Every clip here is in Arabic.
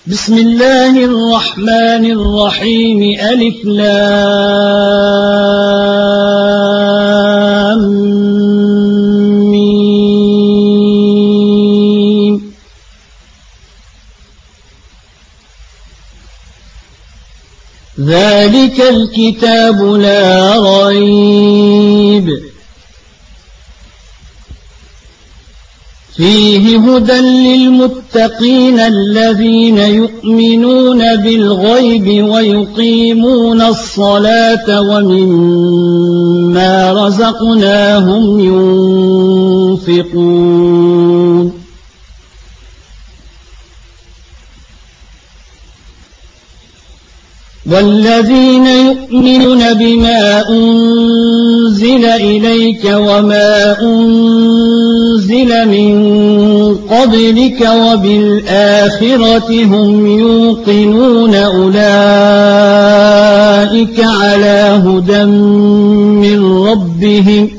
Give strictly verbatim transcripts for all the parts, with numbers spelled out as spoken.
بسم الله الرحمن الرحيم ألف لام ميم ذلك الكتاب لا ريب فيه هدى للمتقين الذين يؤمنون بالغيب ويقيمون الصلاة ومما رزقناهم ينفقون والذين يؤمنون بما أنزل إليك وما أنزل من قبلك وبالآخرة هم يوقنون أولئك على هدى من ربهم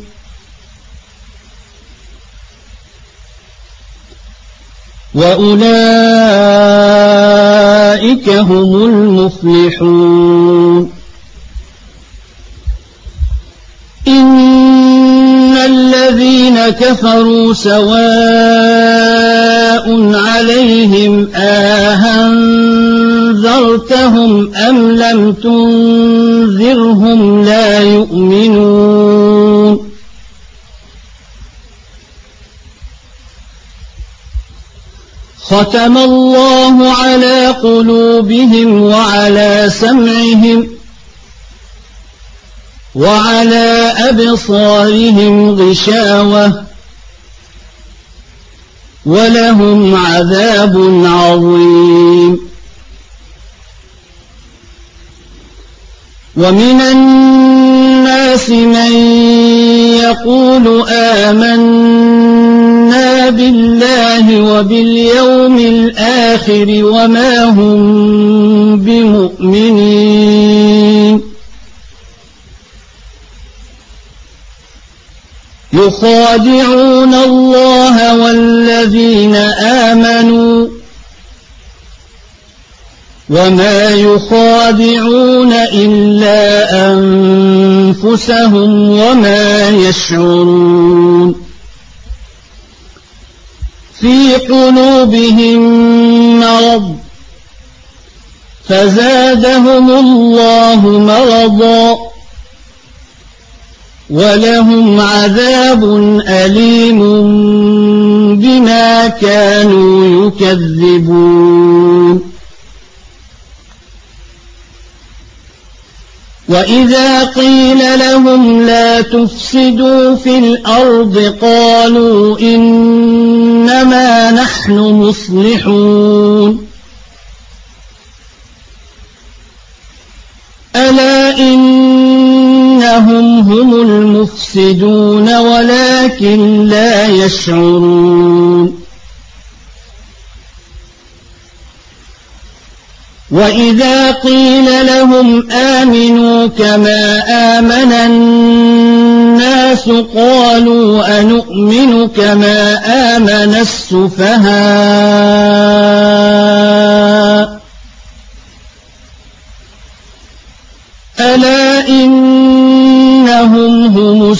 وأولئك هم المفلحون إن الذين كفروا سواء عليهم أأنذرتهم أم لم تنذرهم لا يؤمنون ختم الله على قلوبهم وعلى سمعهم وعلى أبصارهم غشاوة ولهم عذاب عظيم ومن الناس من يقول آمنا بالله وباليوم الآخر وما هم بمؤمنين يخادعون الله والذين آمنوا وما يخادعون إلا أنفسهم وما يشعرون في قلوبهم مرض فزادهم الله مرضا ولهم عذاب أليم بما كانوا يكذبون وإذا قيل لهم لا تفسدوا في الأرض قالوا إنما نحن مصلحون ألا إنهم هم المفسدون ولكن لا يشعرون وإذا قيل لهم آمنوا كما آمن الناس قالوا أنؤمن كما آمن السفهاء ألا إنهم هم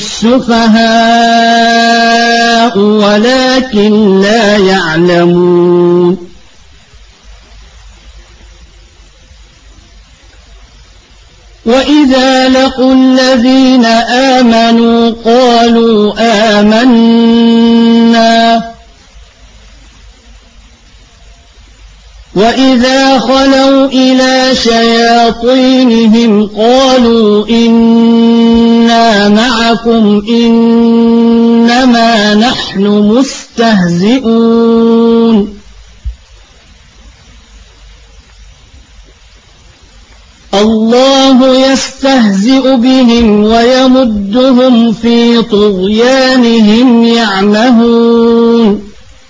السفهاء ولكن لا يعلمون وإذا لقوا الذين آمنوا قالوا آمنا وإذا خلوا إلى شياطينهم قالوا إنا معكم إنما نحن مستهزئون الله يستهزئ بهم ويمدهم في طغيانهم يعمهون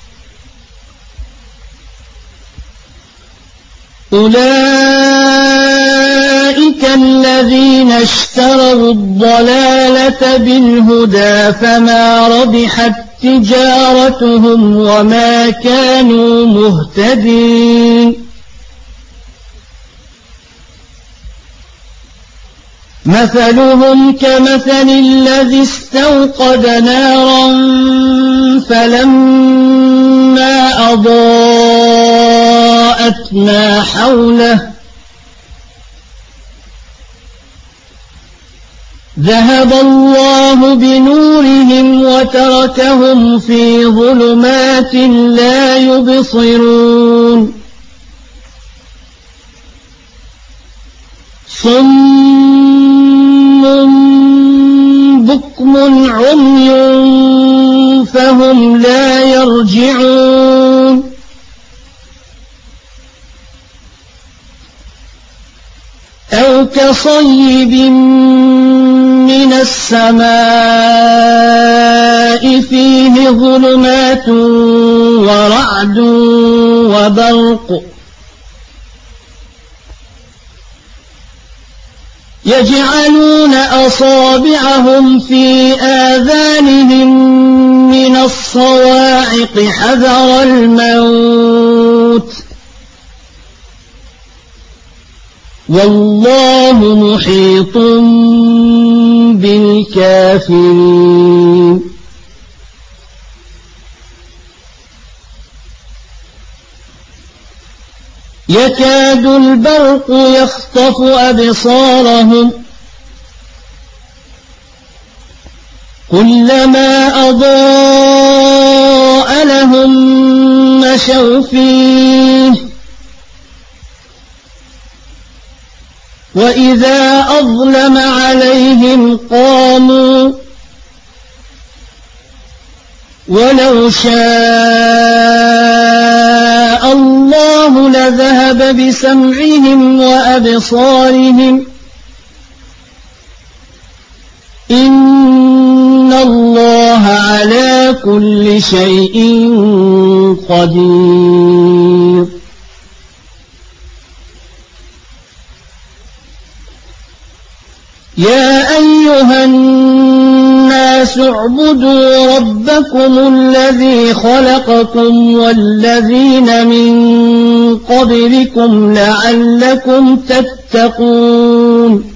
أولئك الذين اشتروا الضلالة بالهدى فما ربحت تجارتهم وما كانوا مهتدين مثلهم كمثل الذي استوقد نارا فلما أضاءت ما حوله ذهب الله بنورهم وتركهم في ظلمات لا يبصرون صم بكم عمي فهم لا يرجعون أو كصيب من السماء فيه ظلمات ورعد وبرق يجعلون أصابعهم في آذانهم من الصواعق حذر الموت والله محيط بالكافرين يكاد البرق يخطف أبصارهم كلما أضاء لهم مشوا فيه وإذا أظلم عليهم قاموا ولو شاء الله لذهب بسمعهم وأبصارهم إن الله على كل شيء قدير يا أيها الناس اعبدوا ربكم الذي خلقكم والذين من قبلكم لعلكم تتقون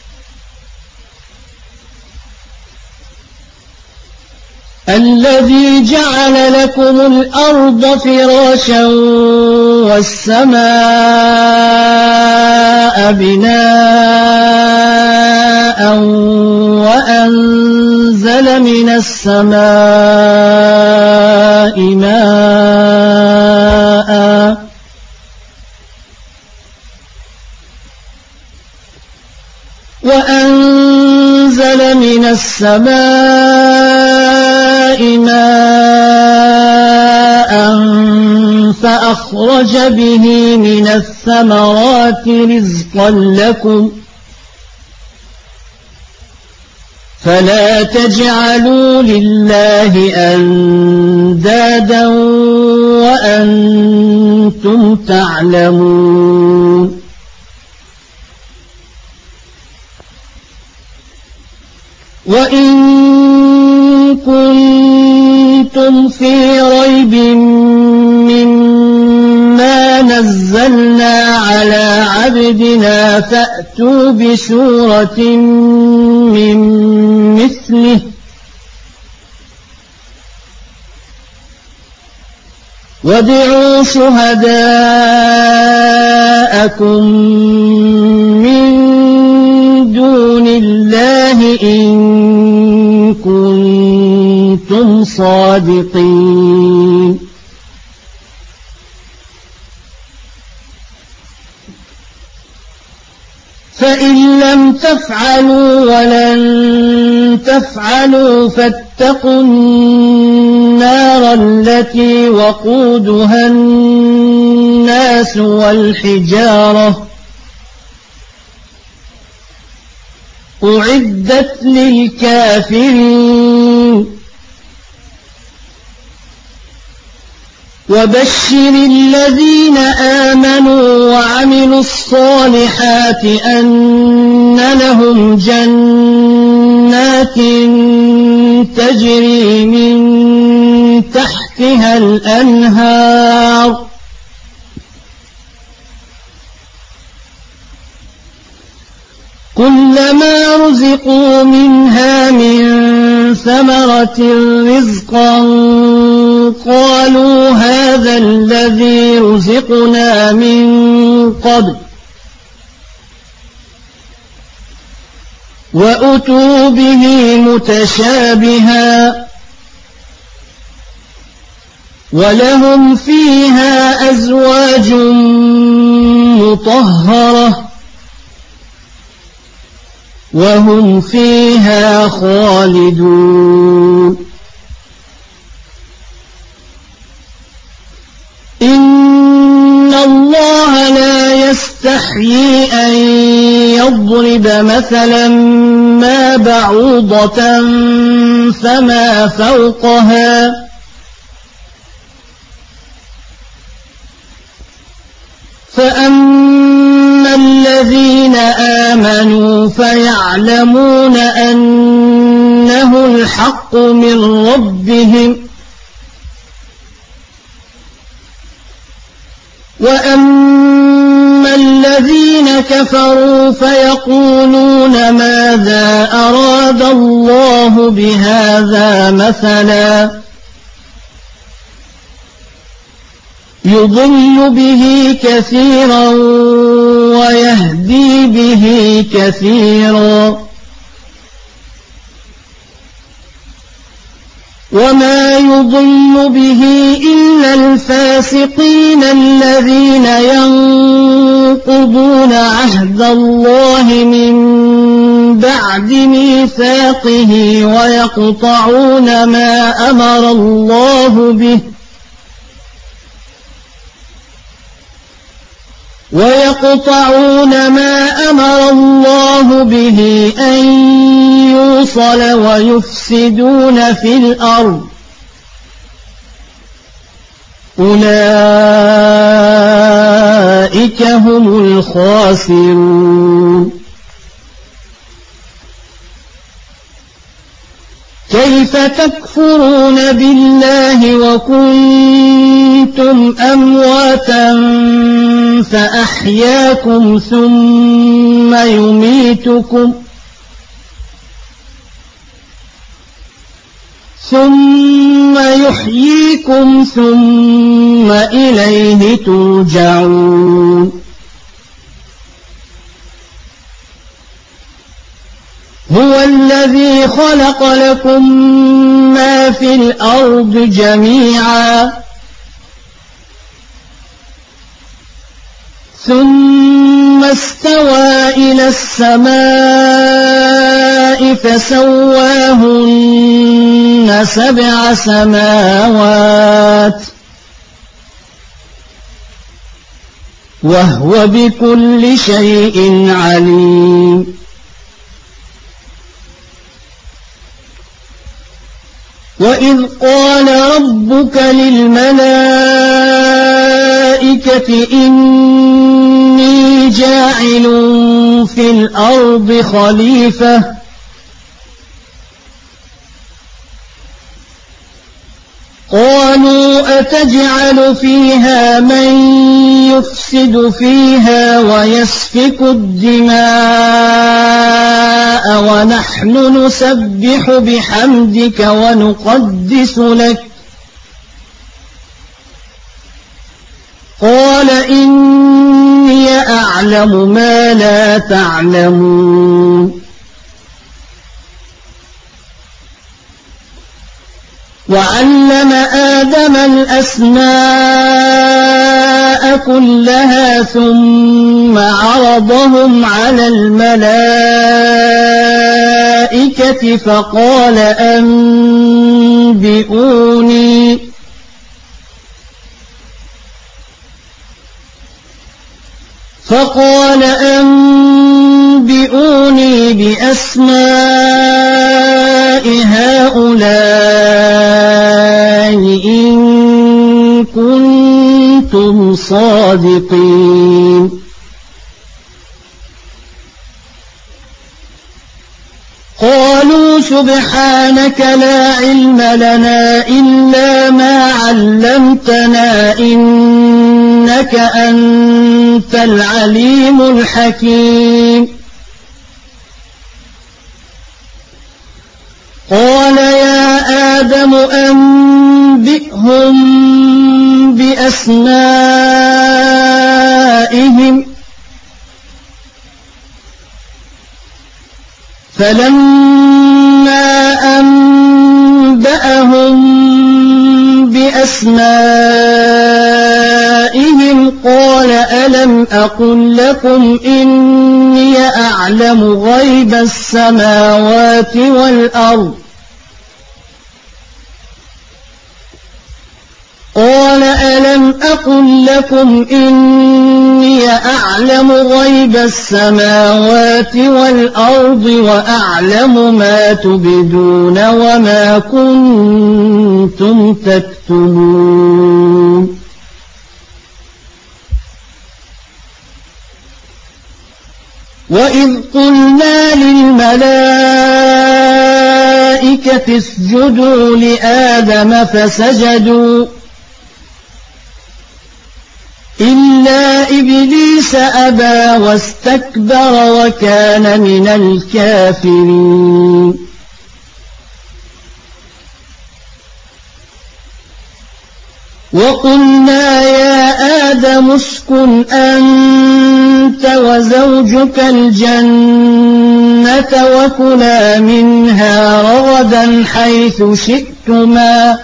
الذي جعل لكم الأرض فراشا والسماء بناء وأنزل من السماء ماء وأنزل من السماء ماء فأخرج به من الثمرات رزقا لكم فلا تجعلوا لله أندادا وأنتم تعلمون وإن كنتم في ريب مما نزلنا على عبدنا فأتوا بسورة من مثله وادعوا شهداءكم من دون الله إن كنتم صادقين فإن لم تفعلوا ولن تفعلوا فاتقوا النار التي وقودها الناس والحجارة أعدت للكافرين وبشر الذين آمنوا وعملوا الصالحات أن لهم جنات تجري من تحتها الأنهار كلما رزقوا منها من ثمرة رزقا قالوا هذا الذي رزقنا من قبل وأتوا به متشابها ولهم فيها أزواج مطهرة وهم فيها خالدون إن الله لا يستحيي أن يضرب مثلا ما بعوضة فما فوقها فأما الذين آمنوا فيعلمون أنه الحق من ربهم وأما الذين كفروا فيقولون ماذا أراد الله بهذا مثلا يضل به كثيرا ويهدي به كثيرا وما يضل به إلا الفاسقين الذين ينقضون عهد الله من بعد ميثاقه ويقطعون ما أمر الله به ويقطعون ما أمر الله به أن يوصل ويفسدون في الأرض أولئك هم الخاسرون كيف تكفرون بالله وكنتم أمواتا فأحياكم ثم يميتكم ثم يحييكم ثم إليه ترجعون هو الذي خلق لكم ما في الأرض جميعا ثم استوى إلى السماء فسواهن سبع سماوات وهو بكل شيء عليم وإذ قال ربك للملائكة إني جاعل في الأرض خليفة قالوا أتجعل فيها من يفسد فيها ويسفك الدماء ونحن نسبح بحمدك ونقدس لك قال إني أعلم ما لا تعلمون وعلم آدم الأسماء كلها ثم عرضهم على الملائكة فقال أنبئوني فقال أنبئوني بأسماء هؤلاء إن كنتم صادقين قالوا سبحانك لا علم لنا إلا ما علمتنا إنك أنت العليم الحكيم قال يا آدم أنبئهم بأسمائهم فلما أنبأهم بأسمائهم قال ألم أقل لكم إني أعلم غيب السماوات والأرض قال ألم أقل لكم إني أعلم غيب السماوات والأرض وأعلم ما تبدون وما كنتم تكتمون وإذ قلنا للملائكة اسجدوا لآدم فسجدوا إلا إبليس أبى واستكبر وكان من الكافرين وقلنا يا آدم اسكن أنت وزوجك الجنة وكلا منها رغدا حيث شئتما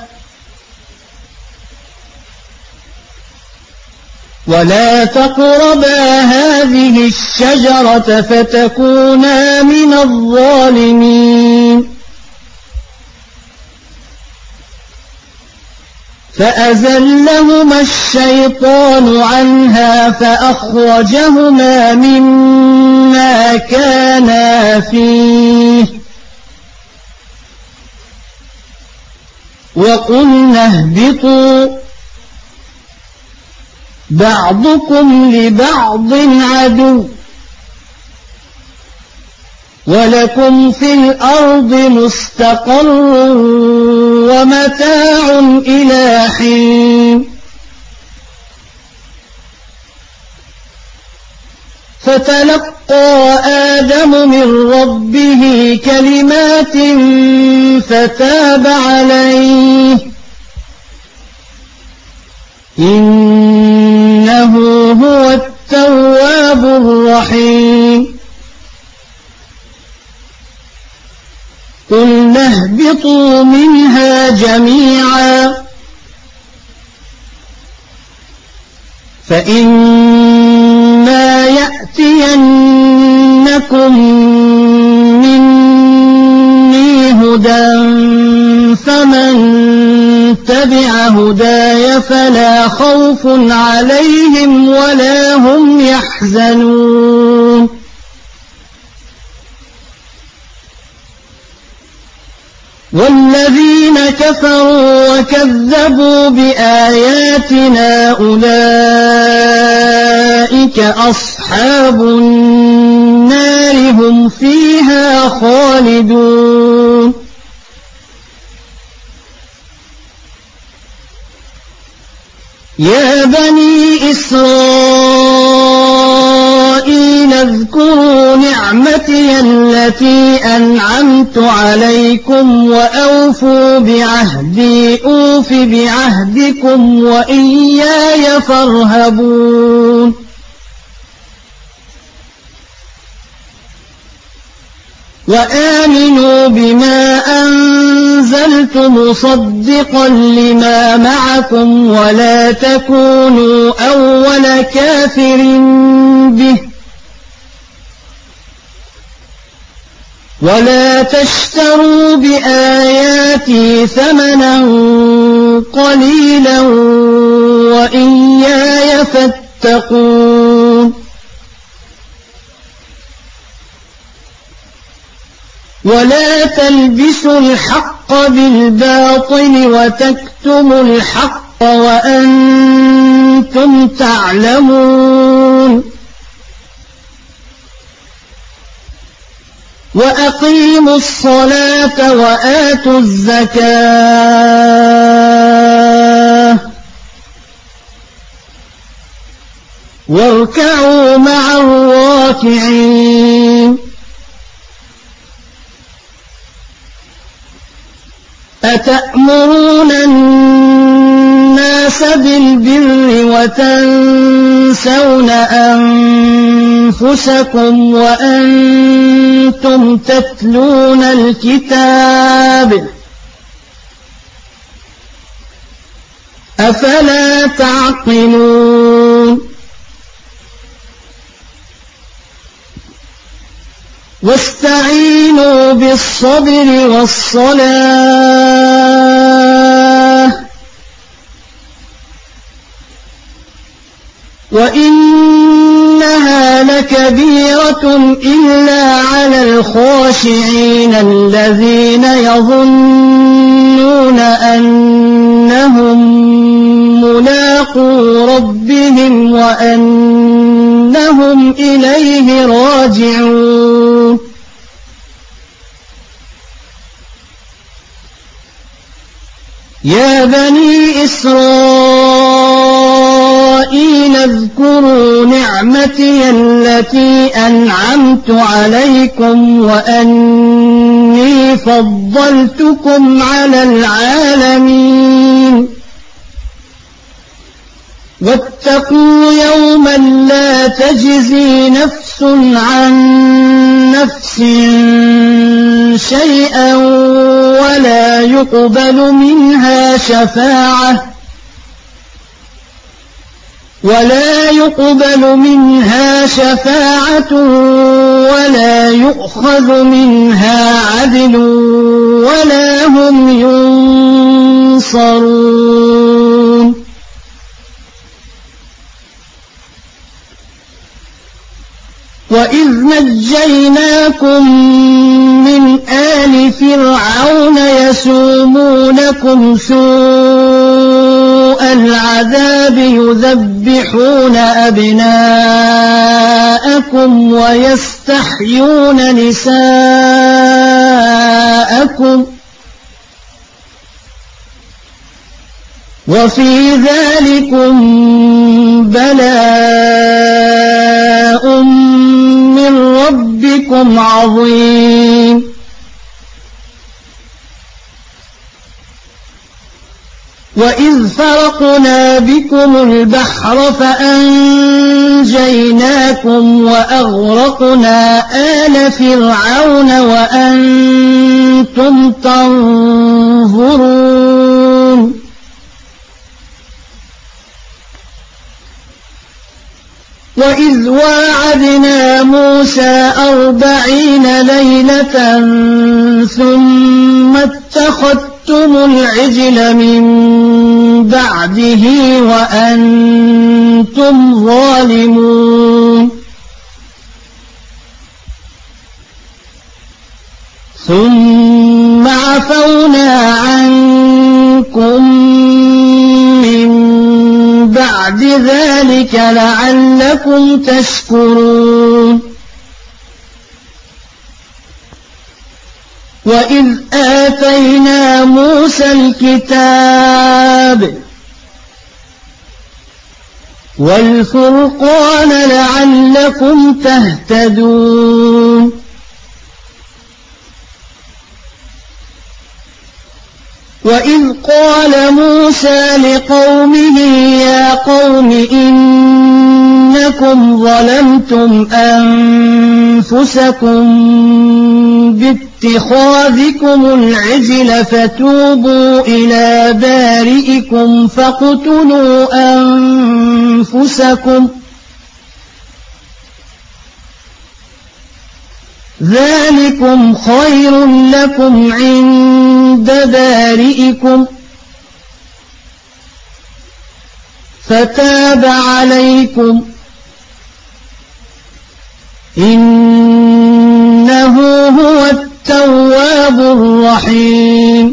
ولا تقربا هذه الشجرة فتكونا من الظالمين فأزلهما الشيطان عنها فأخرجهما مما كانا فيه وقلنا اهبطوا بعضكم لبعض عدو ولكم في الأرض مستقر ومتاع إلى حين فتلقى آدم من ربه كلمات فتاب عليه إنه هو التواب الرحيم قلنا اهبطوا منها جميعا فإما يأتينكم مني هدى فمن تبع هداي فلا خوف عليهم ولا هم يحزنون والذين كفروا وكذبوا بآياتنا أولئك أصحاب النار هم فيها خالدون يا بني إسرائيل اذكروا نعمتي التي أنعمت عليكم وأوفوا بعهدي أوف بعهدكم وإياي فارهبون وآمنوا بما أنزلت مصدقا لما معكم ولا تكونوا أول كافر به ولا تشتروا بآياتي ثمنا قليلا وإياي فاتقون ولا تلبسوا الحق بالباطل وتكتموا الحق وأنتم تعلمون وأقيموا الصلاة وآتوا الزكاة واركعوا مع الراكعين أتأمرون الناس بالبر وتنسون أنفسكم وأنتم تتلون الكتاب أفلا تعقلون واستعينوا بالصبر والصلاة وإنها لكبيرة إلا على الخاشعين الذين يظنون أنهم ملاقو ربهم وأنهم إليه راجعون يا بني إسرائيل اذكروا نعمتي التي أنعمت عليكم وأني فضلتكم على العالمين واتقوا يوما لا تجزي نفس عن نفس شيئا ولا يقبل منها شفاعة ولا يقبل منها شفاعة ولا يؤخذ منها عدل ولا هم ينصرون وإذ نجيناكم من آل فرعون يسومونكم سوء العذاب يذبحون أبناءكم ويستحيون نساءكم وفي ذلكم بلاء من ربكم عظيم وإذ فرقنا بكم البحر فأنجيناكم وأغرقنا آل فرعون وأنتم تنظرون وإذ واعدنا موسى أربعين ليلة ثم اتخذتم العجل من بعده وأنتم ظالمون ثم عفونا عنكم من بعد ذلك لعلكم تشكرون وإذ آتينا موسى الكتاب والفرقان لعلكم تهتدون وإذ قال موسى لقومه يا قوم إنكم ظلمتم أنفسكم باتخاذكم العجل فتوبوا إلى بارئكم فاقتلوا أنفسكم ذلكم خير لكم عند بارئكم فتاب عليكم إنه هو التواب الرحيم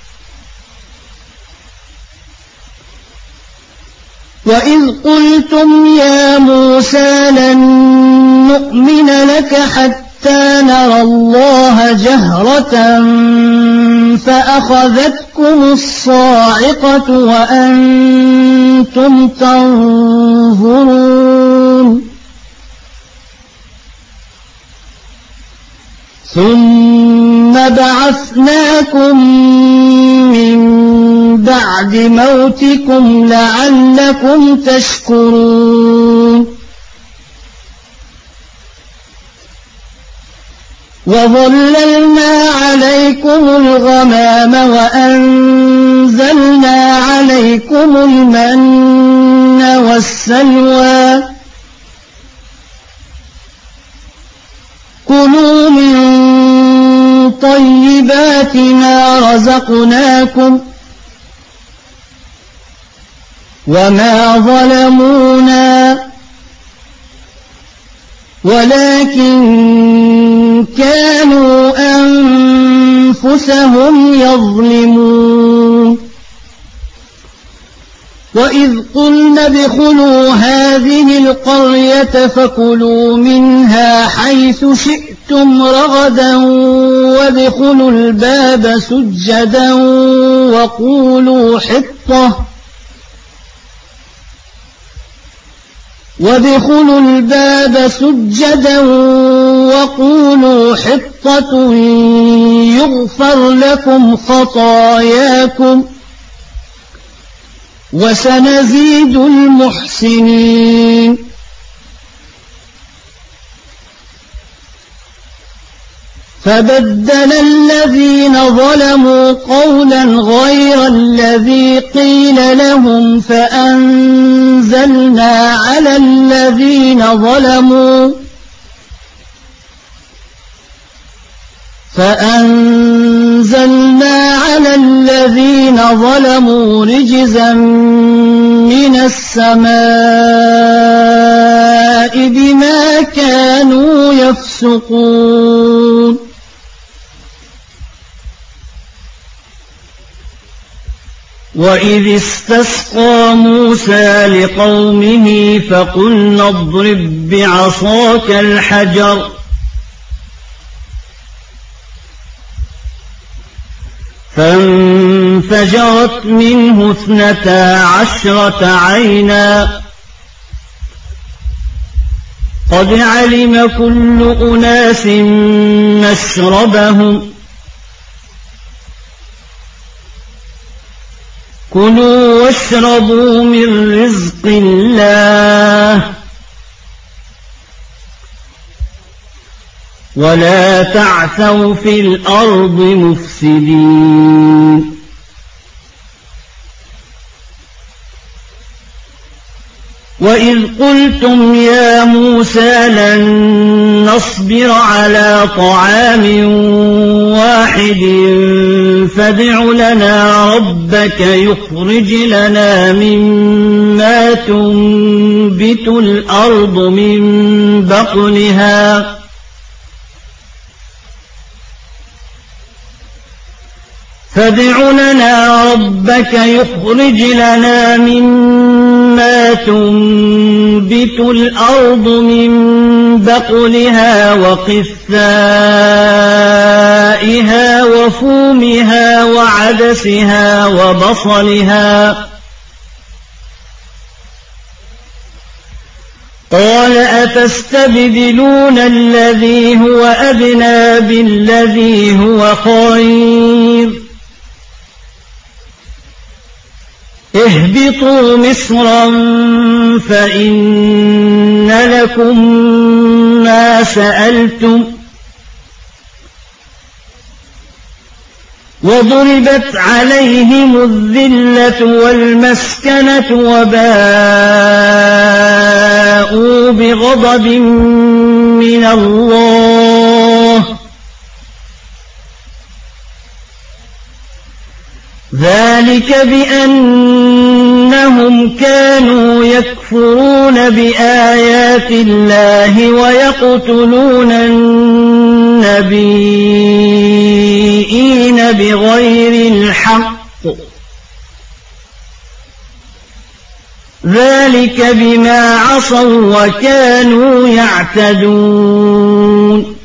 وإذ قلتم يا موسى لن نؤمن لك حتى نرى الله جهرة فأخذتكم الصاعقة وأنتم تنظرون ثم بعثناكم من بعد موتكم لعلكم تشكرون وظللنا عليكم الغمام وأنزلنا عليكم المن والسلوى كلوا من طيبات ما رزقناكم وما ظلمونا ولكن كانوا أنفسهم يظلمون وإذ قلنا ادخلوا هذه القرية فكلوا منها حيث شئتم رغدا وادخلوا الباب سجدا وقولوا حطة وادخلوا الباب سجدا وقولوا حطة يغفر لكم خطاياكم وسنزيد المحسنين فبدل الذين ظلموا قولا غير الذي قيل لهم فأنزلنا على الذين ظلموا فأنزلنا على الذين ظلموا رجزا من السماء بما كانوا يفسقون وإذ استسقى موسى لقومه فقلنا اضرب بعصاك الحجر فانفجرت منه اثنتا عشرة عينا قد علم كل أناس مشربهم كلوا واشربوا من رزق الله ولا تعثوا في الأرض مفسدين وإذ قلتم يا موسى لن نصبر على طعام واحد فادع لنا ربك يخرج لنا مما تنبت الأرض من بقلها فادع لنا ربك يخرج لنا مما تنبت الأرض من بقلها وقثائها وفومها وعدسها وبصلها قال أتستبدلون الذي هو أدنى بالذي هو خير اهبطوا مصرا فإن لكم ما سألتم وضربت عليهم الذلة والمسكنة وباءوا بغضب من الله ذلك بأنهم كانوا يكفرون بآيات الله ويقتلون النبيين بغير الحق ذلك بما عصوا وكانوا يعتدون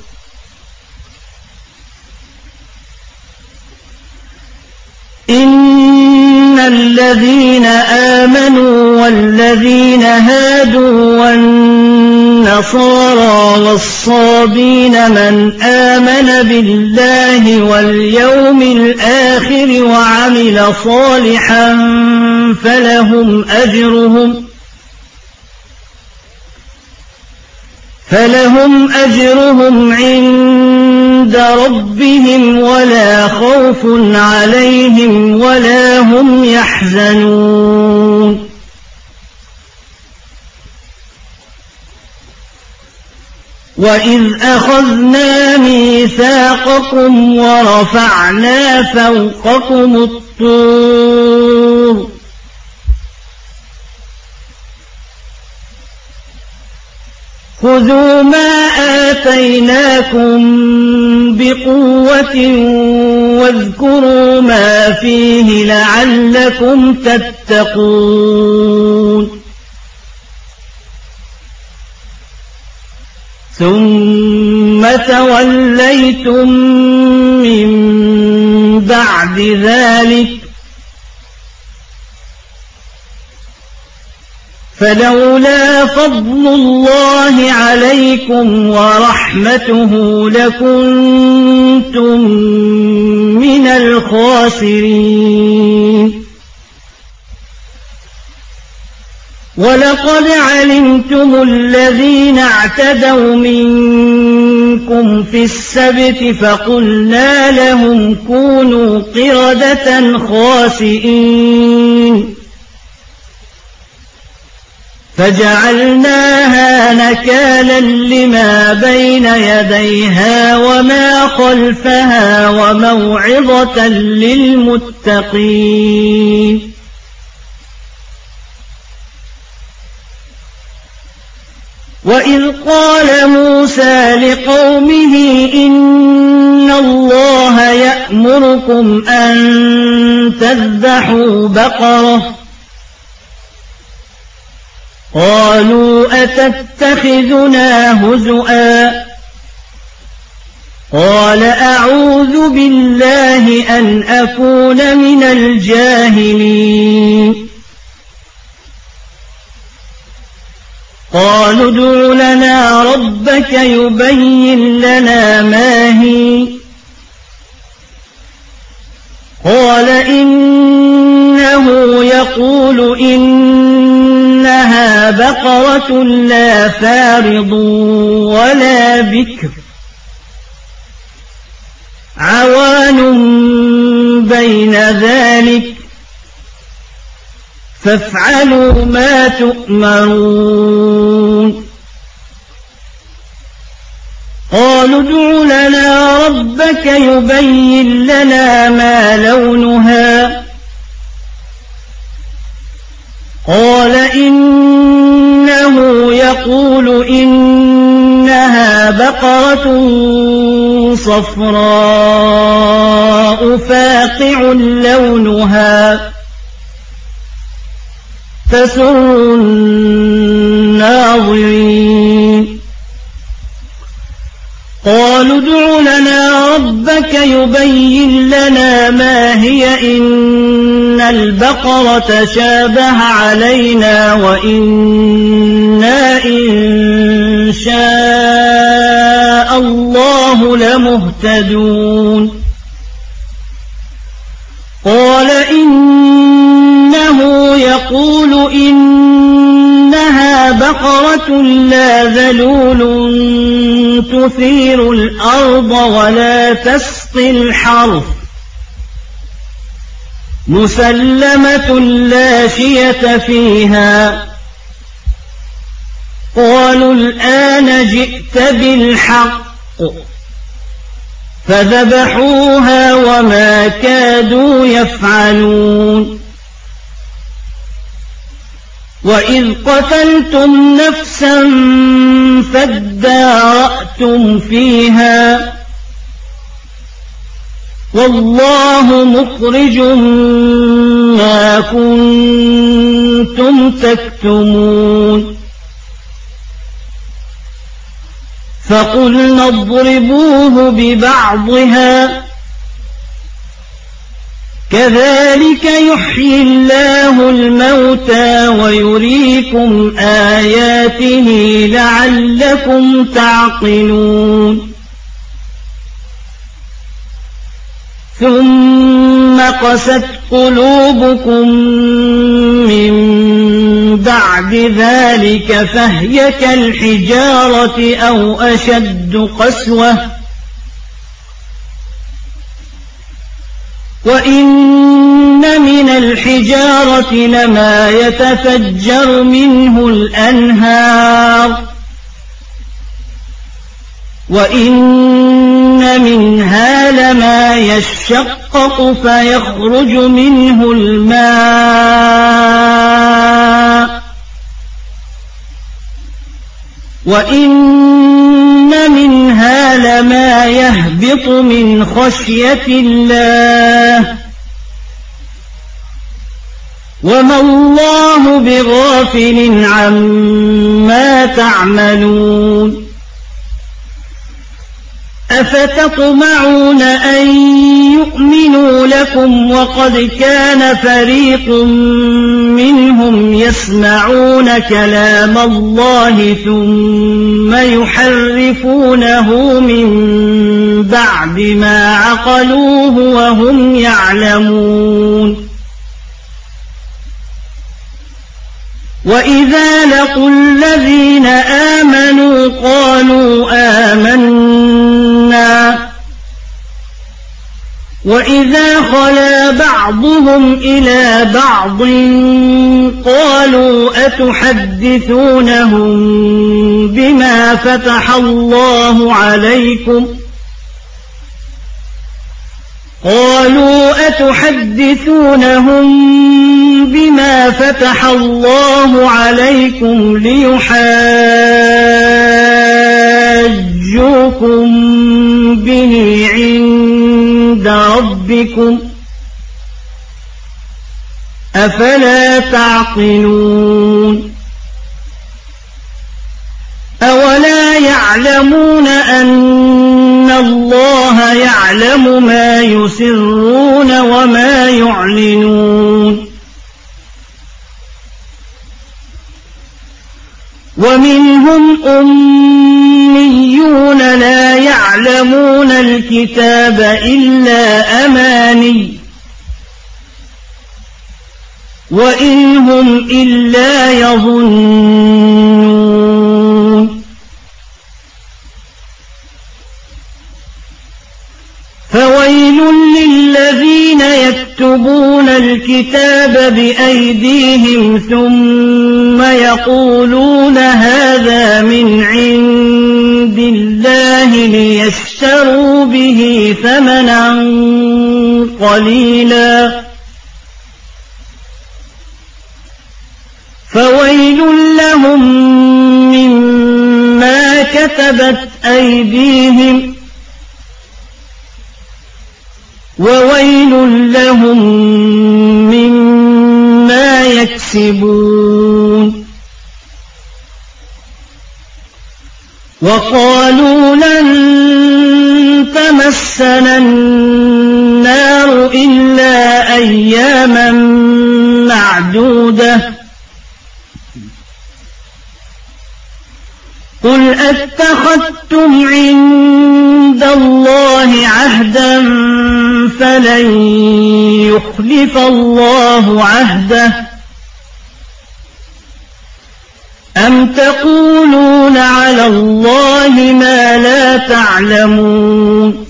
إن الذين آمنوا والذين هادوا والنصارى والنصارى والصابين من آمن بالله واليوم الآخر وعمل صالحا فلهم أجرهم فلهم أجرهم عند ربهم ولا خوف عليهم ولا هم يحزنون وإذ أخذنا ميثاقكم ورفعنا فوقكم الطور خذوا ما آتيناكم بقوة واذكروا ما فيه لعلكم تتقون ثم توليتم من بعد ذلك فلولا فضل الله عليكم ورحمته لكنتم من الخاسرين ولقد علمتم الذين اعتدوا منكم في السبت فقلنا لهم كونوا قردة خاسئين فجعلناها نكالا لما بين يديها وما خلفها وموعظة للمتقين وإذ قال موسى لقومه إن الله يأمركم أن تذبحوا بقرة قالوا أتتخذنا هزؤا قال أعوذ بالله أن أكون من الجاهلين قالوا ادع لنا ربك يبين لنا ما هي قال إنه يقول إنها بقرة لا فارض ولا بكر عوان بين ذلك فافعلوا ما تؤمرون قالوا ادع لنا ربك يبين لنا ما لونها قال إنه يقول إنها بقرة صفراء فاقع لونها تسر الناظرين قالوا ادع لنا ربك يبين لنا ما هي إن البقرة شابه علينا وإنا إن شاء الله لمهتدون قال إنه يقول إنها بقرة لا ذلول تثير الأرض ولا تسقي الحرث مسلمة لا شية فيها قالوا الآن جئت بالحق فذبحوها وما كادوا يفعلون وإذ قتلتم نفسا فادارأتم فيها والله مخرج ما كنتم تكتمون فقلنا اضربوه ببعضها كذلك يحيي الله الموتى ويريكم آياته لعلكم تعقلون ثم قست قلوبكم من بعد ذلك فهي كالحجارة أو أشد قسوة وإن من الحجارة لما يتفجر منه الأنهار وإن منها لما يشقق فيخرج منه الماء وإن منها لما يهبط من خشية الله وما الله بغافل عما تعملون أفتطمعون أن يؤمنوا لكم وقد كان فريق منهم يسمعون كلام الله ثم يحرفونه من بعد ما عقلوه وهم يعلمون وإذا لقوا الذين آمنوا قالوا آمنا وإذا خلا بعضهم إلى بعض قالوا أتحدثونهم بما فتح الله عليكم قالوا أتحدثونهم بما فتح الله عليكم ليحاجوكم به عند ربكم أفلا تعقلون أولا يعلمون أن الله يعلم ما يسرون وما يعلنون ومنهم أميون لا يعلمون الكتاب إلا أماني وإن هم إلا يظنون فويل للذين يكتبون الكتاب بأيديهم ثم يقولون هذا من عند الله ليشتروا به ثمنا قليلا فويل لهم مما كتبت أيديهم وويل لهم مما يكسبون وقالوا لن تمسنا النار إلا أياما معدودة قل أتخذتم عند الله عهدا فلن يخلف الله عهده أم تقولون على الله ما لا تعلمون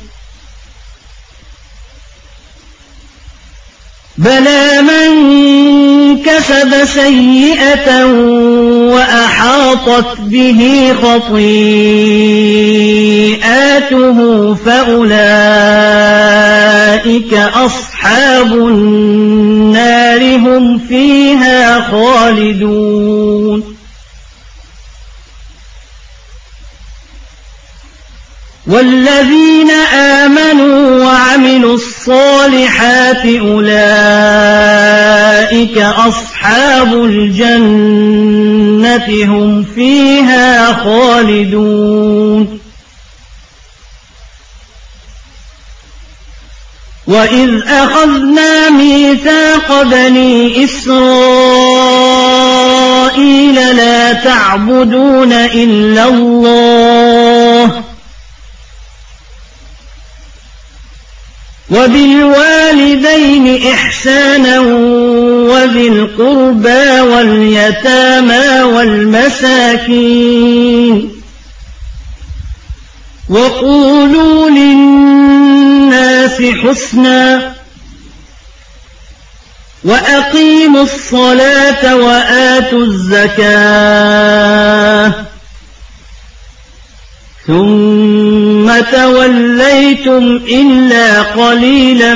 بلى من كسب سيئة وأحاطت به خطيئاته فأولئك أصحاب النار هم فيها خالدون والذين آمنوا وعملوا الصالحات أولئك أصحاب الجنة هم فيها خالدون وإذ أخذنا ميثاق بني إسرائيل لا تعبدون إلا الله وبالوالدين إحسانا وذي القربى واليتامى والمساكين وقولوا للناس حسنا وأقيموا الصلاة وآتوا الزكاة ثم توليتم إلا قليلا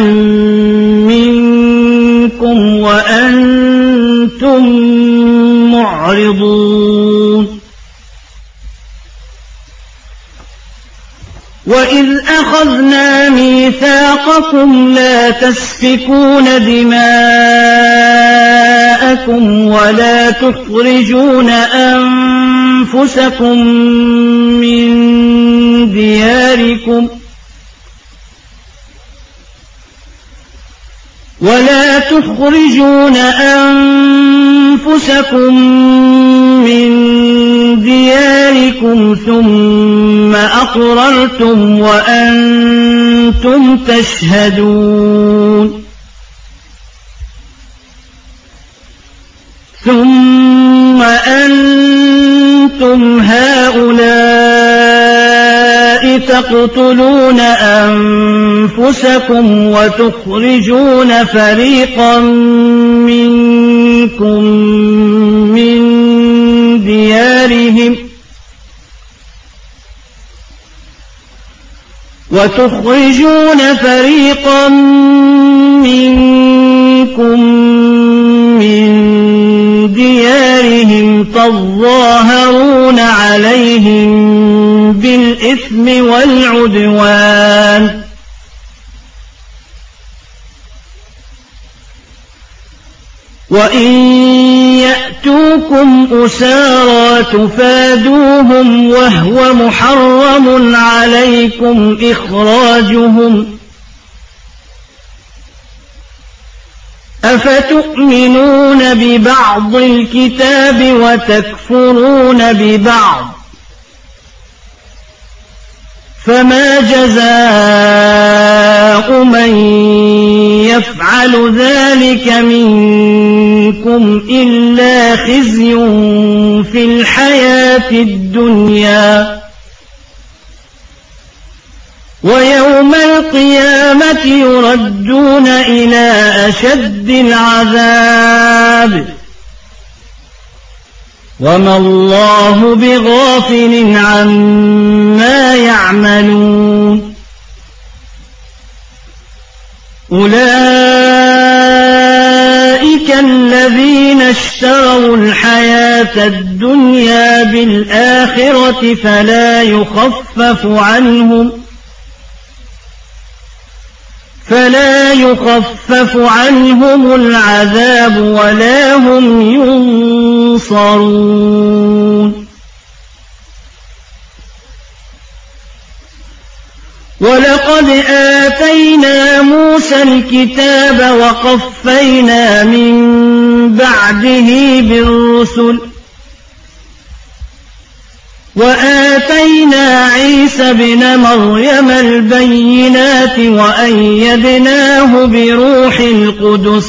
منكم وأنتم معرضون وإذ أخذنا ميثاقكم لا تسفكون دماءكم ولا تخرجون أنفسكم من دياركم ولا تخرجون أنفسكم من دياركم ثم أقررتم وأنتم تشهدون ثم أنتم هؤلاء تقتلون أنفسكم وتخرجون فريقا منكم من ديارهم وتخرجون فريقا منكم من ديارهم تظاهرون عليهم بالإثم والعدوان وإن يأتوكم أسارى تفادوهم وهو محرم عليكم إخراجهم أفتؤمنون ببعض الكتاب وتكفرون ببعض فما جزاء من يفعل ذلك منكم إلا خزي في الحياة الدنيا ويوم القيامة يردون إلى أشد العذاب وما الله بغافل عما يعملون أولئك الذين اشتروا الحياة الدنيا بالآخرة فلا يخفف عنهم فلا يخفف عنهم العذاب ولا هم ينصرون ولقد آتينا موسى الكتاب وقفينا من بعده بالرسل وآتينا عيسى ابن مريم البينات وأيدناه بروح القدس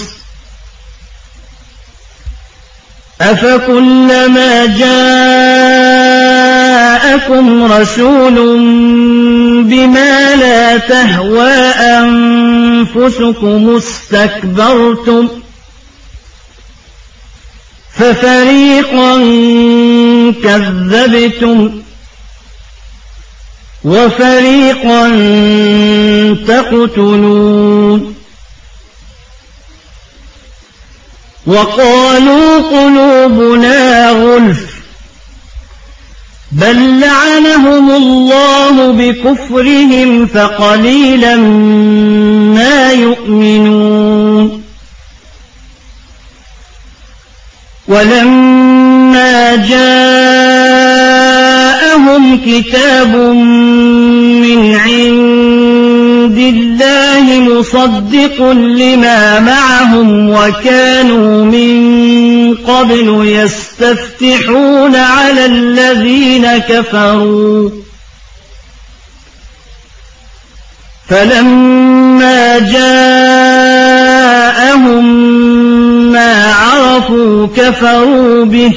أفكلما جاءكم رسول بما لا تهوى أنفسكم استكبرتم ففريقا كذبتم وفريقا تقتلون وقالوا قلوبنا غلف بل لعنهم الله بكفرهم فقليلا ما يؤمنون ولما جاءهم كتاب من عند الله مصدق لما معهم وكانوا من قبل يستفتحون على الذين كفروا فلما جاءهم ما عرفوا كفروا به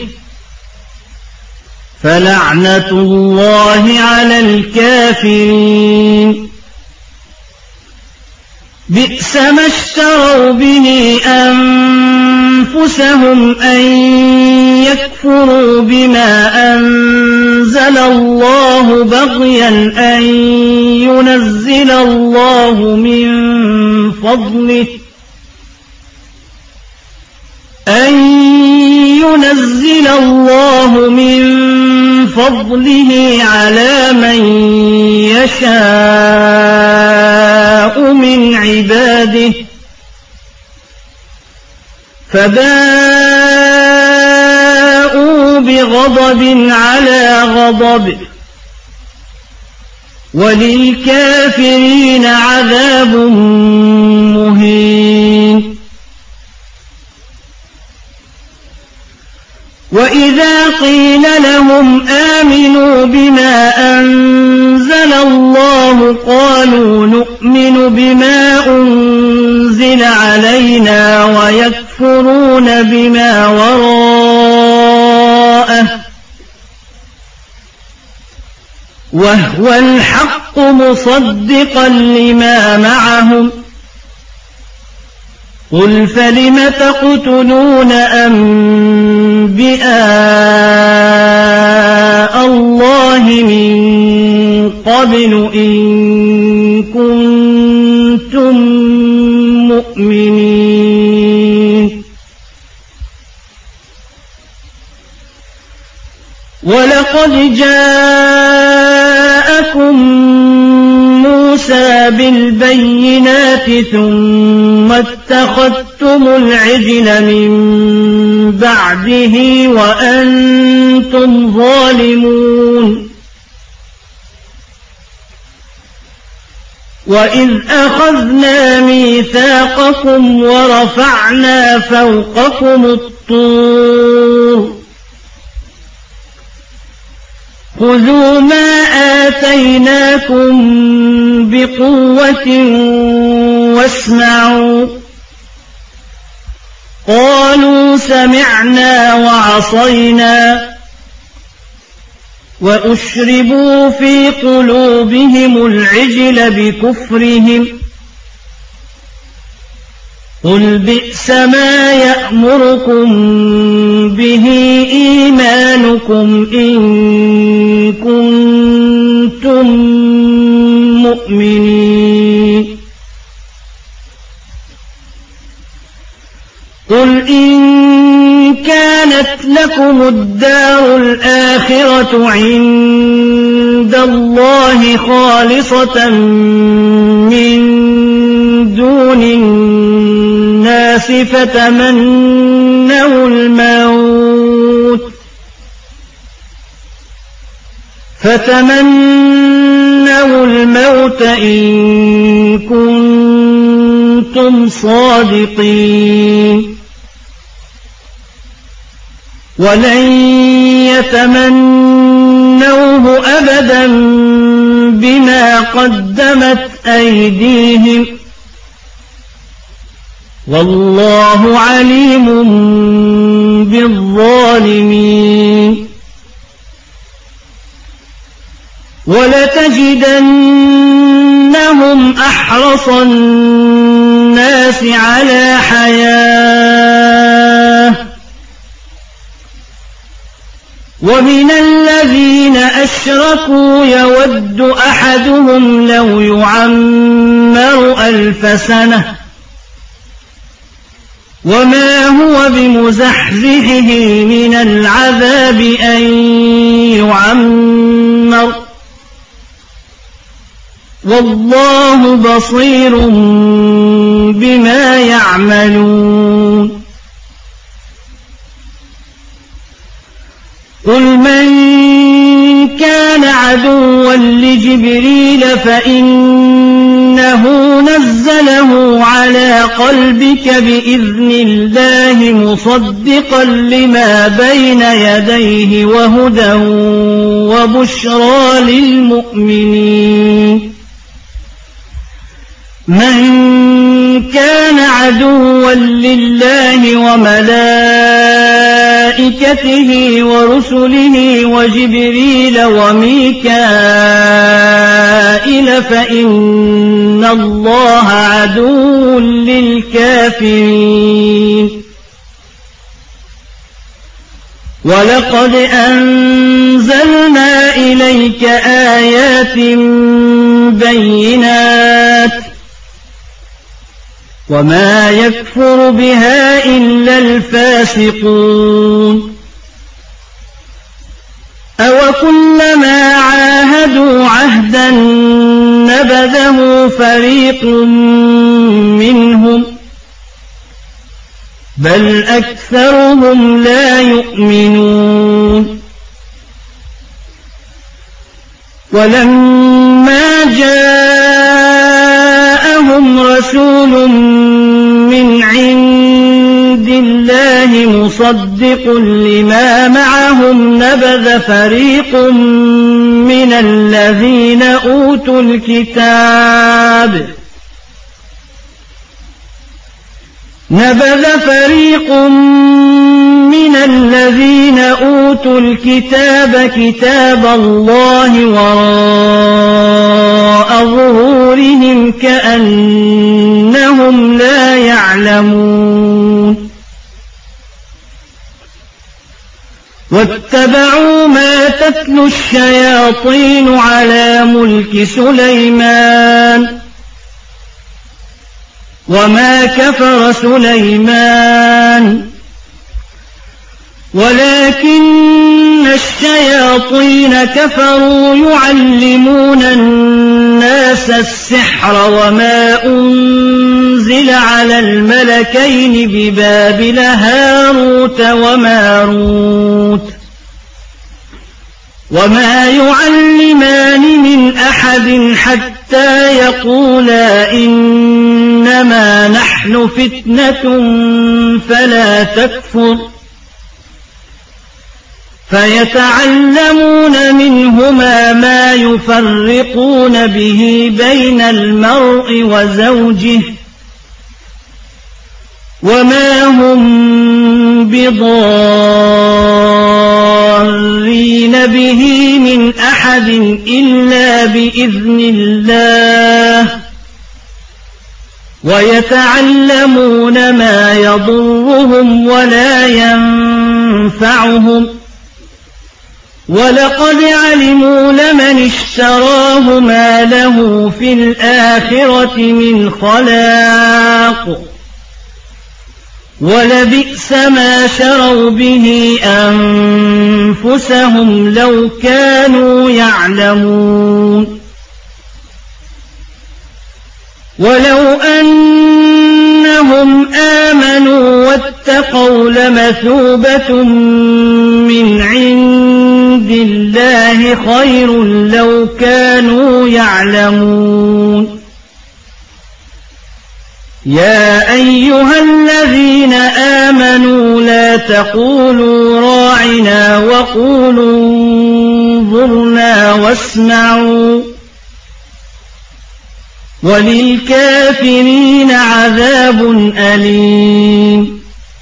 فلعنة الله على الكافرين بئس ما اشتروا به أنفسهم أن يكفروا بما أنزل الله بغيا أن ينزل الله من فضله أن ينزل الله من فضله على من يشاء من عباده فباءوا بغضب على غضب وللكافرين عذاب مهين وإذا قيل لهم آمنوا بما أنزل الله قالوا نؤمن بما أنزل علينا ويكفرون بما وراءه وهو الحق مصدقا لما معهم قل فلم تقتلون أنبياء الله من قبل إن كنتم مؤمنين ولقد جاءكم موسى بالبينات ثم اتخذتم العجل من بعده وأنتم ظالمون وإذ أخذنا ميثاقكم ورفعنا فوقكم الطور خذوا ما آتيناكم بقوة واسمعوا قالوا سمعنا وعصينا وأشربوا في قلوبهم العجل بكفرهم قل بئس ما يأمركم به إيمانكم إن كنتم مؤمنين قل إن كانت لكم الدار الآخرة عند الله خالصة من دون الناس فتمنوا الموت فتمنوا الموت إن كنتم صادقين ولن يتمنوه أبدا بما قدمت أيديهم والله عليم بالظالمين ولتجدنهم أحرص الناس على حياة ومن الذين أشركوا يود أحدهم لو يعمر ألف سنة وما هو بمزحزحه من العذاب أن يعمر والله بصير بما يعملون قل من كان عدوا لجبريل فإنه نزله على قلبك بإذن الله مصدقا لما بين يديه وهدى وبشرى للمؤمنين من كان عدوا لله وملائكته ورسله وجبريل وميكائيل فإن الله عدو للكافرين ولقد أنزلنا إليك آيات بينات وما يكفر بها إلا الفاسقون أوكلما عاهدوا عهدا نبذه فريق منهم بل أكثرهم لا يؤمنون ولما جاءهم رسول من عند الله مصدق لما معهم نبذ فريق من الذين أوتوا الكتاب نبذ فريق من الذين أوتوا الكتاب كتاب الله وراء ظهورهم كأنهم لا يعلمون واتبعوا ما تتلو الشياطين على ملك سليمان وما كفر سليمان ولكن الشياطين كفروا يعلمون الناس السحر وما أنزل على الملكين ببابل هاروت وماروت وما يعلمان من أحد حتى يقولا إنما نحن فتنة فلا تكفر فيتعلمون منهما ما يفرقون به بين المرء وزوجه وما هم بضارين به من أحد إلا بإذن الله ويتعلمون ما يضرهم ولا ينفعهم ولقد علموا لمن اشتراه ما له في الآخرة من خلاق ولبئس ما شروا به أنفسهم لو كانوا يعلمون ولو أنهم آمنوا واتقوا لمثوبة من عند الله خير لو كانوا يعلمون يا أيها الذين آمنوا لا تقولوا راعنا وقولوا انظرنا واسمعوا وللكافرين عذاب أليم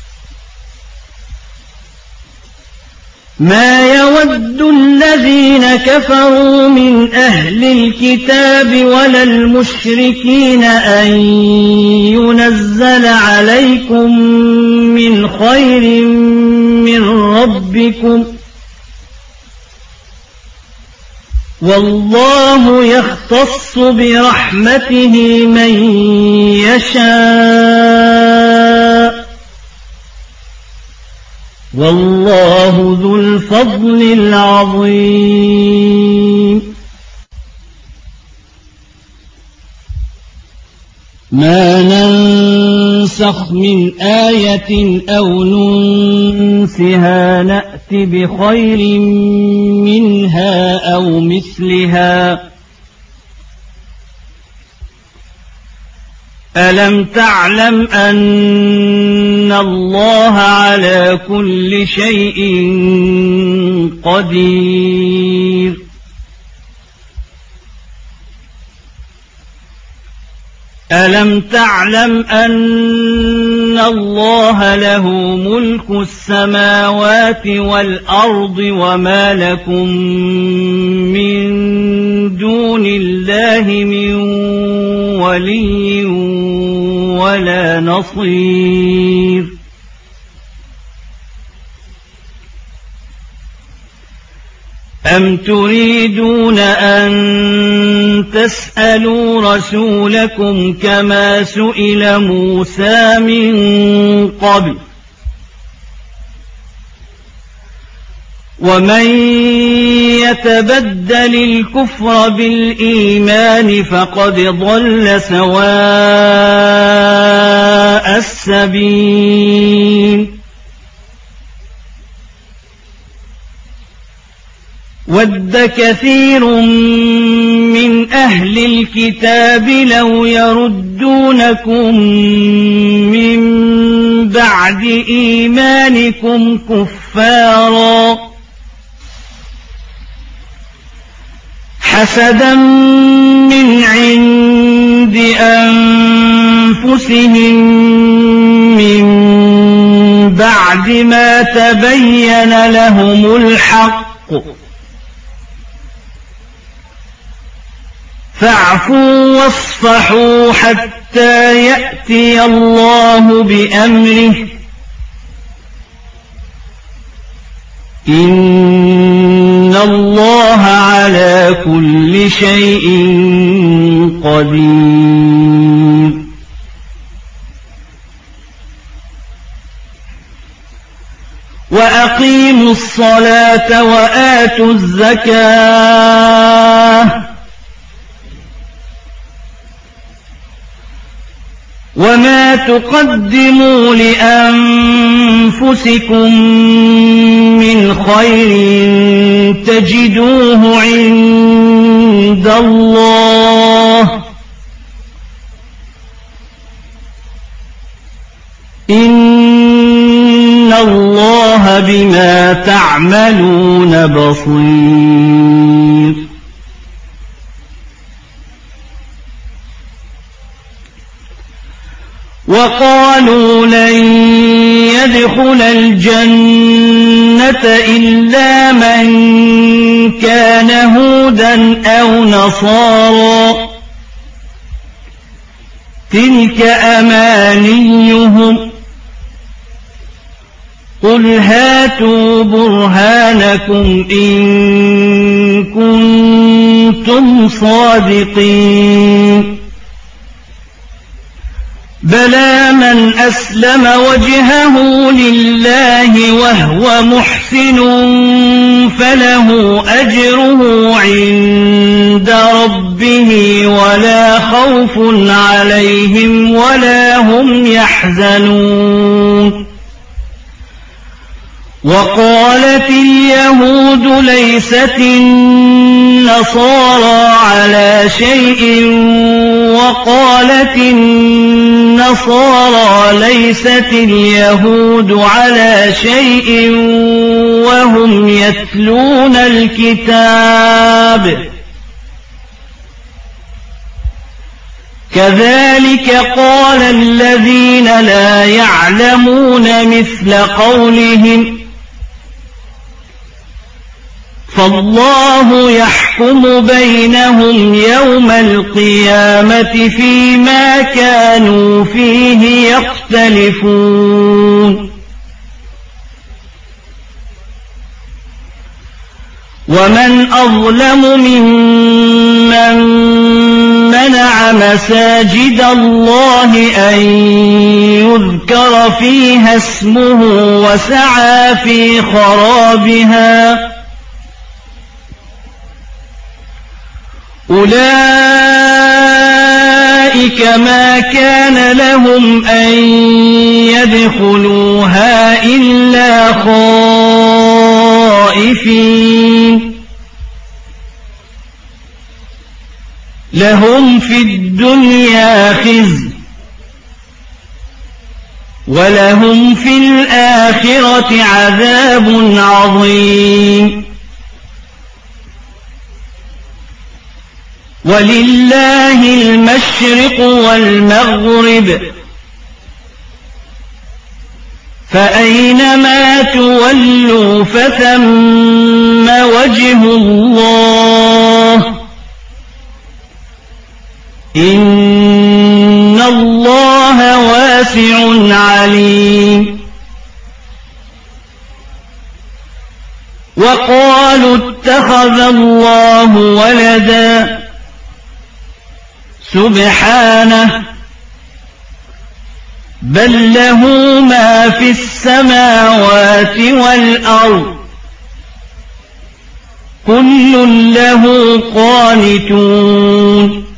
ما يود الذين كفروا من أهل الكتاب ولا المشركين أن ينزل عليكم من خير من ربكم والله يختص برحمته من يشاء والله ذو الفضل العظيم ما ننسخ من آية أو ننسها نأت بخير منها أو مثلها ألم تعلم أن الله على كل شيء قدير ألم تعلم أن الله له ملك السماوات والأرض وما لكم من دون الله من ولي ولا نصير أم تريدون أن تسألوا رسولكم كما سئل موسى من قبل ومن يتبدل الكفر بالإيمان فقد ضل سواء السبيل ود كثير من أهل الكتاب لو يردونكم من بعد إيمانكم كفارا حسدا من عند أنفسهم من بعد ما تبين لهم الحق فاعفوا واصفحوا حتى يأتي الله بأمره إن الله على كل شيء قدير وأقيموا الصلاة وآتوا الزكاة وما تقدموا لأنفسكم من خير تجدوه عند الله إن الله بما تعملون بصير وقالوا لن يدخل الجنة إلا من كان هودا أو نصارى تلك أمانيهم قل هاتوا برهانكم إن كنتم صادقين بلى من أسلم وجهه لله وهو محسن فله أجره عند ربه ولا خوف عليهم ولا هم يحزنون وقالت اليهود ليست النصارى على شيء وقالت النصارى ليست اليهود على شيء وهم يتلون الكتاب كذلك قال الذين لا يعلمون مثل قولهم فالله يحكم بينهم يوم القيامة فيما كانوا فيه يختلفون ومن أظلم ممن منع مساجد الله أن يذكر فيها اسمه وسعى في خرابها أولئك ما كان لهم أن يدخلوها إلا خائفين لهم في الدنيا خزي ولهم في الآخرة عذاب عظيم ولله المشرق والمغرب فأينما تولوا فثم وجه الله إن الله واسع عليم وقالوا اتخذ الله ولدا سبحانه بل له ما في السماوات والأرض كل له قانتون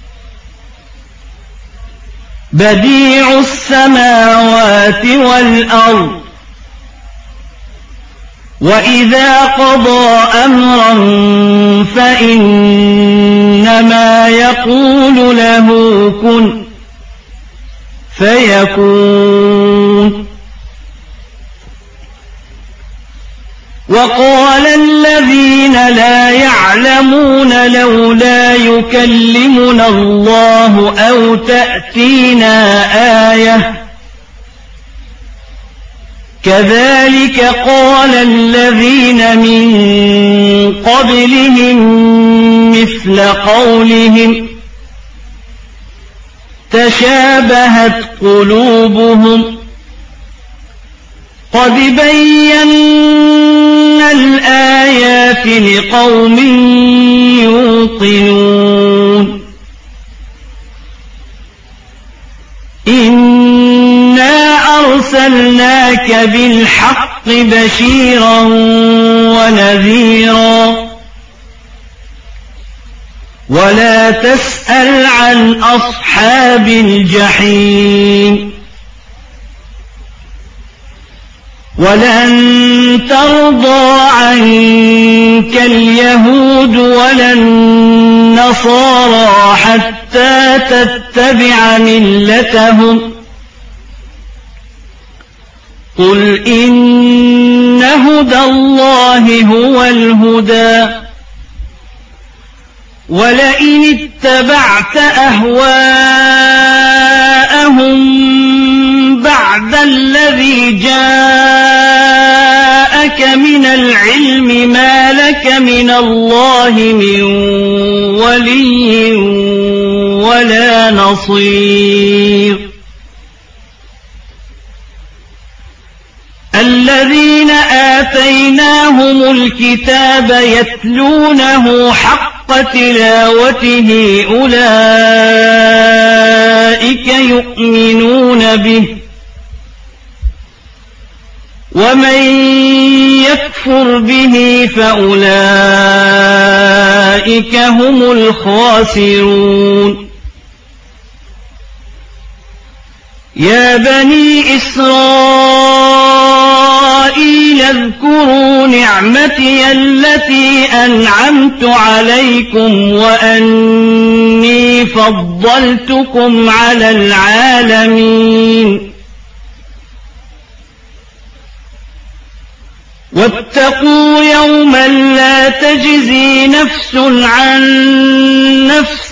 بديع السماوات والأرض وإذا قضى أمرا فإنما يقول له كن فيكون وقال الذين لا يعلمون لولا يكلمنا الله أو تأتينا آية كذلك قال الذين من قبلهم مثل قولهم تشابهت قلوبهم قد بينا الآيات لقوم يوقنون إنا أرسلناك بالحق بشيرا ونذيرا ولا تسأل عن أصحاب الجحيم ولن ترضى عنك اليهود ولا النصارى حتى تتبع ملتهم قل إن هدى الله هو الهدى ولئن اتبعت أهواءهم بعد الذي جاءك من العلم ما لك من الله من ولي ولا نصير الذين آتيناهم الكتاب يتلونه حق تلاوته أولئك يؤمنون به ومن يكفر به فأولئك هم الخاسرون يا بني إسرائيل اذكروا نعمتي التي أنعمت عليكم وأني فضلتكم على العالمين واتقوا يوما لا تجزي نفس عن نفس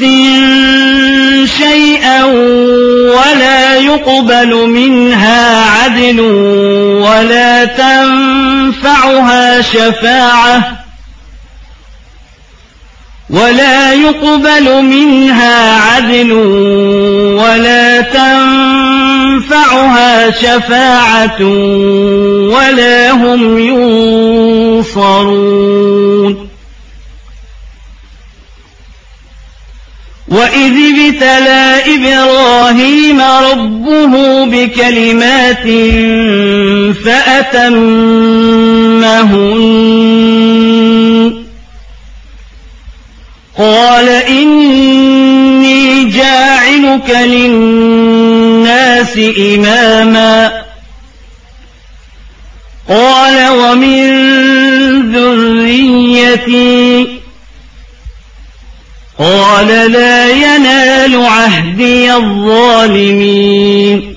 شيئا ولا يقبل منها عدل ولا تنفعها شفاعة ولا يقبل منها عدل ولا تنفعها شفاعة ولا هم ينصرون وإذ ابتلى إبراهيم ربه بكلمات فأتمهن قال إني جاعلك للناس إماما قال ومن ذريتي قال لا ينال عهدي الظالمين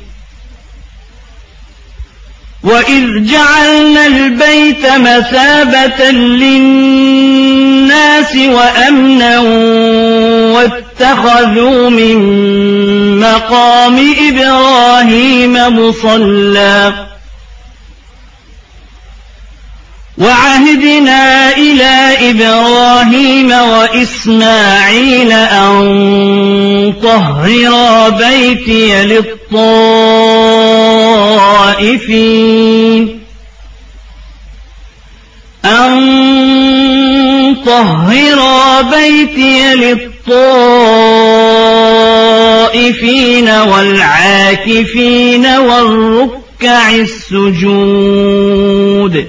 وإذ جعلنا البيت مثابة للناس وأمنا واتخذوا من مقام إبراهيم مصلى وعهدنا إلى إبراهيم وإسماعيل أن طهرا بيتي للطائفين أن طهرا بيتي للطائفين والعاكفين والركع السجود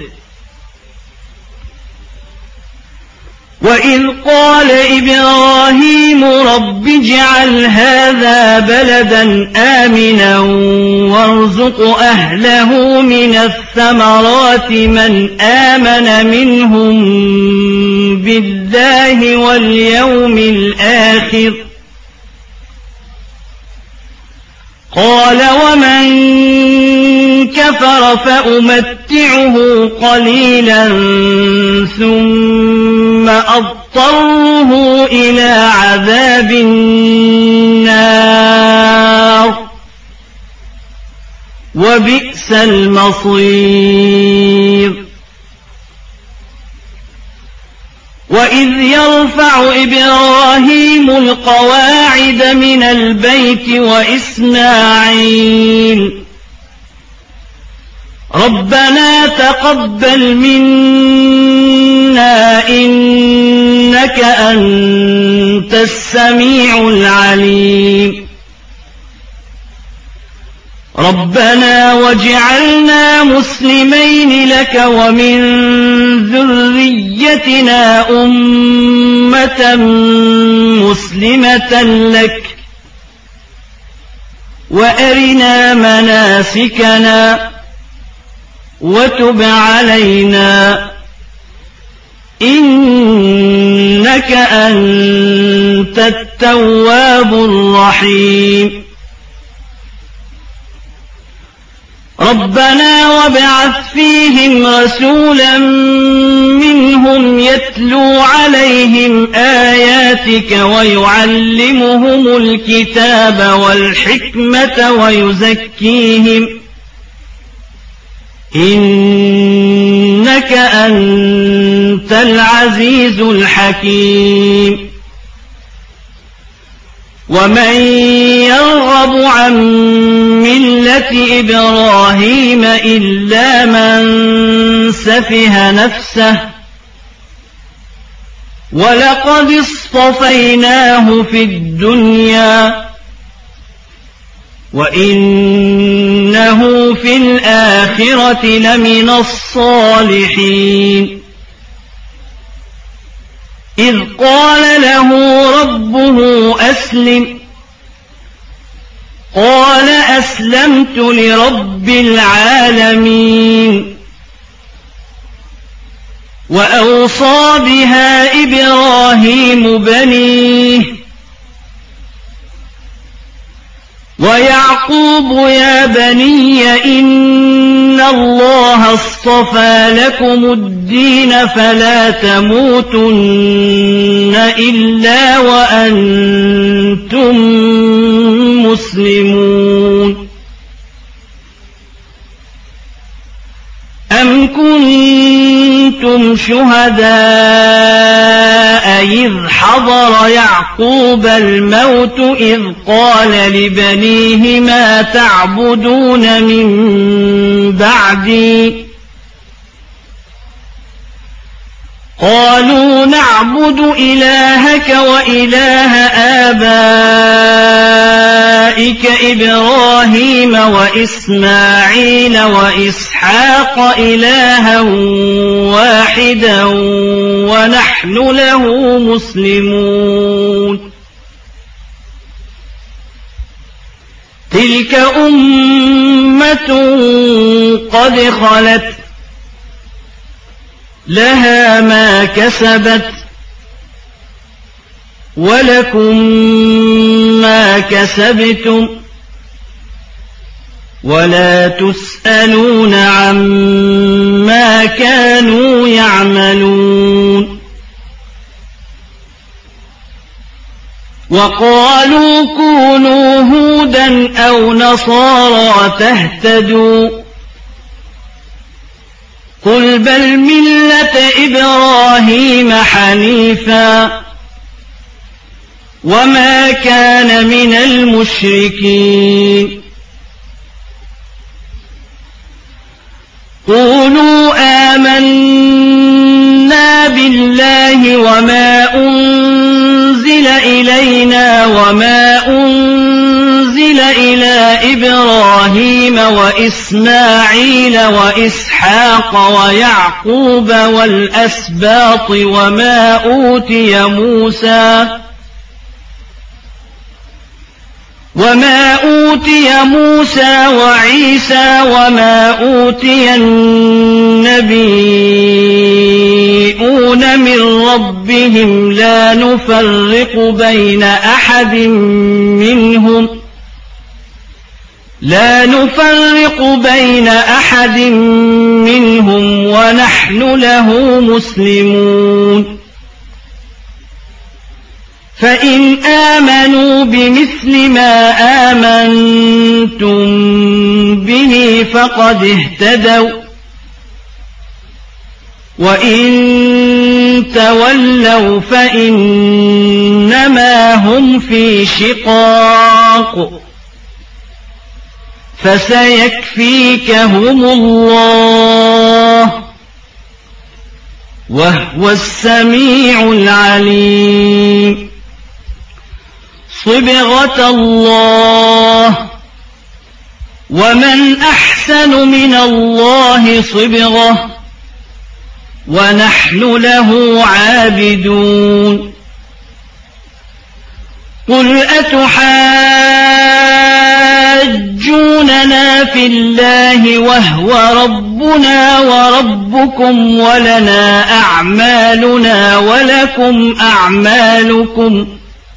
وإذ قال إبراهيم رب اجعل هذا بلدا آمنا وارزق أهله من الثمرات من آمن منهم بالله واليوم الآخر قال ومن كفر فأمتعه قليلا ثم أضطره إلى عذاب النار وبئس المصير وإذ يرفع إبراهيم القواعد من البيت وإسماعيل ربنا تقبل منا إنك أنت السميع العليم ربنا واجعلنا مسلمين لك ومن ذريتنا أمة مسلمة لك وأرنا مناسكنا وتب علينا إنك أنت التواب الرحيم ربنا وابعث فيهم رسولا منهم يتلو عليهم آياتك ويعلمهم الكتاب والحكمة ويزكيهم إنك أنت العزيز الحكيم ومن يرغب عن ملة إبراهيم إلا من سفه نفسه ولقد اصطفيناه في الدنيا وإنه في الآخرة لمن الصالحين إذ قال له ربه أسلم قال أسلمت لرب العالمين وأوصى بها إبراهيم بنيه ويعقوب يا بني إن الله اصطفى لكم الدين فلا تموتن إلا وأنتم مسلمون أم كنتم شهداء إذ حضر يعقوب الموت إذ قال لبنيه ما تعبدون من بعدي قالوا نعبد إلهك وإله آبائك إبراهيم وإسماعيل وإسحاق إلها واحدا ونحن له مسلمون تلك أمة قد خلت لها ما كسبت ولكم ما كسبتم ولا تسألون عما كانوا يعملون. وقالوا كونوا هودا أو نصارى تهتدوا قل بل ملة إبراهيم حنيفا وما كان من المشركين. قولوا آمنا بالله وما أنزل إلينا وما أنزل إلى إبراهيم وإسماعيل وإسحاق ويعقوب والأسباط وما أوتي موسى وما أوتي موسى وعيسى وما أوتي النبيون من ربهم لا نفرق بين أحد منهم لا نفرق بين أحد منهم ونحن له مسلمون. فإن آمنوا بمثل ما آمنتم به فقد اهتدوا وإن تولوا فإنما هم في شقاق فسيكفيكهم الله وهو السميع العليم. صبغة الله ومن أحسن من الله صبغة ونحن له عابدون. قل أتحاجوننا في الله وهو ربنا وربكم ولنا أعمالنا ولكم أعمالكم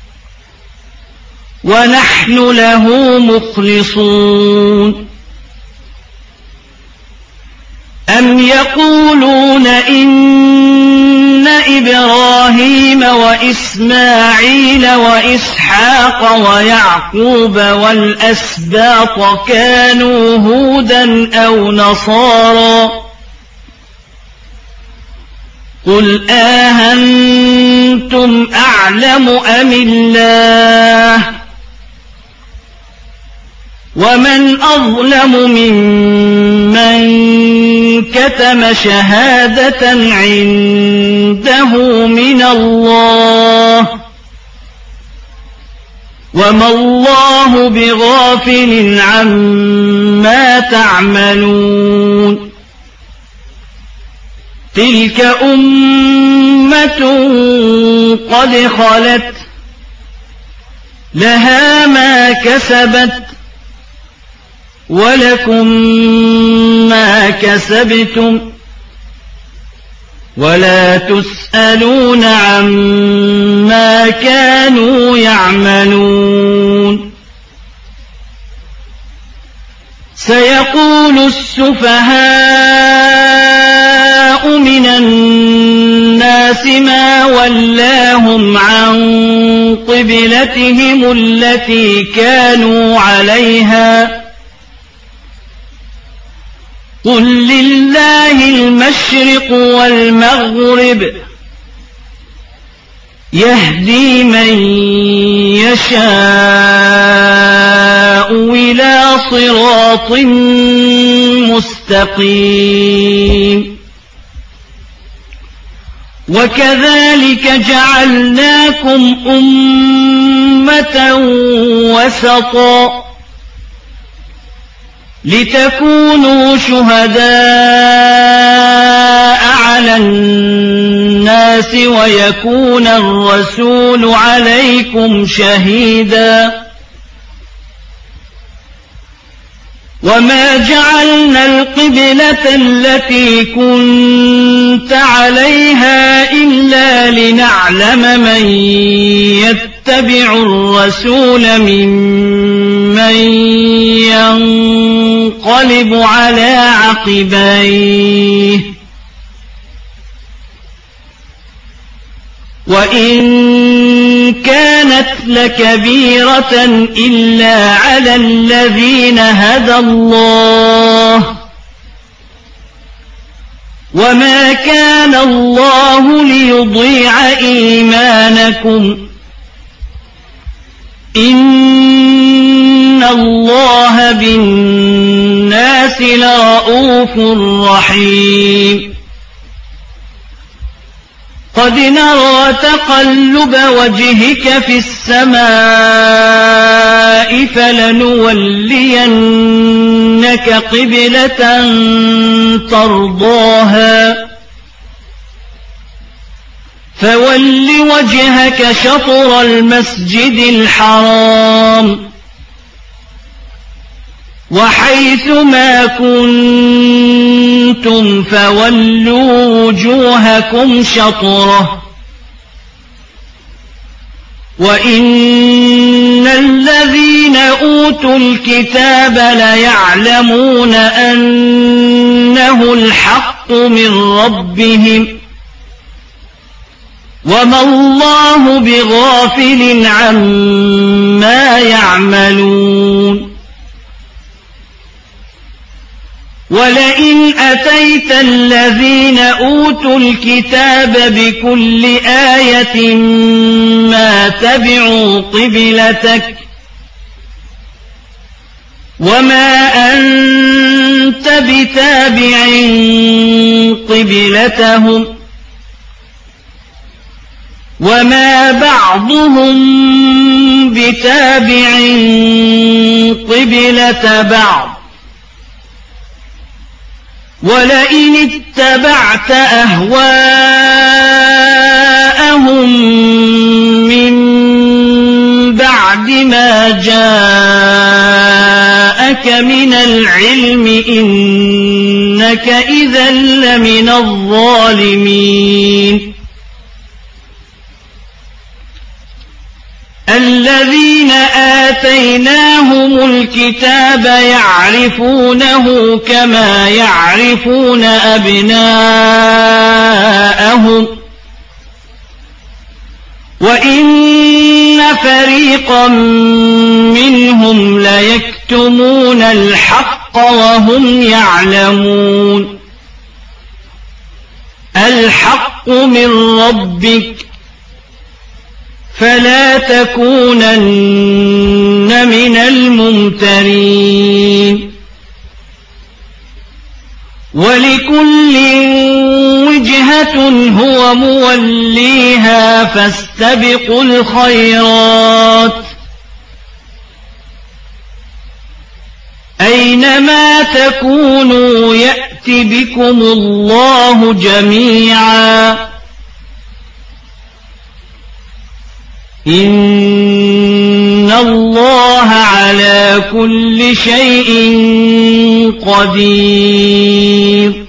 ونحن له مخلصون. أم يقولون إن إبراهيم وإسماعيل وإسحاق ويعقوب والأسباط كانوا هودا أو نصارى قل آهنتم أعلم أم الله ومن أظلم ممن كتم شهادة عنده من الله وما الله بغافل عما تعملون. تلك أمة قد خلت لها ما كسبت ولكم ما كسبتم ولا تسألون عما كانوا يعملون. سيقول السفهاء من الناس ما ولاهم عن قبلتهم التي كانوا عليها قل لله المشرق والمغرب يهدي من يشاء إلى صراط مستقيم. وكذلك جعلناكم أمة وسطا لتكونوا شهداء على الناس ويكون الرسول عليكم شهيدا. وما جعلنا القبلة التي كنت أنت عليها إلا لنعلم من يتبع الرسول ممن ينقلب على عقبيه وإن كانت لكبيرة إلا على الذين هدى الله وما كان الله ليضيع إيمانكم إن الله بالناس لرءوف رحيم قد نرى تقلب وجهك في السماء فلنولينك قبلة ترضاها فول وجهك شطر المسجد الحرام وحيث ما كنتم فولوا وجوهكم شطره وإن الذين أوتوا الكتاب ليعلمون أنه الحق من ربهم وما الله بغافل عما يعملون ولئن أتيت الذين أوتوا الكتاب بكل آية ما تبعوا قبلتك وما أنت بتابع قبلتهم وما بعضهم بتابع قبلة بعض ولئن اتبعت أهواءهم من بعد ما جاءك من العلم إنك إذا لمن الظالمين الذين آتيناهم الكتاب يعرفونه كما يعرفون أبناءهم وإن فريقا منهم ليكتمون الحق وهم يعلمون الحق من ربك فلا تكونن من الممترين ولكل وجهة هو موليها فاستبقوا الخيرات أينما تكونوا يأت بكم الله جميعا إن الله على كل شيء قدير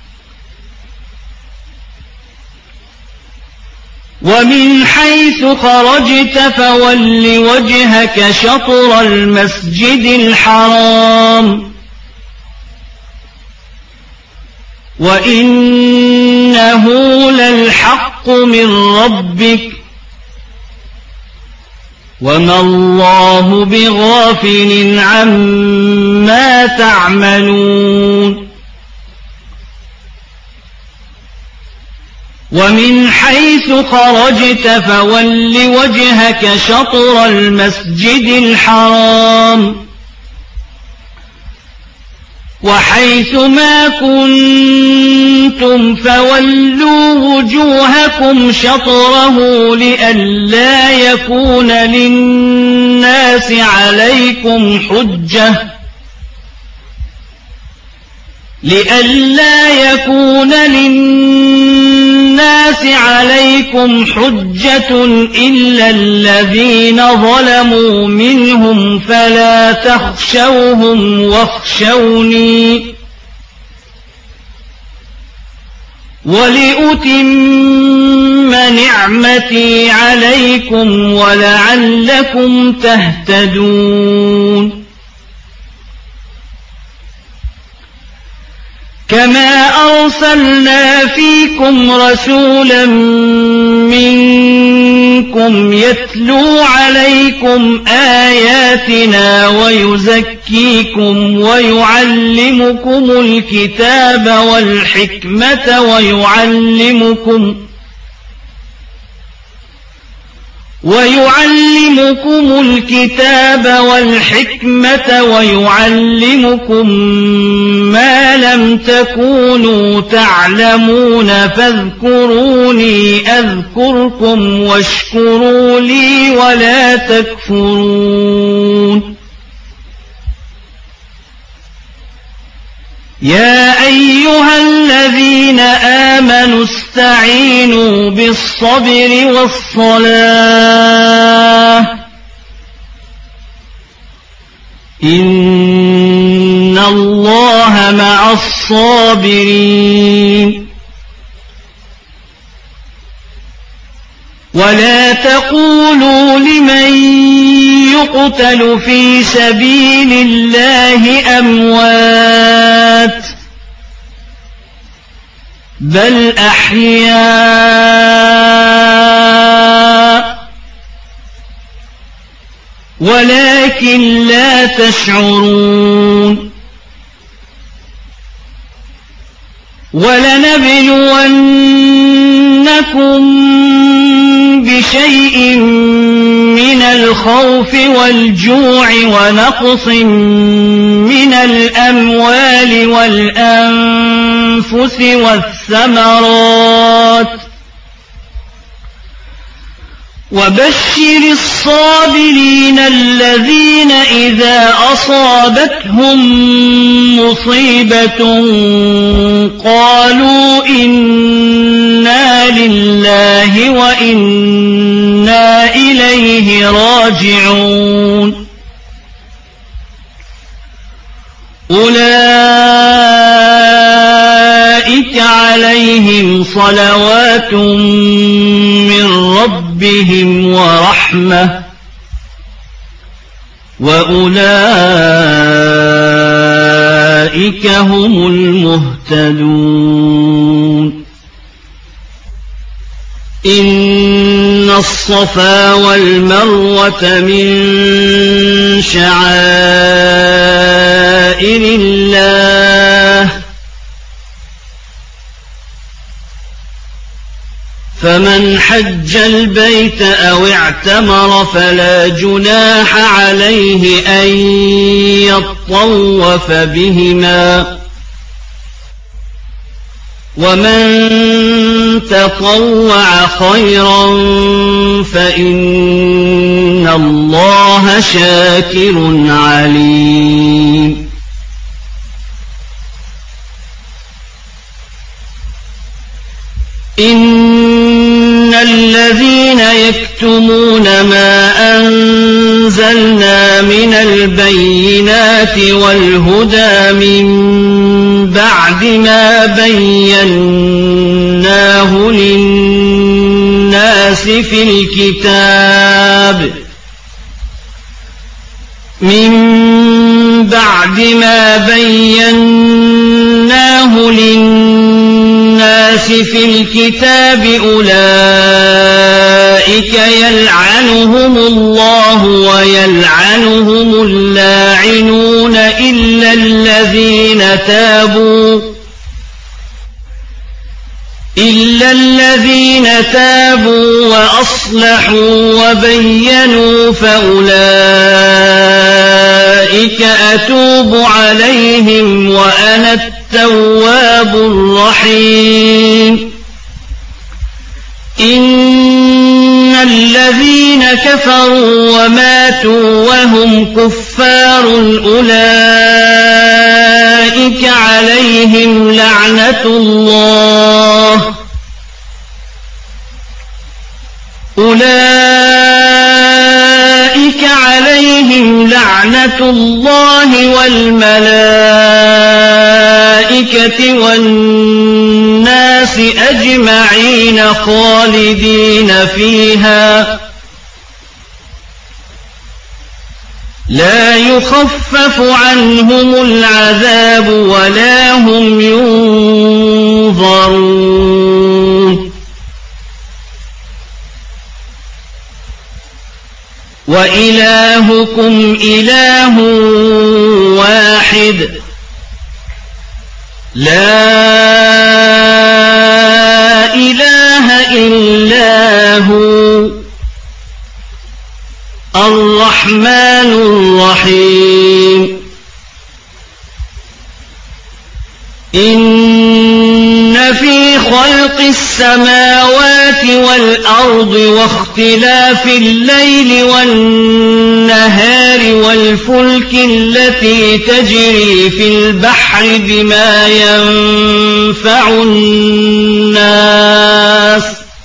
ومن حيث خرجت فول وجهك شطر المسجد الحرام وإنه للحق من ربك وما الله بغافل عما تعملون ومن حيث خرجت فول وجهك شطر المسجد الحرام وحيث ما كنتم فولوا وجوهكم شطره لئلا يكون للناس عليكم حجة لئلا يكون للناس عليكم حجة إلا الذين ظلموا منهم فلا تخشوهم واخشوني ولأتم نعمتي عليكم ولعلكم تهتدون كما أرسلنا فيكم رسولا منكم يتلو عليكم آياتنا ويزكيكم ويعلمكم الكتاب والحكمة ويعلمكم ويعلمكم الكتاب والحكمة ويعلمكم ما لم تكونوا تعلمون فاذكروني أذكركم واشكروا لي ولا تكفرون يا أيها الذين آمنوا استعينوا بالصبر والصلاة إن الله مع الصابرين ولا تقولوا لمن يقتل في سبيل الله أموات بل أحياء ولكن لا تشعرون ولنبلونكم بشيء من الخوف والجوع ونقص من الأموال والأنفس والثمرات وبشر الصابرين الذين إذا أصابتهم مصيبة قالوا إنا لله وإنا إليه راجعون أولئك عليهم صلوات من ربهم ورحمة وأولئك هم المهتدون إن الصفا والمروة من شعائر الله فمن حج البيت أو اعتمر فلا جناح عليه أن يطوف بهما ومن تطوع خيرا فإن الله شاكر عليم إن الذين يكتمون ما أنزلنا من البينات والهدى من بعد ما بيناه للناس في الكتاب من بعد ما بيناه للناس في الكتاب أولئك يلعنهم الله ويلعنهم اللاعنون إلا الذين تابوا إلا الذين تابوا وأصلحوا وبينوا فأولئك أتوب عليهم وأنا التواب الرحيم إن الذين كفروا وماتوا وهم كفار أولئك عليهم لعنة الله أولئك عليهم لعنة الله والملائكة والملائكة والناس أجمعين خالدين فيها لا يخفف عنهم العذاب ولا هم ينظرون وإلهكم إله واحد لا إله إلا هو الرحمن الرحيم إن في خلق السماوات والأرض واختلاف الليل والنهار والفلك التي تجري في البحر بما ينفع الناس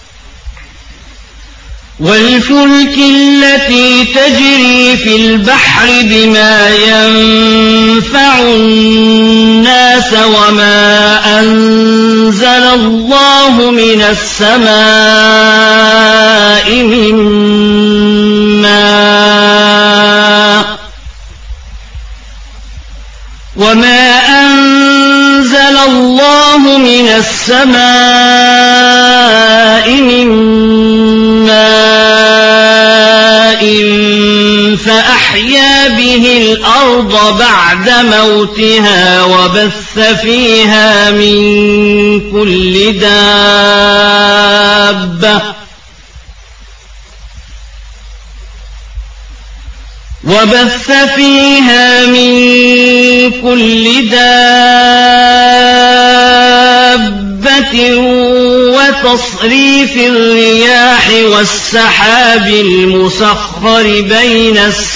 والفلك التي تجري في البحر بما ينفع الناس وما أنزل الله من السماء من ماء وما أنزل الله من السماء من ماء فأحيا به الأرض بعد موتها وبث فيها من كل دابة وبث فيها من كل دابة وتصريف الرياح والسحاب المسخر بين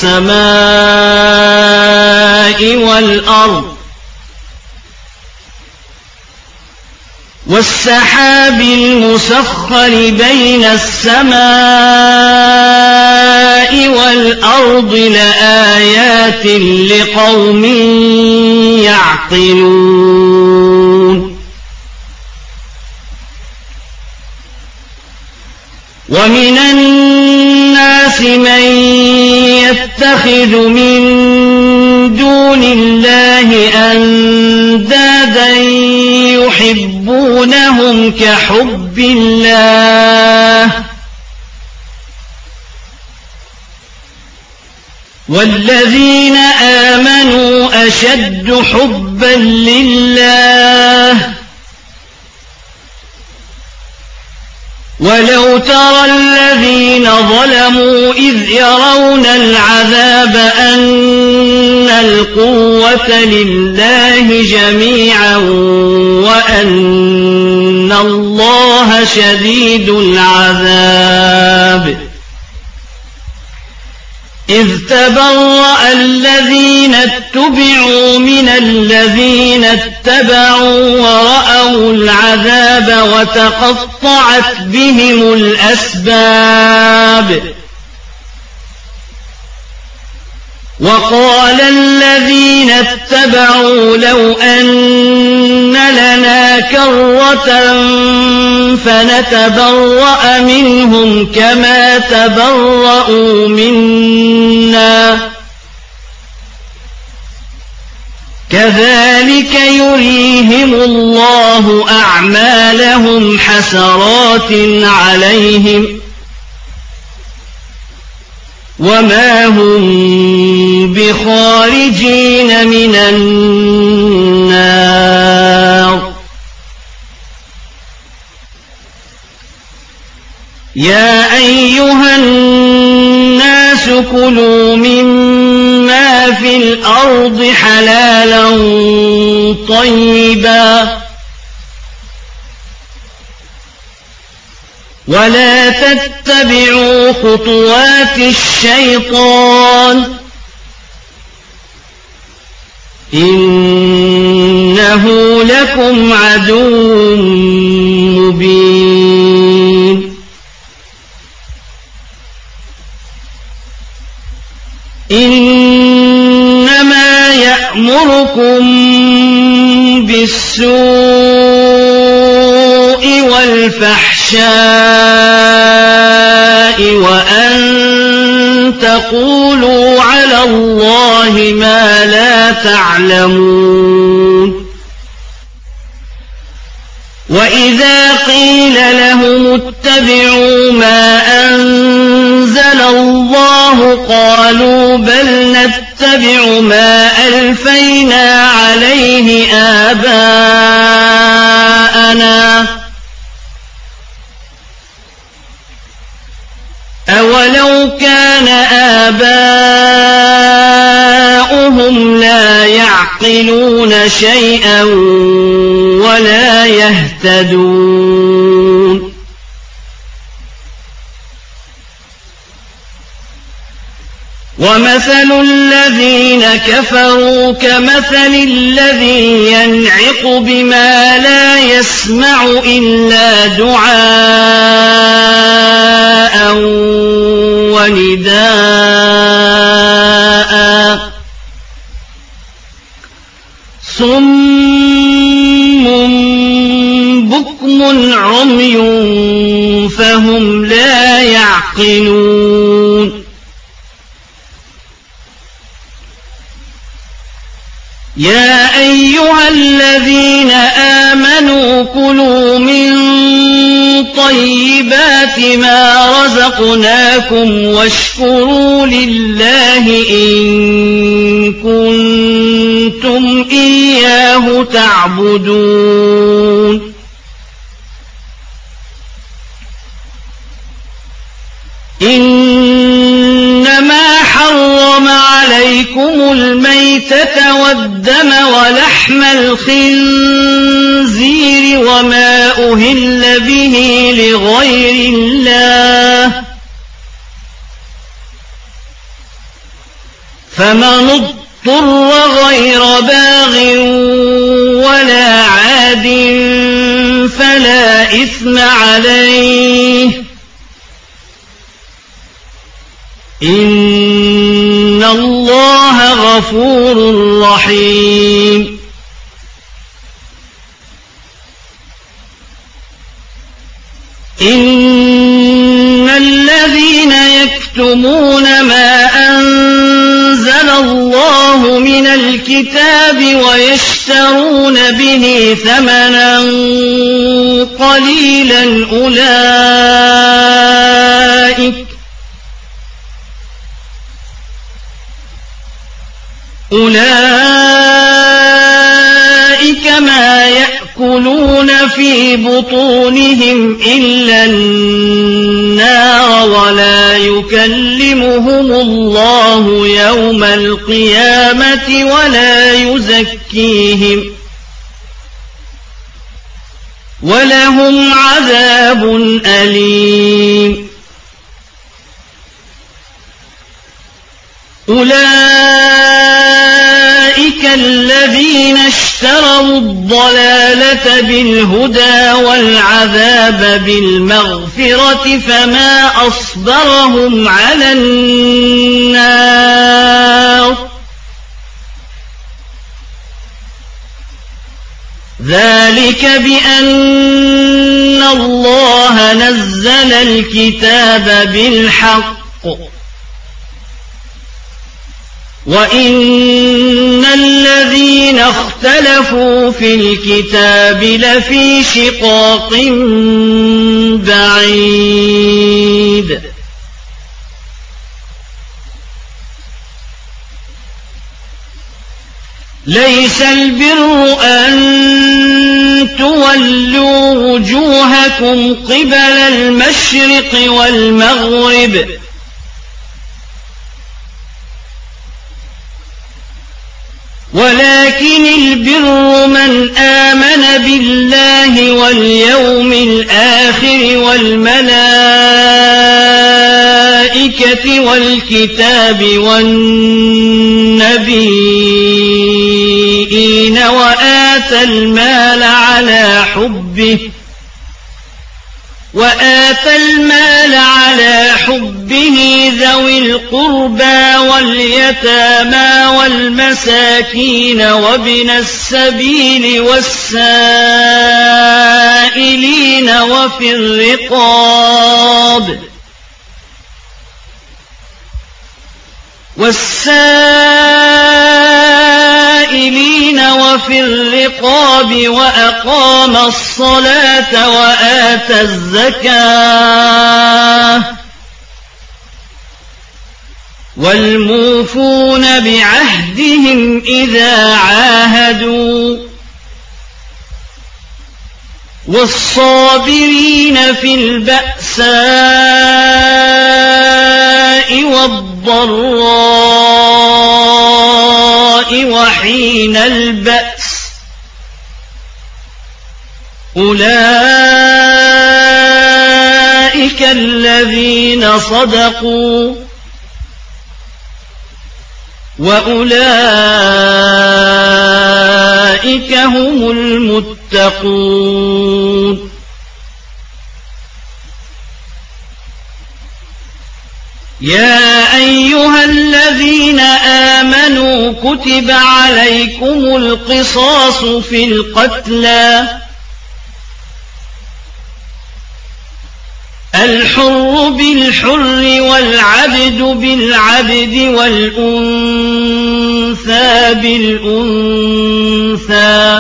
السماء والأرض والسحاب المسخر بين السماء والأرض لآيات لقوم يعقلون ومن الناس من يتخذ من دون الله أندادا يحبونهم كحب الله والذين آمنوا أشد حبا لله ولو ترى الذين ظلموا إذ يرون العذاب أن القوة لله جميعا وأن الله شديد العذاب إذ تبرأ الذين اتبعوا من الذين اتبعوا ورأوا العذاب وتقطعت بهم الأسباب وقال الذين اتبعوا لو أن لنا كرة فنتبرأ منهم كما تبرأوا منا كذلك يريهم الله أعمالهم حسرات عليهم وما هم بخارجين من النار يا أيها الناس كلوا مما في الأرض حلالا طيبا ولا تتبعوا خطوات الشيطان إنه لكم عدو مبين إنما يأمركم بالسوء والفحشاء وأن تقولوا على الله ما لا تعلمون وإذا قيل لهم اتبعوا ما أنزل الله قالوا بل نتبع ما ألفينا عليه آباءنا أولو كان آباؤهم لا يعقلون شيئا ولا يهتدون ومثل الذين كفروا كمثل الذي ينعق بما لا يسمع إلا دعاء ونداء صم بكم عمي فهم لا يعقلون يا أيها الذين آمنوا كلوا من طيبات ما رزقناكم واشكروا لله إن كنتم إياه تعبدون إنما حرم عليكم الميتة والدم ولحم الخنزير وما أهل به لغير الله فمن اضطر غير باغ ولا عاد فلا إثم عليه إن الله غفور رحيم إن الذين يكتمون ما أنزل الله من الكتاب ويشترون به ثمنا قليلا أولئك أولئك ما يأكلون في بطونهم إلا النار ولا يكلمهم الله يوم القيامة ولا يزكيهم ولهم عذاب أليم أولئك الذين اشتروا الضلالة بالهدى والعذاب بالمغفرة فما أصبرهم على النار ذلك بأن الله نزل الكتاب بالحق وإن الذين اختلفوا في الكتاب لفي شقاق بعيد ليس البر أن تولوا وجوهكم قبل المشرق والمغرب ولكن البر من آمن بالله واليوم الآخر والملائكة والكتاب والنبيين وآتى المال على حبه وآتى المال على حبه ذوي القربى واليتامى والمساكين وابن السبيل والسائلين وفي الرقاب والسائلين وفي الرقاب وأقام الصلاة وآتى الزكاة والموفون بعهدهم إذا عاهدوا والصابرين في البأساء والضراء وحين البأس أولئك الذين صدقوا وأولئك هم المتقون يا أيها الذين آمنوا كتب عليكم القصاص في القتلى الحر بالحر والعبد بالعبد والأنثى بالأنثى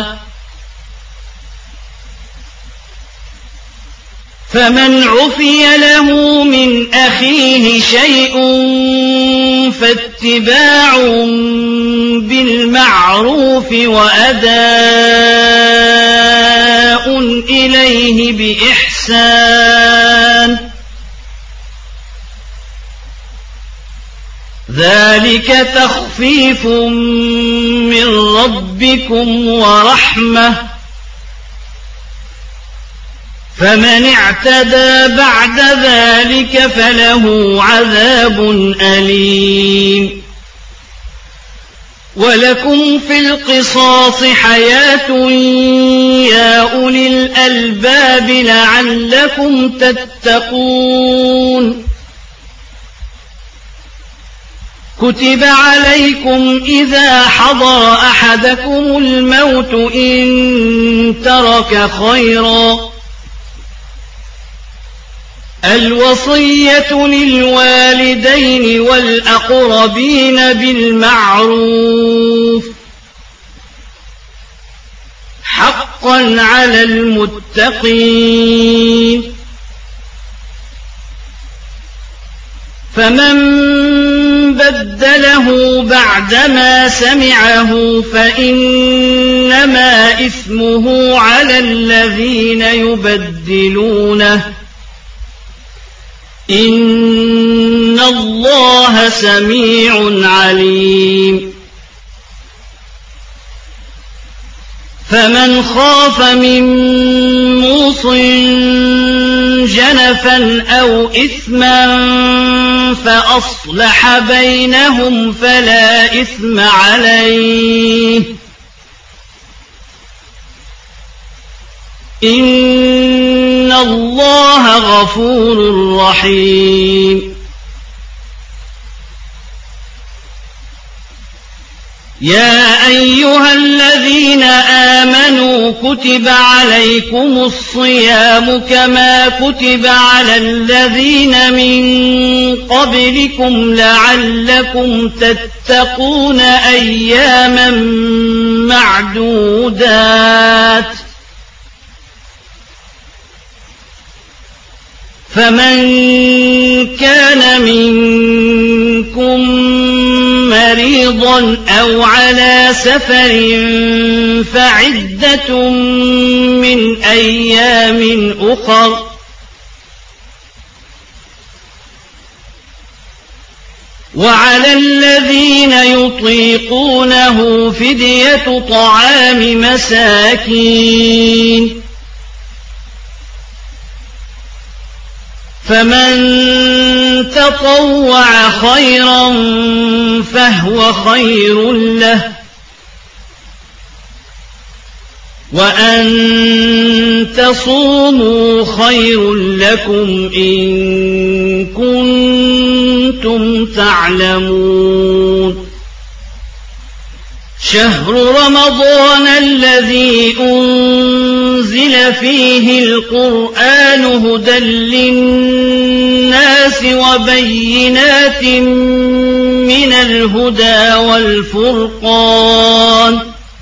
فمن عفي له من أخيه شيء فاتباع بالمعروف وأداء إليه بإحسان ذلك تخفيف من ربكم ورحمة فمن اعتدى بعد ذلك فله عذاب أليم ولكم في القصاص حياة يا أولي الألباب لعلكم تتقون كتب عليكم إذا حضر أحدكم الموت إن ترك خيرا الوصية للوالدين والأقربين بالمعروف حقا على المتقين فمن بدله بعدما سمعه فإنما إثمه على الذين يبدلونه إن الله سميع عليم فمن خاف من موص جنفا أو إثما فأصلح بينهم فلا إثم عليه إن الله غفور رحيم يا أيها الذين آمنوا كتب عليكم الصيام كما كتب على الذين من قبلكم لعلكم تتقون أياما معدودات فمن كان منكم مريضا أو على سفر فعدة من أيام أخر وعلى الذين يطيقونه فدية طعام مساكين فمن تطوع خيرا فهو خير له وأن تصوموا خير لكم إن كنتم وأنتم تعلمون شهر رمضان الذي أنزل فيه القرآن هدى للناس وبينات من الهدى والفرقان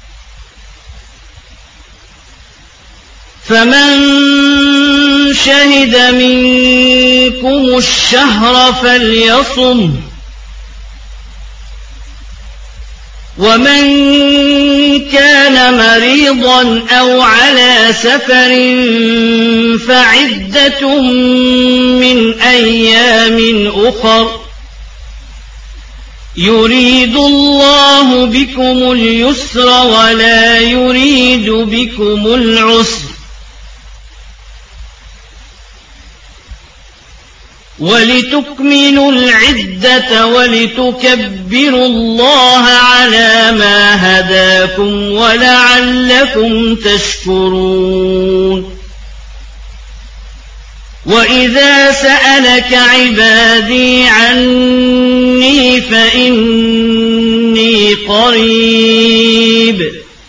فمن شهد منكم الشهر فليصم ومن كان مريضا أو على سفر فعدة من أيام أخر يريد الله بكم اليسر ولا يريد بكم العسر ولتكملوا العدة ولتكبروا الله على ما هداكم ولعلكم تشكرون وإذا سألك عبادي عني فإني قريب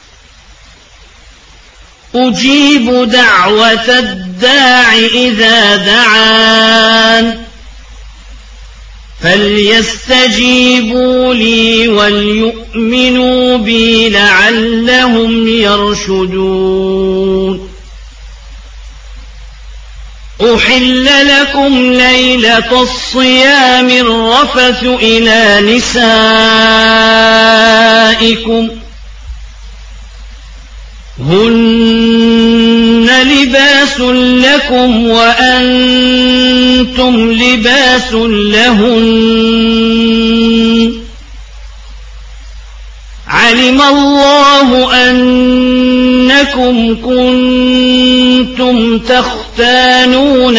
أجيب دعوة الداع إذا دعان فليستجيبوا لي وليؤمنوا بي لعلهم يرشدون أحل لكم ليلة الصيام الرفث إلى نسائكم هن لباس لكم وأنتم لباس لهن علم الله أنكم كنتم تختانون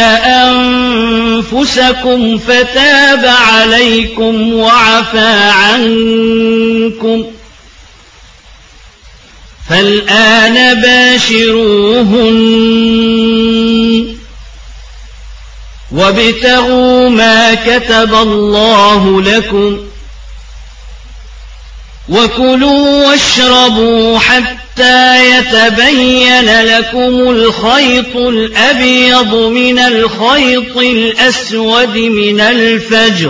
أنفسكم فتاب عليكم وعفى عنكم فالآن باشروهن وابتغوا ما كتب الله لكم وكلوا واشربوا حتى يتبين لكم الخيط الأبيض من الخيط الأسود من الفجر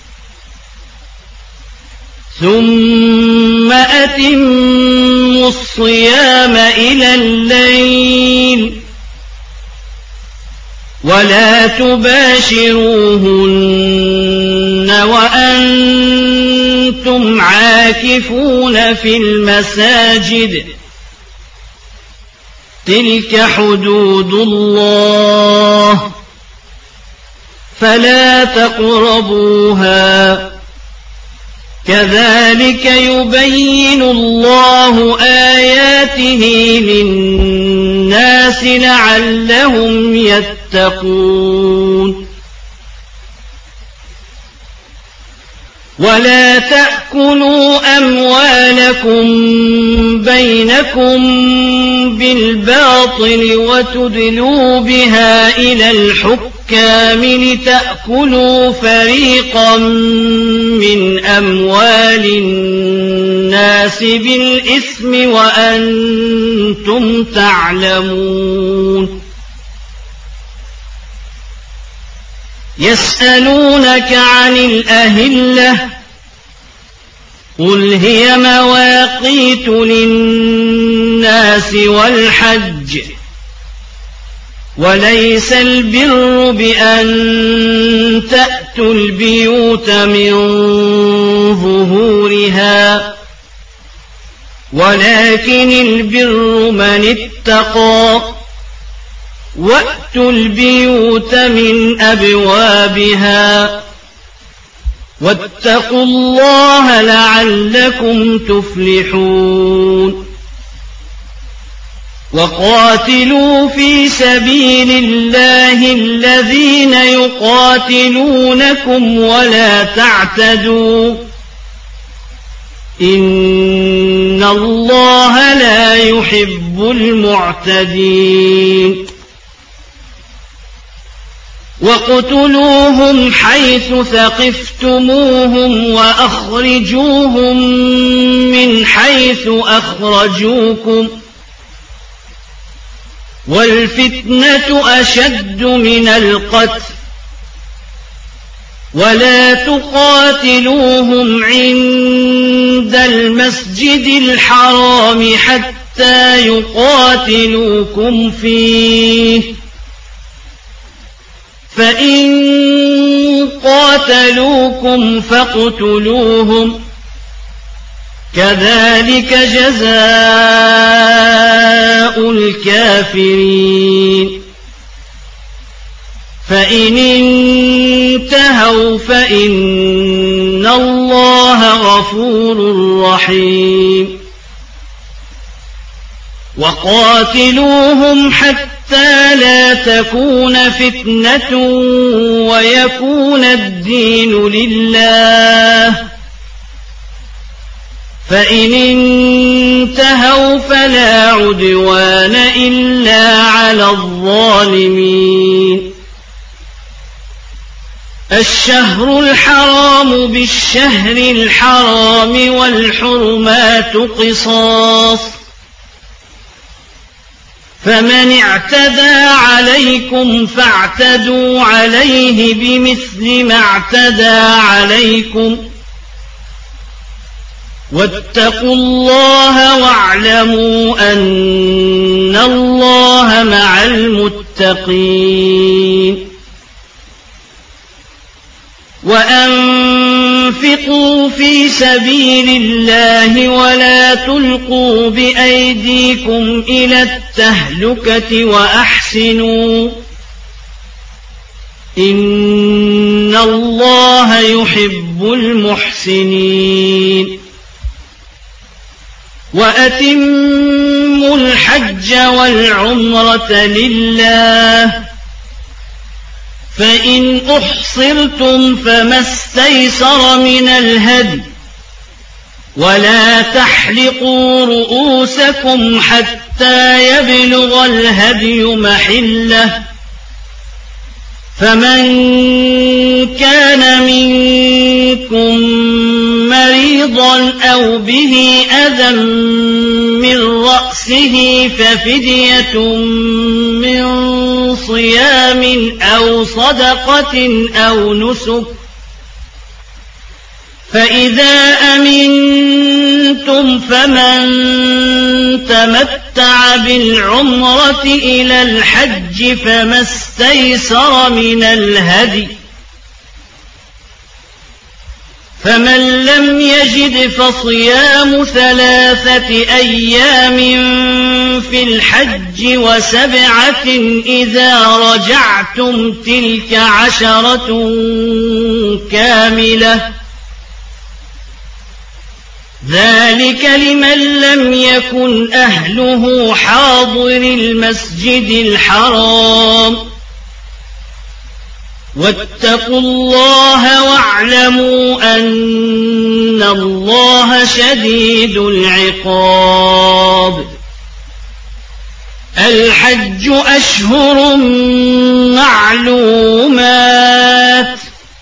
ثم أتموا الصيام إلى الليل ولا تباشروهن وأنتم عاكفون في المساجد تلك حدود الله فلا تقربوها كذلك يبين الله آياته للناس لعلهم يتقون ولا تأكلوا أموالكم بينكم بالباطل وتدلوا بها إلى الحكام لتأكلوا فريقا من أموال الناس بالإثم وأنتم تعلمون يسألونك عن الأهلة قل هي مواقيت للناس والحج وليس البر بأن تأتوا البيوت من ظهورها ولكن البر من اتقى وأتوا البيوت من أبوابها واتقوا الله لعلكم تفلحون وقاتلوا في سبيل الله الذين يقاتلونكم ولا تعتدوا إن الله لا يحب المعتدين وَاقْتُلُوهُمْ حَيْثُ ثَقِفْتُمُوهُمْ وَأَخْرِجُوهُمْ مِنْ حَيْثُ أَخْرَجُوكُمْ ۚ وَالْفِتْنَةُ أَشَدُّ مِنَ الْقَتْلِ ۚ وَلَا تُقَاتِلُوهُمْ عِندَ الْمَسْجِدِ الْحَرَامِ حَتَّىٰ يُقَاتِلُوكُمْ فِيهِ ۖ فَإِن قَاتَلُوكُمْ فَاقْتُلُوهُمْ ۗ كَذَٰلِكَ جَزَاءُ الْكَافِرِينَ. فَإِنِ انتَهَوْا فَإِنَّ اللَّهَ غَفُورٌ رَّحِيمٌ. وَقَاتِلُوهُمْ حَتَّىٰ لَا تَكُونَ فِتْنَةٌ وَيَكُونَ الدِّينُ لِلَّهِ ۖ فَإِنِ انتَهَوْا فَلَا عُدْوَانَ إِلَّا عَلَى الظَّالِمِينَ. الشهر الحرام بالشهر الحرام والحرمات قصاص، فمن اعتدى عليكم فاعتدوا عليه بمثل ما اعتدى عليكم، واتقوا الله واعلموا أن الله مع المتقين. وأنفقوا في سبيل الله ولا تلقوا بأيديكم إلى التهلكة وأحسنوا إن الله يحب المحسنين. وأتموا الحج والعمرة لله، فإن أحصرتم فما استيسر من الهدي، ولا تحلقوا رؤوسكم حتى يبلغ الهدي محله، فمن كان منكم مريضا أو به أذى من رأسه ففدية من صيام أو صدقة أو نسك، فإذا أمنتم فمن تمتع بالعمرة إلى الحج فما استيسر من الهدي، فمن لم يجد فصيام ثلاثة أيام في الحج وسبعة إذا رجعتم تلك عشرة كاملة، ذلك لمن لم يكن أهله حاضر المسجد الحرام. واتقوا الله واعلموا أن الله شديد العقاب. الحج أشهر معلومات،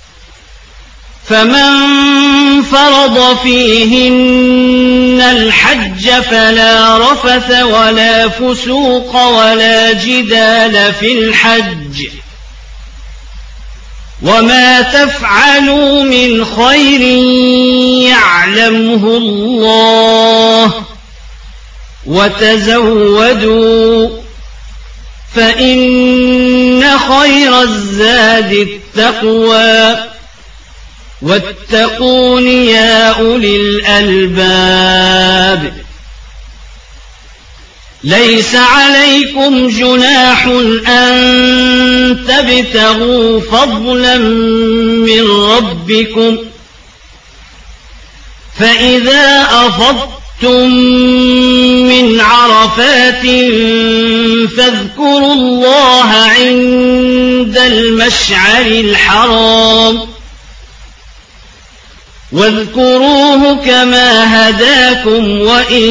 فمن فرض فيهن الحج فلا رفث ولا فسوق ولا جدال في الحج، وما تفعلوا من خير يعلمه الله، وتزودوا فإن خير الزاد التقوى، واتقون يا أولي الألباب. ليس عليكم جناح أن تبتغوا فضلا من ربكم، فإذا أفضتم من عرفات فاذكروا الله عند المشعر الحرام، واذكروه كما هداكم وإن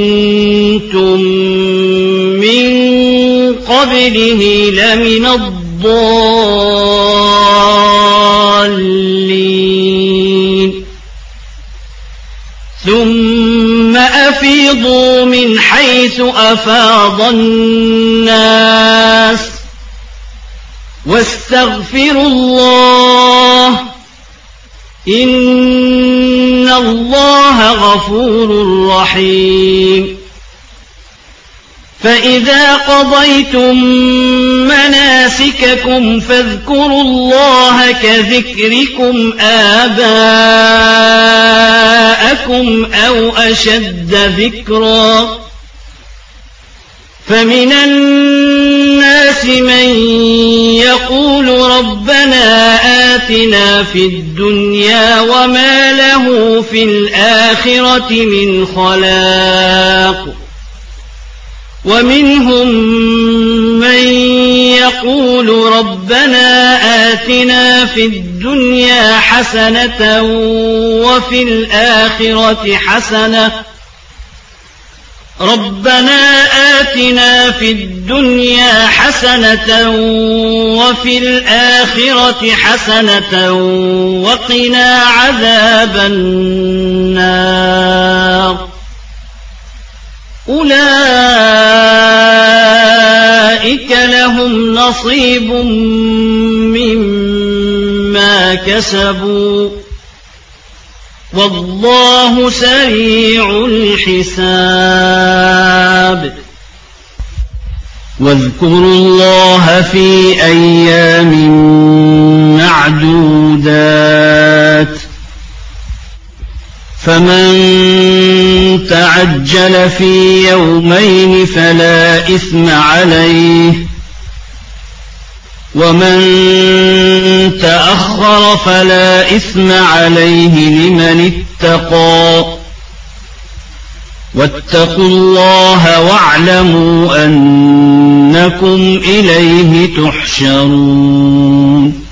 كنتم من قبله لمن الضالين. الضالين ثم أفيضوا من حيث أفاض الناس واستغفروا الله إن الله غفور رحيم فإذا قضيتم مناسككم فاذكروا الله كذكركم آباءكم أو أشد ذكرا فمن الناس من يقول ربنا آتنا في الدنيا وما له في الآخرة من خلاق ومنهم من يقول ربنا آتنا في الدنيا حسنة وفي الآخرة حسنة ربنا آتنا في الدنيا حسنة وفي الآخرة حسنة وقنا عذاب النار أولئك لهم نصيب مما كسبوا والله سريع الحساب واذكروا الله في أيام معدودات فمن تعجل في يومين فلا إثم عليه ومن تأخر فلا إثم عليه لمن اتقى واتقوا الله واعلموا أنكم إليه تحشرون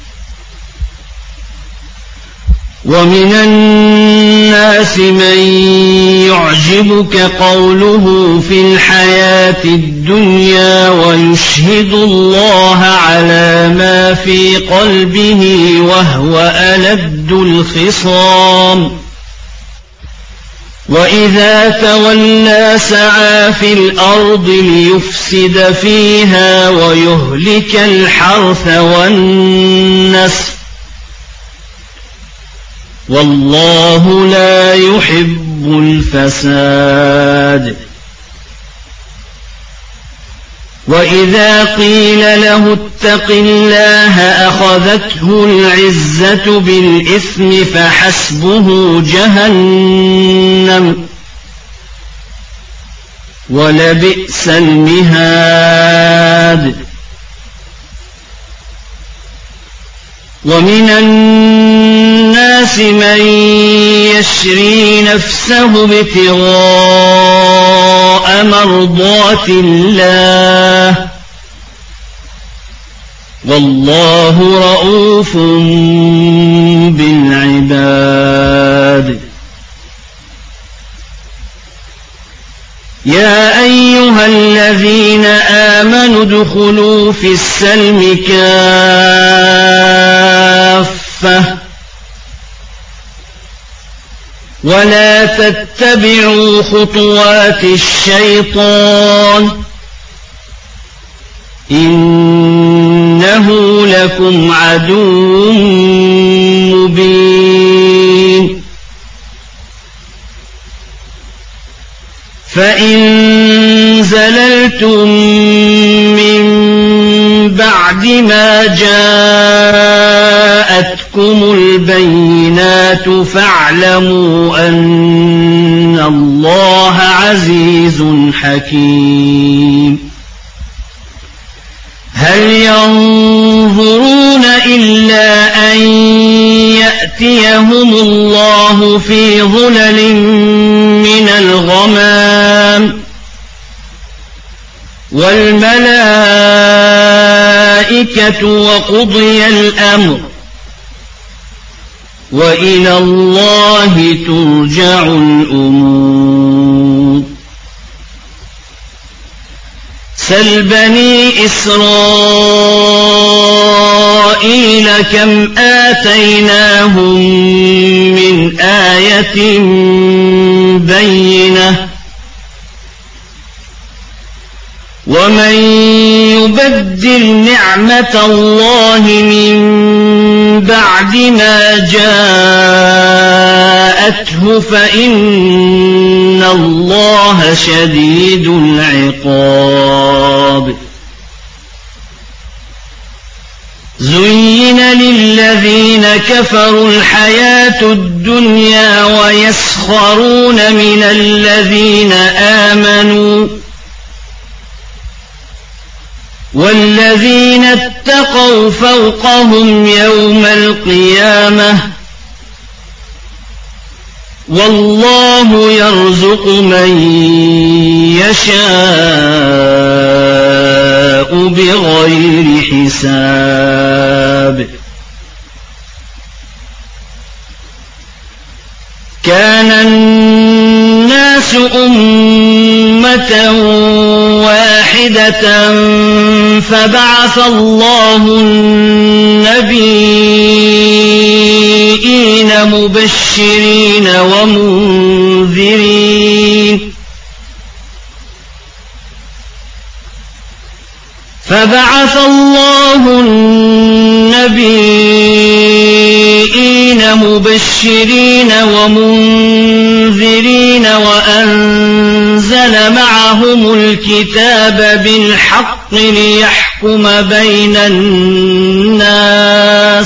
ومن الناس من يعجبك قوله في الحياة الدنيا ويشهد الله على ما في قلبه وهو ألد الخصام وإذا تولى سعى في الأرض ليفسد فيها ويهلك الحرث والنسل والله لا يحب الفساد وإذا قيل له اتق الله أخذته العزة بالإثم فحسبه جهنم ولبئس المهاد ومن الناس من يشري نفسه ابتغاء مرضات الله والله رؤوف بالعباد يا أيها الذين آمنوا ادخلوا في السلم كافة ولا تتبعوا خطوات الشيطان إنه لكم عدو مبين فإن زللتم من بعد ما جاءتكم البينات فاعلموا أن الله عزيز حكيم هل ينظرون إلا أن يأتيهم الله في ظلل من الغمام والملائكة وقضي الأمر وإلى الله ترجع الأمور سل بني إسرائيل كم آتيناهم من آية بينة ومن يبدل نعمة الله من بعد ما جاءته فإن الله شديد العقاب زين للذين كفروا الحياة الدنيا ويسخرون من الذين آمنوا والذين اتقوا فوقهم يوم القيامة والله يرزق من يشاء بغير حساب كان الناس أمة واحدة فبعث الله النبيين مبشرين ومنذرين فبعث الله النبيين مبشرين ومنذرين وأنزل معهم الكتاب بالحق ليحكم بين الناس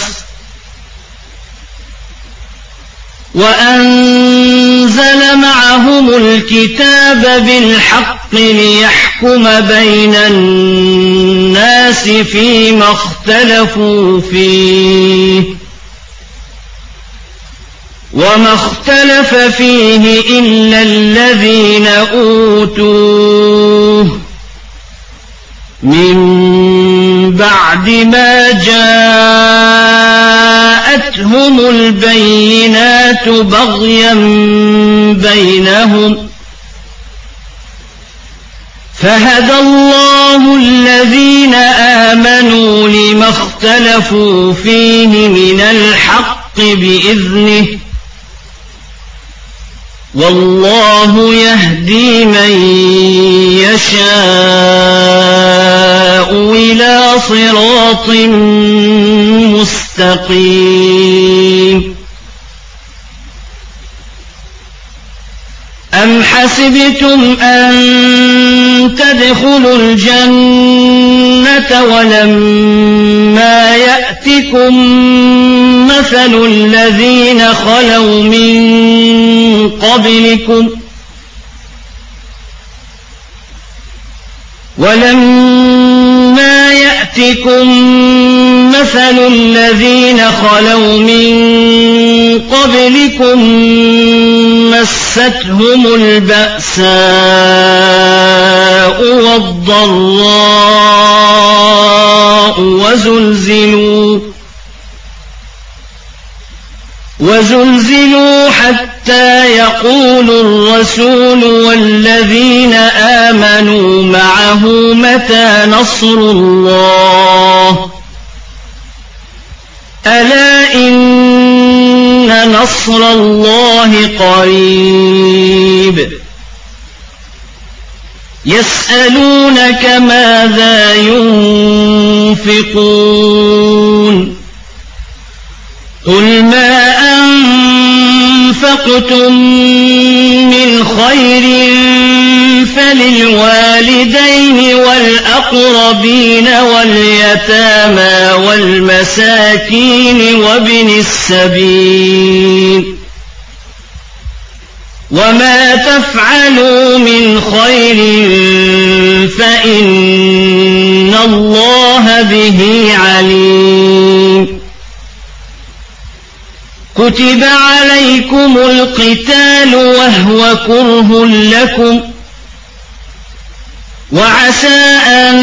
وأنزل معهم الكتاب بالحق ليحكم بين الناس فيما اختلفوا فيه وما اختلف فيه إلا الذين أوتوه من بعد ما جاءتهم البينات بغيا بينهم فهدى الله الذين آمنوا لما اختلفوا فيه من الحق بإذنه والله يهدي من يشاء إلى صراط مستقيم أم حسبتم أن تدخلوا الجنة ولما يأتكم مثل الذين خلوا من قبلكم ولما يأتكم مثل الذين خلوا من قبلكم مستهم البأساء والضراء وزلزلوا وزلزلوا حتى يقول الرسول والذين آمنوا معه متى نصر الله ألا إن نصر الله قريب يسألونك ماذا ينفقون قل ما أنفقتم من خير فللوالدين والأقربين واليتامى والمساكين وابن السبيل وما تفعلوا من خير فإن الله به عليم كتب عليكم القتال وهو كره لكم وعسى أن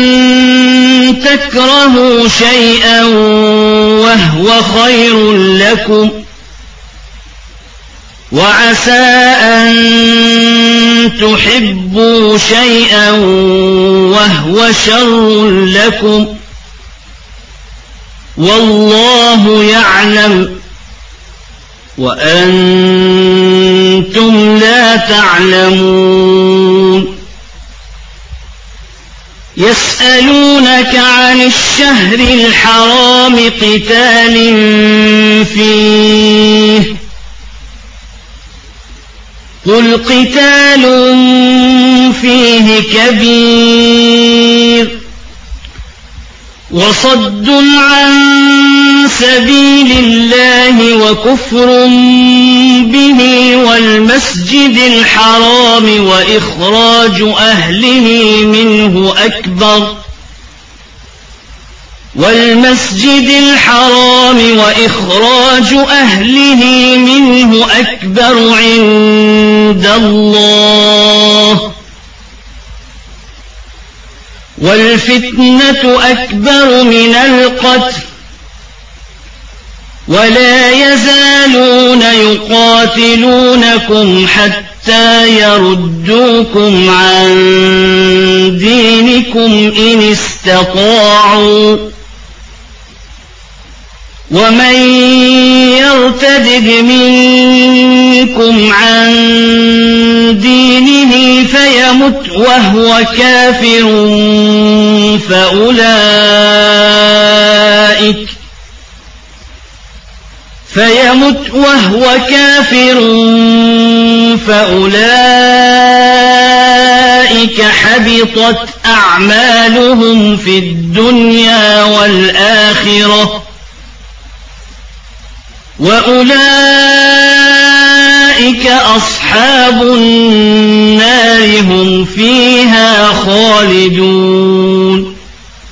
تكرهوا شيئا وهو خير لكم وعسى أن تحبوا شيئا وهو شر لكم والله يعلم وأنتم لا تعلمون يسألونك عن الشهر الحرام قتال فيه قل قتال فيه كبير وصد عن سبيل الله وكفر به والمسجد الحرام وإخراج أهله منه أكبر والمسجد الحرام وإخراج أهله منه أكبر عند الله والفتنة أكبر من القتل ولا يزالون يقاتلونكم حتى يردوكم عن دينكم إن استطاعوا ومن يرتد منكم عن دينه فيمت وهو كافر فأولئك فيمت وهو كافر فأولئك حبطت أعمالهم في الدنيا والآخرة وأولئك أصحاب النار هم فيها خالدون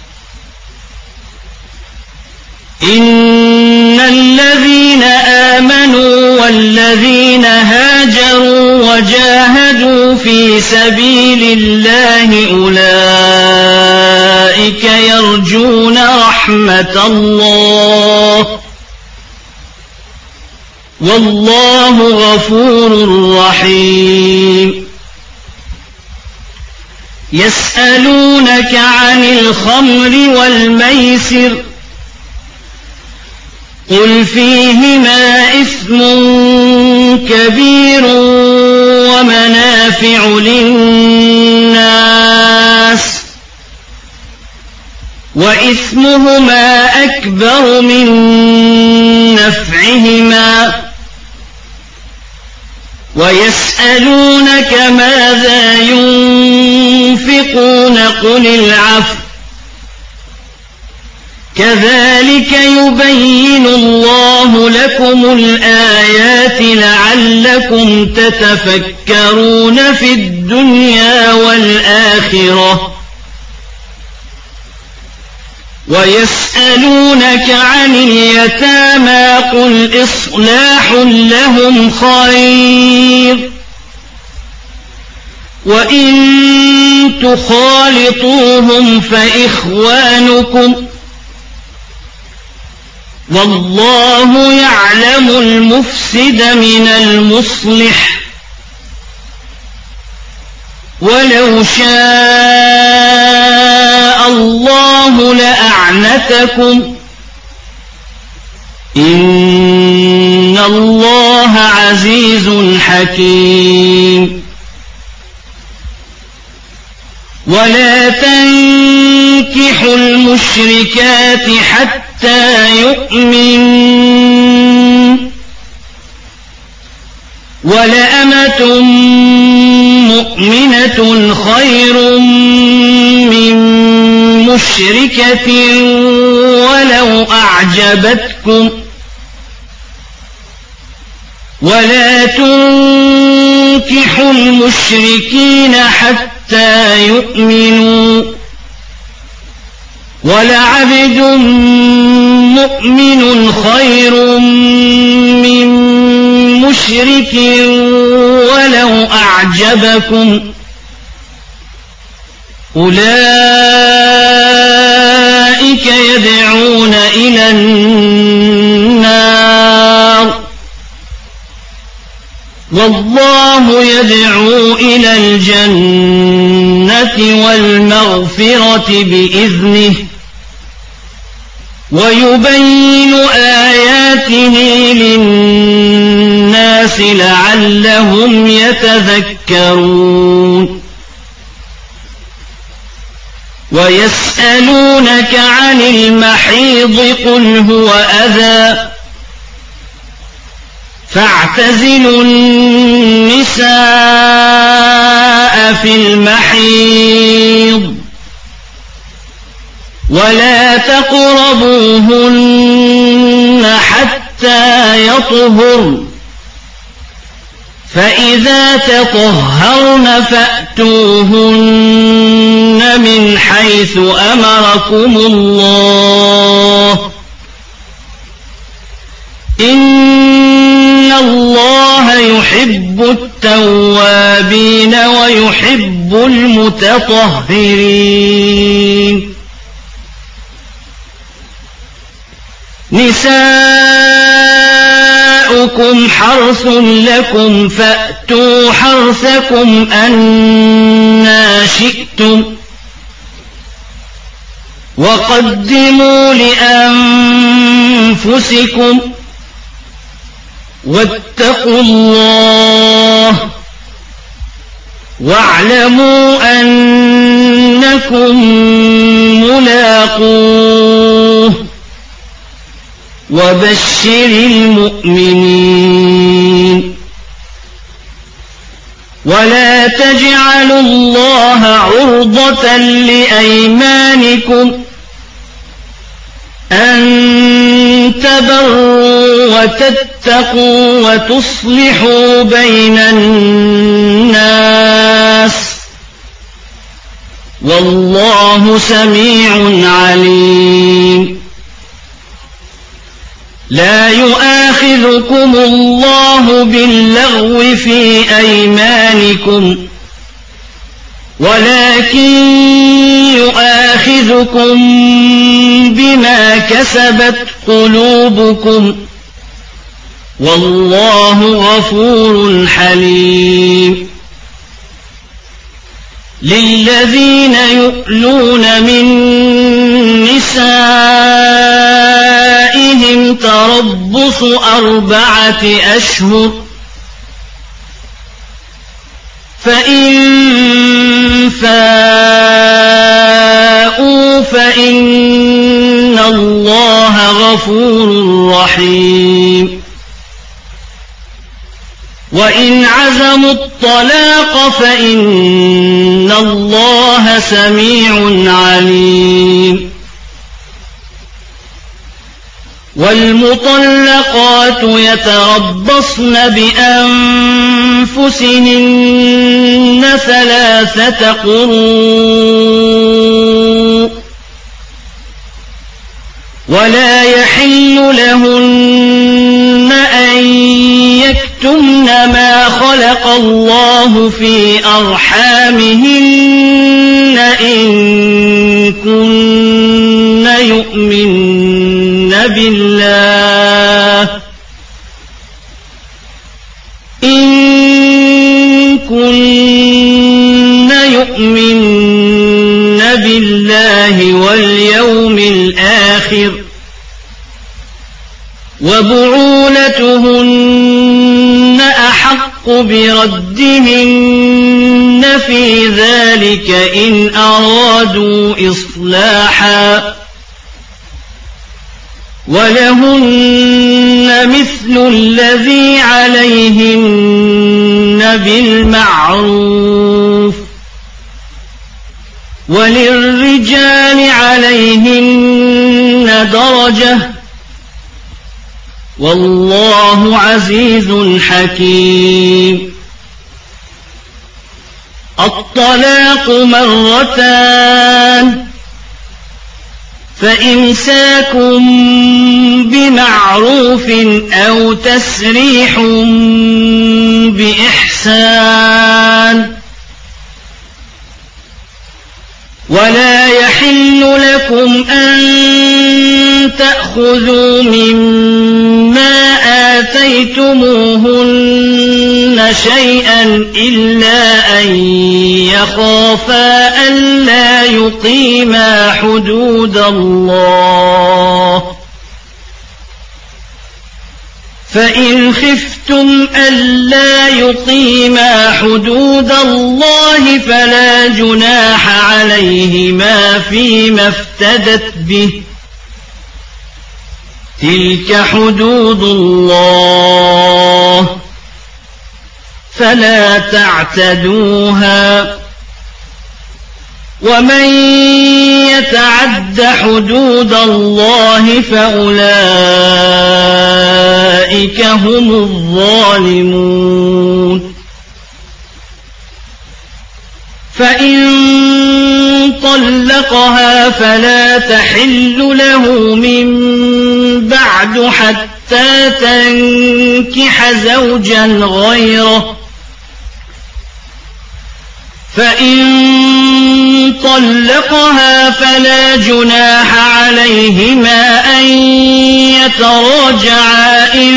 إن الذين آمنوا والذين هاجروا وجاهدوا في سبيل الله أولئك يرجون رحمة الله والله غفور رحيم يسألونك عن الخمر والميسر قل فيهما إثم كبير ومنافع للناس وإثمهما أكبر من نفعهما ويسألونك ماذا ينفقون قل العفو كذلك يبين الله لكم الآيات لعلكم تتفكرون في الدنيا والآخرة ويسألونك عن اليتامى قل إصلاح لهم خير وإن تخالطوهم فإخوانكم والله يعلم المفسد من المصلح ولو شاء الله لأعنتكم إن الله عزيز حكيم ولا تنكحوا المشركات حتى يؤمنوا ولأمة مؤمنة خير من مشركة ولو أعجبتكم ولا تنكحوا المشركين حتى يؤمنوا ولعبد مؤمن خير من مشرك ولو أعجبكم أولئك يدعون إلى النار والله يدعو إلى الجنة والمغفرة بإذنه ويبين آياته للناس لعلهم يتذكرون ويسألونك عن المحيض قل هو أذى فاعتزلوا النساء في المحيض ولا تقربوهن حتى يطهرن فإذا تطهرن فأتوهن من حيث أمركم الله إن الله يحب التوابين ويحب المتطهرين نساؤكم حرث لكم فأتوا حرثكم أنى شئتم وقدموا لأنفسكم واتقوا الله واعلموا أنكم ملاقوه وبشر المؤمنين ولا تجعلوا الله عرضة لأيمانكم أن تبروا وتتقوا وتصلحوا بين الناس والله سميع عليم لا يؤاخذكم الله باللغو في أيمانكم ولكن يؤاخذكم بما كسبت قلوبكم والله غفور حليم للذين يؤلون من نسائهم تربص أربعة أشهر فإن فاءوا فإن الله غفور رحيم وإن عزموا الطلاق فإن الله سميع عليم والمطلقات يتربصن بأنفسهن ثلاثة قروء ولا يحل لهن أن يكتمن ما خلق الله في أرحامهن إن كن يؤمن بالله إن كن يؤمن بالله واليوم الآخر وبعولتهن أحق بردهن في ذلك إن أرادوا إصلاحا ولهن مثل الذي عليهن بالمعروف وللرجال عليهن درجة والله عزيز حكيم الطلاق مرتان فإمساك بمعروف أو تسريح بإحسان ولا يحل لكم أن تأخذوا مما آتيتموهن يفعلن شيئا إلا أن يخافا ألا يقيما حدود الله فإن خفتم ألا يقيما حدود الله فلا جناح عليهما فيما افتدت به تلك حدود الله فلا تعتدوها ومن يتعد حدود الله فأولئك هم الظالمون فإن طلقها فلا تحل له من بعد حتى تنكح زوجا غيره فإن طلقها فلا جناح عليهما أن يتراجعا إن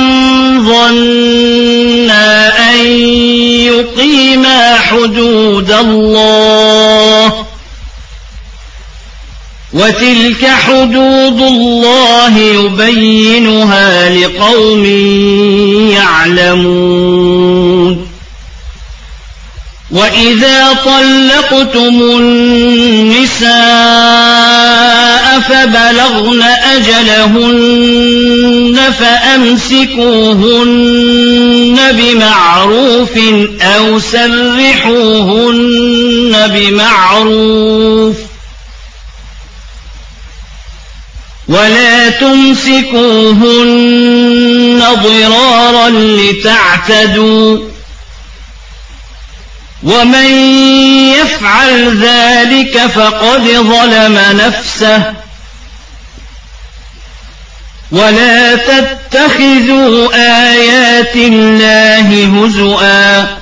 ظنا أن يقيما حدود الله وتلك حدود الله يبينها لقوم يعلمون وإذا طلقتم النساء فبلغن أجلهن فأمسكوهن بمعروف أو سرحوهن بمعروف ولا تمسكوهن ضرارا لتعتدوا ومن يفعل ذلك فقد ظلم نفسه ولا تتخذوا آيات الله هزؤا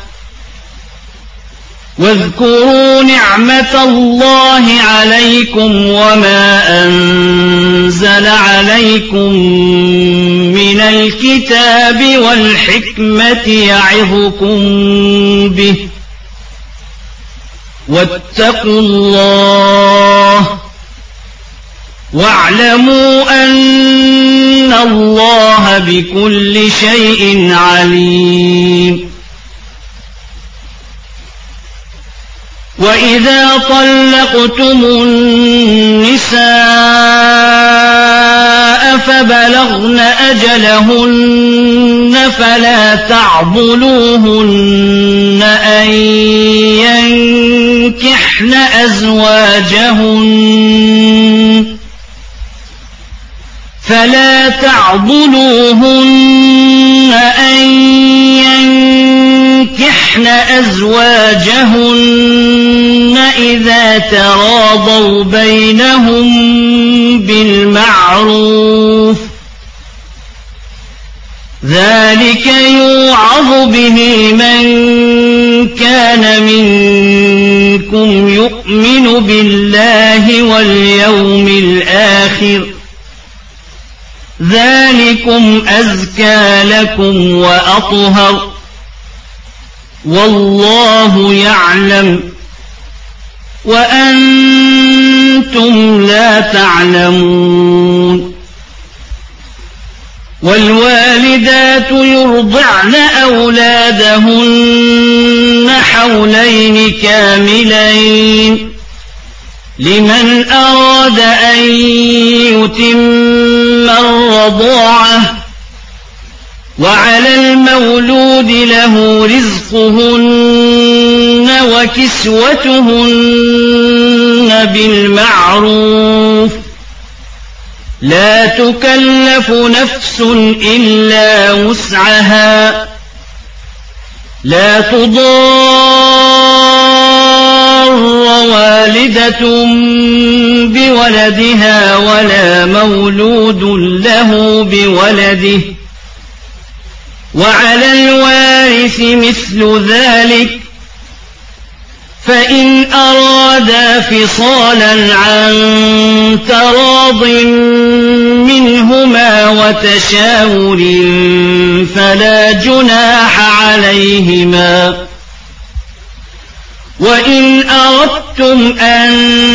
واذكروا نعمة الله عليكم وما أنزل عليكم من الكتاب والحكمة يعظكم به واتقوا الله واعلموا أن الله بكل شيء عليم وإذا طلقتم النساء فبلغن أجلهن فلا تعضلوهن أن ينكحن أزواجهن فلا تعضلوهن أن ينكحن أزواجهن إذا تراضوا بينهم بالمعروف ذلك يوعظ به من كان منكم يؤمن بالله واليوم الآخر ذلكم أزكى لكم وأطهر والله يعلم وأنتم لا تعلمون والوالدات يرضعن أولادهن حولين كاملين لمن أراد أن يتم الرضاعة وعلى المولود له رزقهن وكسوتهن بالمعروف لا تكلف نفس إلا وسعها لا تضار والدة بولدها ولا مولود له بولده وعلى الوارث مثل ذلك فإن أرادا فصالا عن تراض منهما وتشاور فلا جناح عليهما. وإن أردتم أن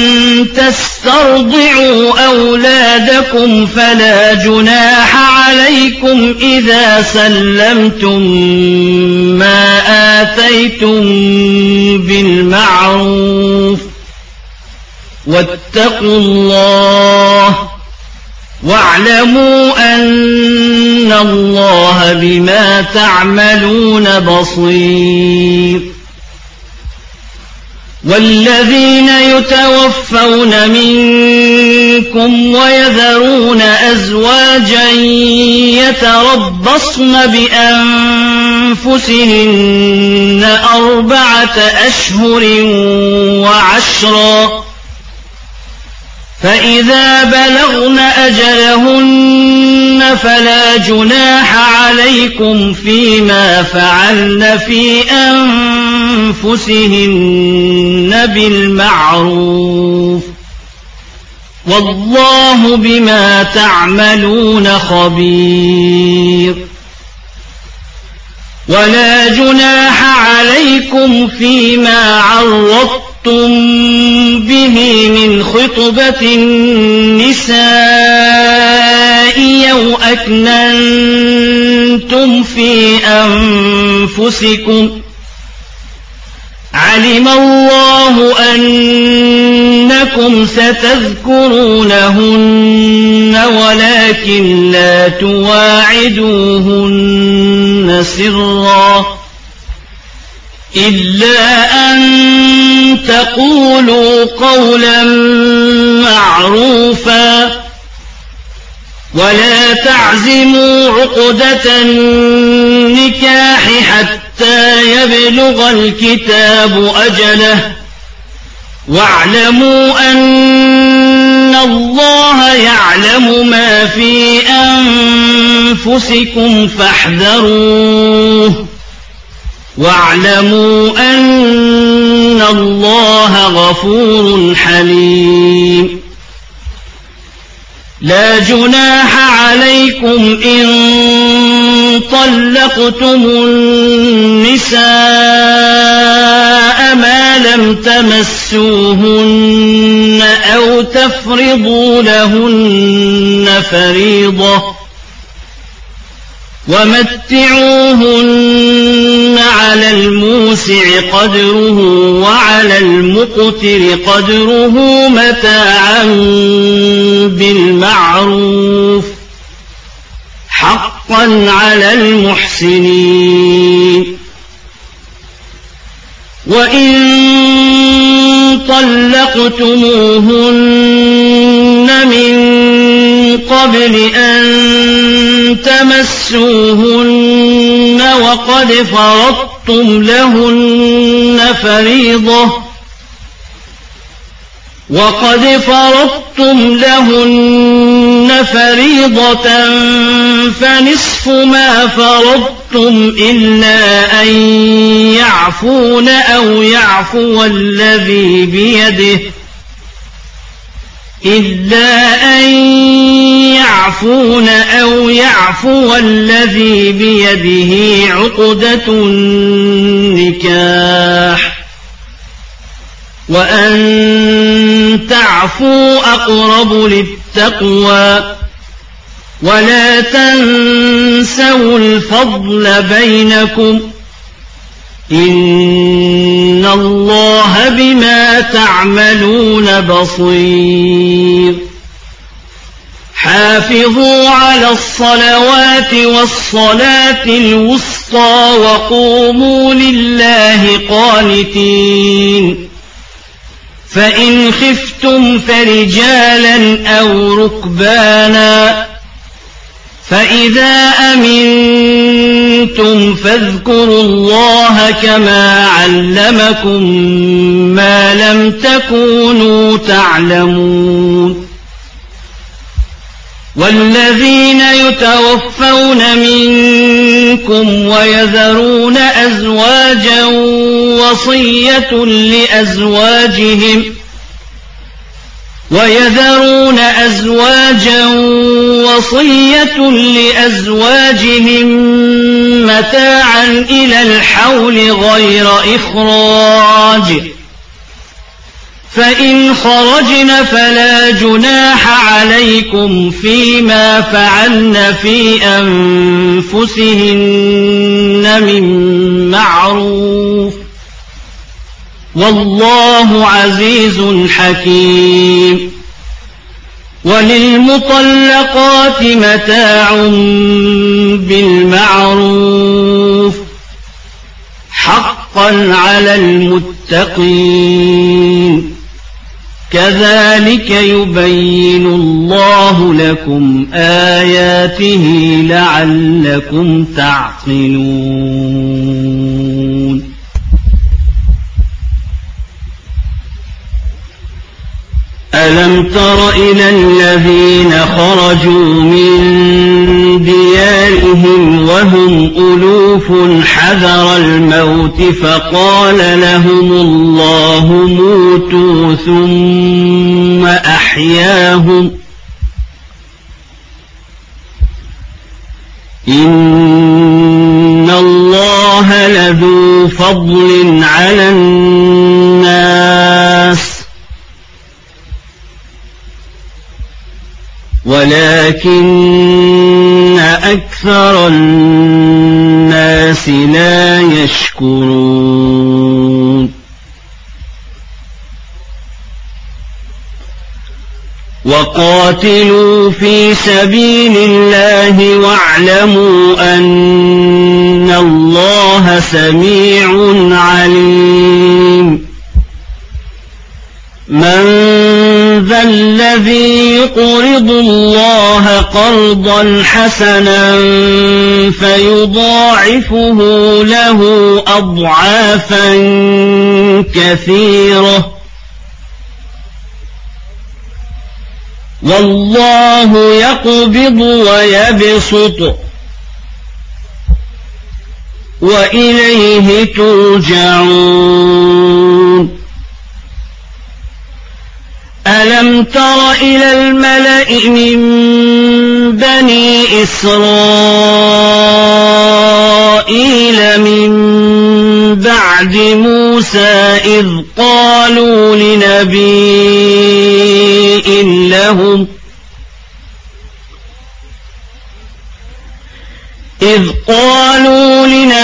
تسترضعوا أولادكم فلا جناح عليكم إذا سلمتم ما آتيتم بالمعروف واتقوا الله واعلموا أن الله بما تعملون بصير. والذين يتوفون منكم ويذرون أزواجا يتربصن بأنفسهن أربعة أشهر وعشرا فإذا بلغن أجلهن فلا جناح عليكم فيما فعلن في أنفسهن بالمعروف والله بما تعملون خبير. ولا جناح عليكم فيما عرضتم به من خطبة النساء أو أكننتم في أنفسكم علم الله أنكم ستذكرونهن ولكن لا تواعدوهن سرا إلا أن تقولوا قولا معروفا ولا تعزموا عقدة النكاح حتى يبلغ الكتاب أجله واعلموا أن الله يعلم ما في أنفسكم فاحذروه واعلموا أن الله غفور حليم. لا جناح عليكم إن طلقتم النساء ما لم تمسوهن أو تفرضوا لهن فريضة ومتعوهن على الموسع قدره وعلى المقتر قدره متاعا بالمعروف حقا على المحسنين. وإن طلقتموهن من قبل أن تمسوهن وقد فرضتم لهن فريضة وقد فرضتم لهن فريضة فنصف ما فرضتم إلا أن يعفون أو يعفو الذي بيده إلا أن يعفون أو يعفو الذي بيده عقدة النكاح وأن تعفوا أقرب للتقوى ولا تنسوا الفضل بينكم إن الله بما تعملون بصير. حافظوا على الصلوات والصلاة الوسطى وقوموا لله قانتين. فإن خفتم فرجالا أو ركبانا فإذا أمنتم فاذكروا الله كما علمكم ما لم تكونوا تعلمون. والذين يتوفون منكم ويذرون أزواجا وصية لأزواجهم ويذرون أزواجا وصية لأزواجهم متاعا إلى الحول غير إخراج فإن خرجن فلا جناح عليكم فيما فعلن في أنفسهن من معروف والله عزيز حكيم وللمطلقات متاع بالمعروف حقا على المتقين كذلك يبين الله لكم آياته لعلكم تعقلون ألم تر إلى الذين خرجوا من ديارهم وهم ألوف حذر الموت فقال لهم الله موتوا ثم أحياهم إن الله لذو فضل على الناس ولكن أكثر الناس لا يشكرون وقاتلوا في سبيل الله واعلموا أن الله سميع عليم من ذا الذي يقرض الله قرضا حسنا فيضاعفه له أضعافا كثيرة والله يقبض ويبسط وإليه ترجعون ألم تر إلى الملأ من بني إسرائيل من بعد موسى إذ قالوا لنبي لهم إذ قالوا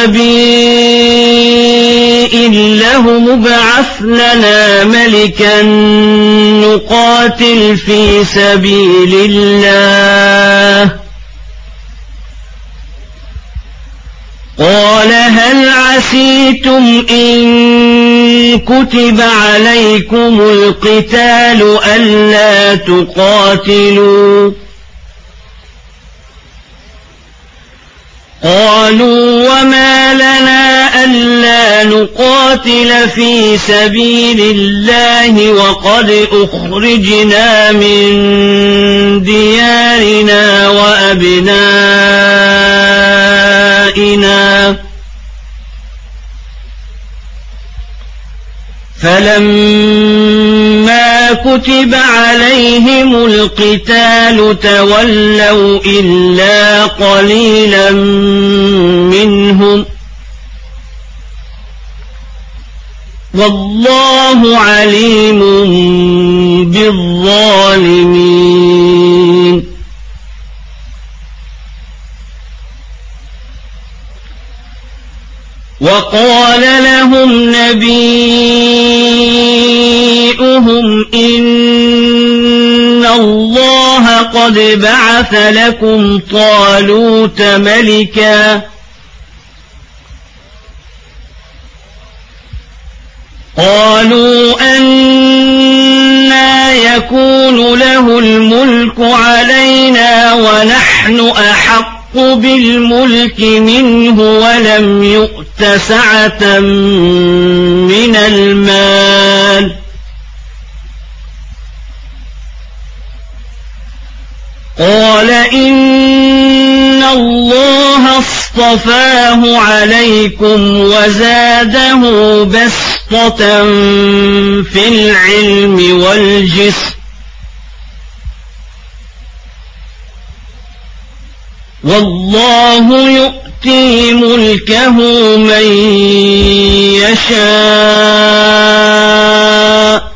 لنبي لهم ابعث لنا ملكا نقاتل في سبيل الله قال هل عسيتم إن كتب عليكم القتال ألا تقاتلوا قالوا وما لنا ألا نقاتل في سبيل الله وقد أخرجنا من ديارنا وأبنائنا فلما كتب عليهم القتال تولوا إلا قليلا منهم والله عليم بالظالمين وقال لهم نبيؤهم إن الله قد بعث لكم طالوت ملكا قالوا أنى يكون له الملك علينا ونحن أحق بالملك منه ولم يؤت سعة من المال قال إن الله اصطفاه عليكم وزاده بسطة في العلم والجسم والله يؤتي ملكه من يشاء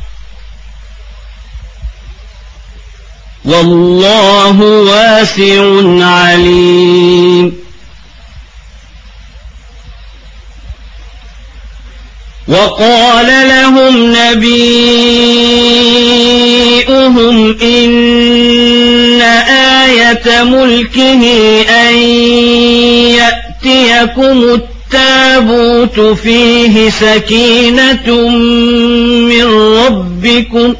والله واسع عليم وقال لهم نبيؤهم إن آية ملكه أن يأتيكم التابوت فيه سكينة من ربكم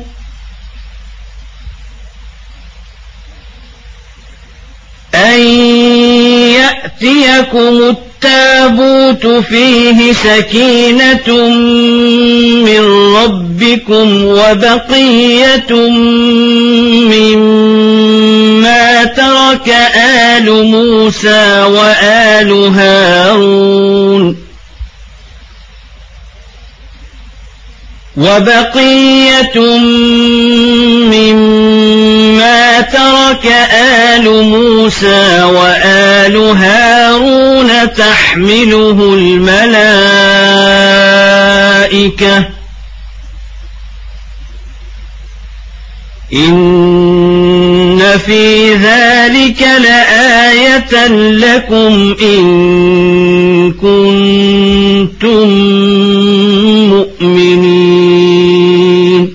أن يأتيكم التابوت فيه سكينة من ربكم وبقية مما ترك آل موسى وآل هارون وبقية مما ترك آل موسى وآل هارون تحمله الملائكة إن في ذلك لآية لكم إن كنتم مؤمنين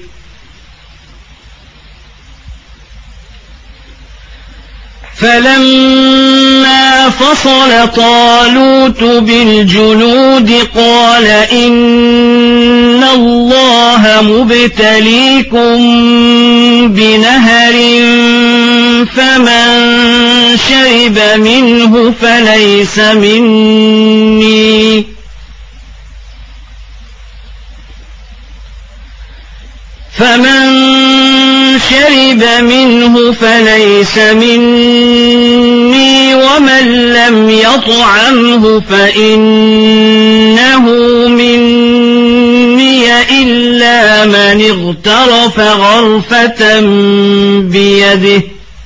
فلما فصل طالوت بالجنود قال إن الله مبتليكم بنهر فمن شرب منه فليس مني فمن شرب منه فليس مني ومن لم يطعمه فإنه مني إلا من اغترف غرفة بيده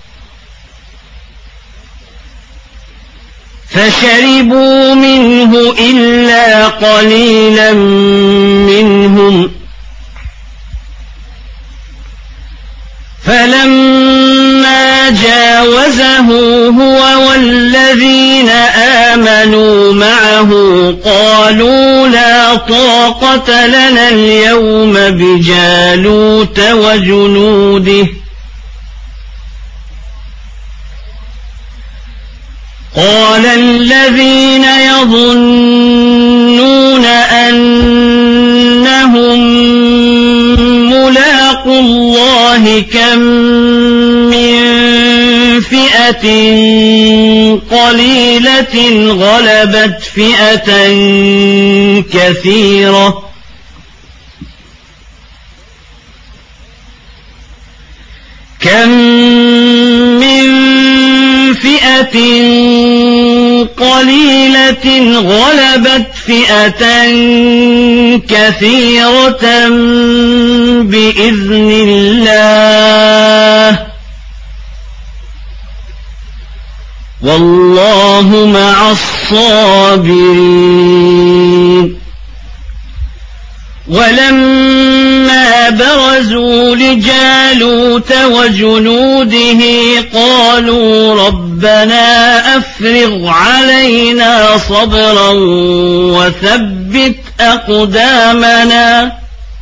فشربوا منه إلا قليلا منهم فلما جاوزه هو والذين آمنوا معه قالوا لا طاقة لنا اليوم بجالوت وجنوده قال الذين يظنون أنهم ملاقو الله كم من فئة قليلة غلبت فئة كثيرة كم من فئة قليلة غلبت فئة كثيرة بإذن الله والله مع الصابرين ولما برزوا لجالوت وجنوده قالوا ربنا أفرغ علينا صبرا وثبت أقدامنا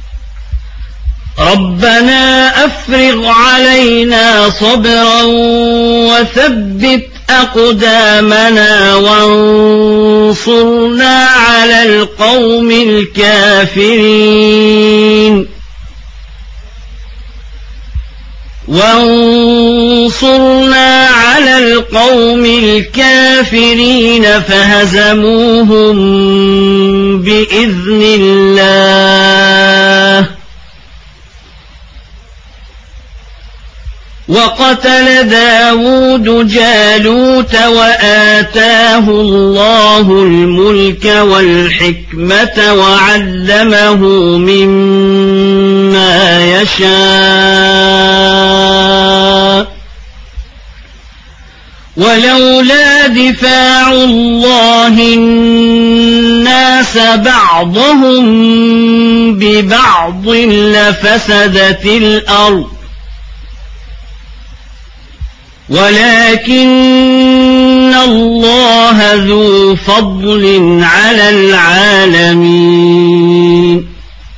ربنا أفرغ علينا صبرا وثبت أقدامنا وانصرنا على القوم الكافرين وانصرنا على القوم الكافرين فهزموهم بإذن الله وقتل داود جالوت وآتاه الله الملك والحكمة وعلمه مما يشاء ولولا دفاع الله الناس بعضهم ببعض لفسدت الأرض ولكن الله ذو فضل على العالمين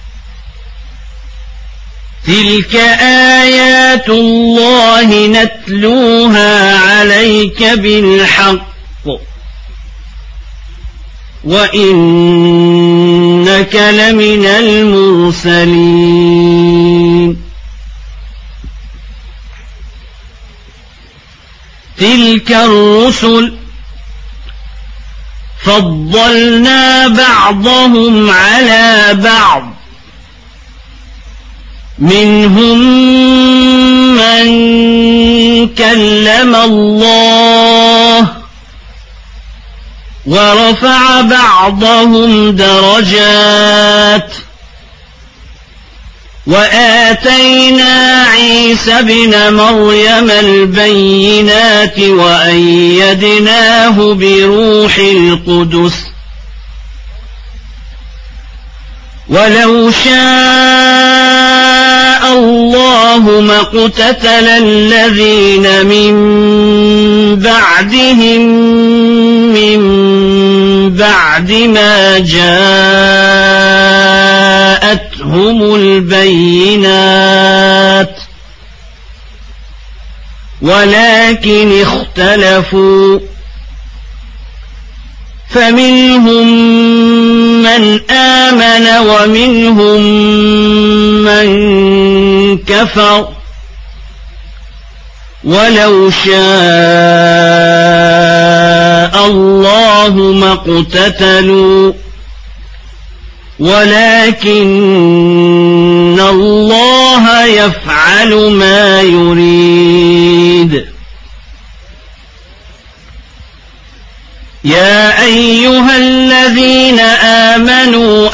تلك آيات الله نتلوها عليك بالحق وإنك لمن المرسلين تلك الرسل فضلنا بعضهم على بعض منهم من كلم الله ورفع بعضهم درجات وآتينا عيسى ابن مريم البينات وأيدناه بروح القدس ولو شاء الله ما اقتتل الذين من بعدهم من بعد ما جاءتهم البينات ولكن اختلفوا فمنهم من آمن ومنهم من كفر ولو شاء الله ما اقتتلوا ولكن الله يفعل ما يريد يا أيها الذين آمنوا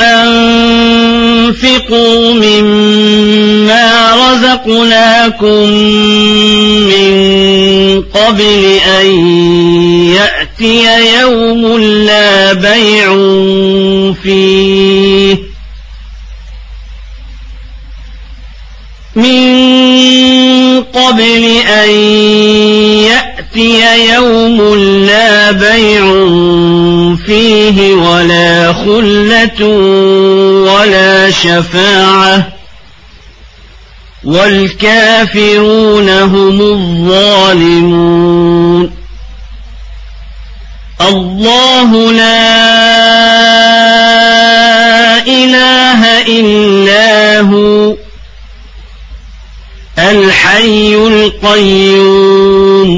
أنفقوا مما رزقناكم من قبل أن يأتي يوم لا بيع فيه من قبل أن يأتي يوم لا بيع فيه ولا خلة ولا شفاعة والكافرون هم الظالمون الله لا إله إلا هو الحي القيوم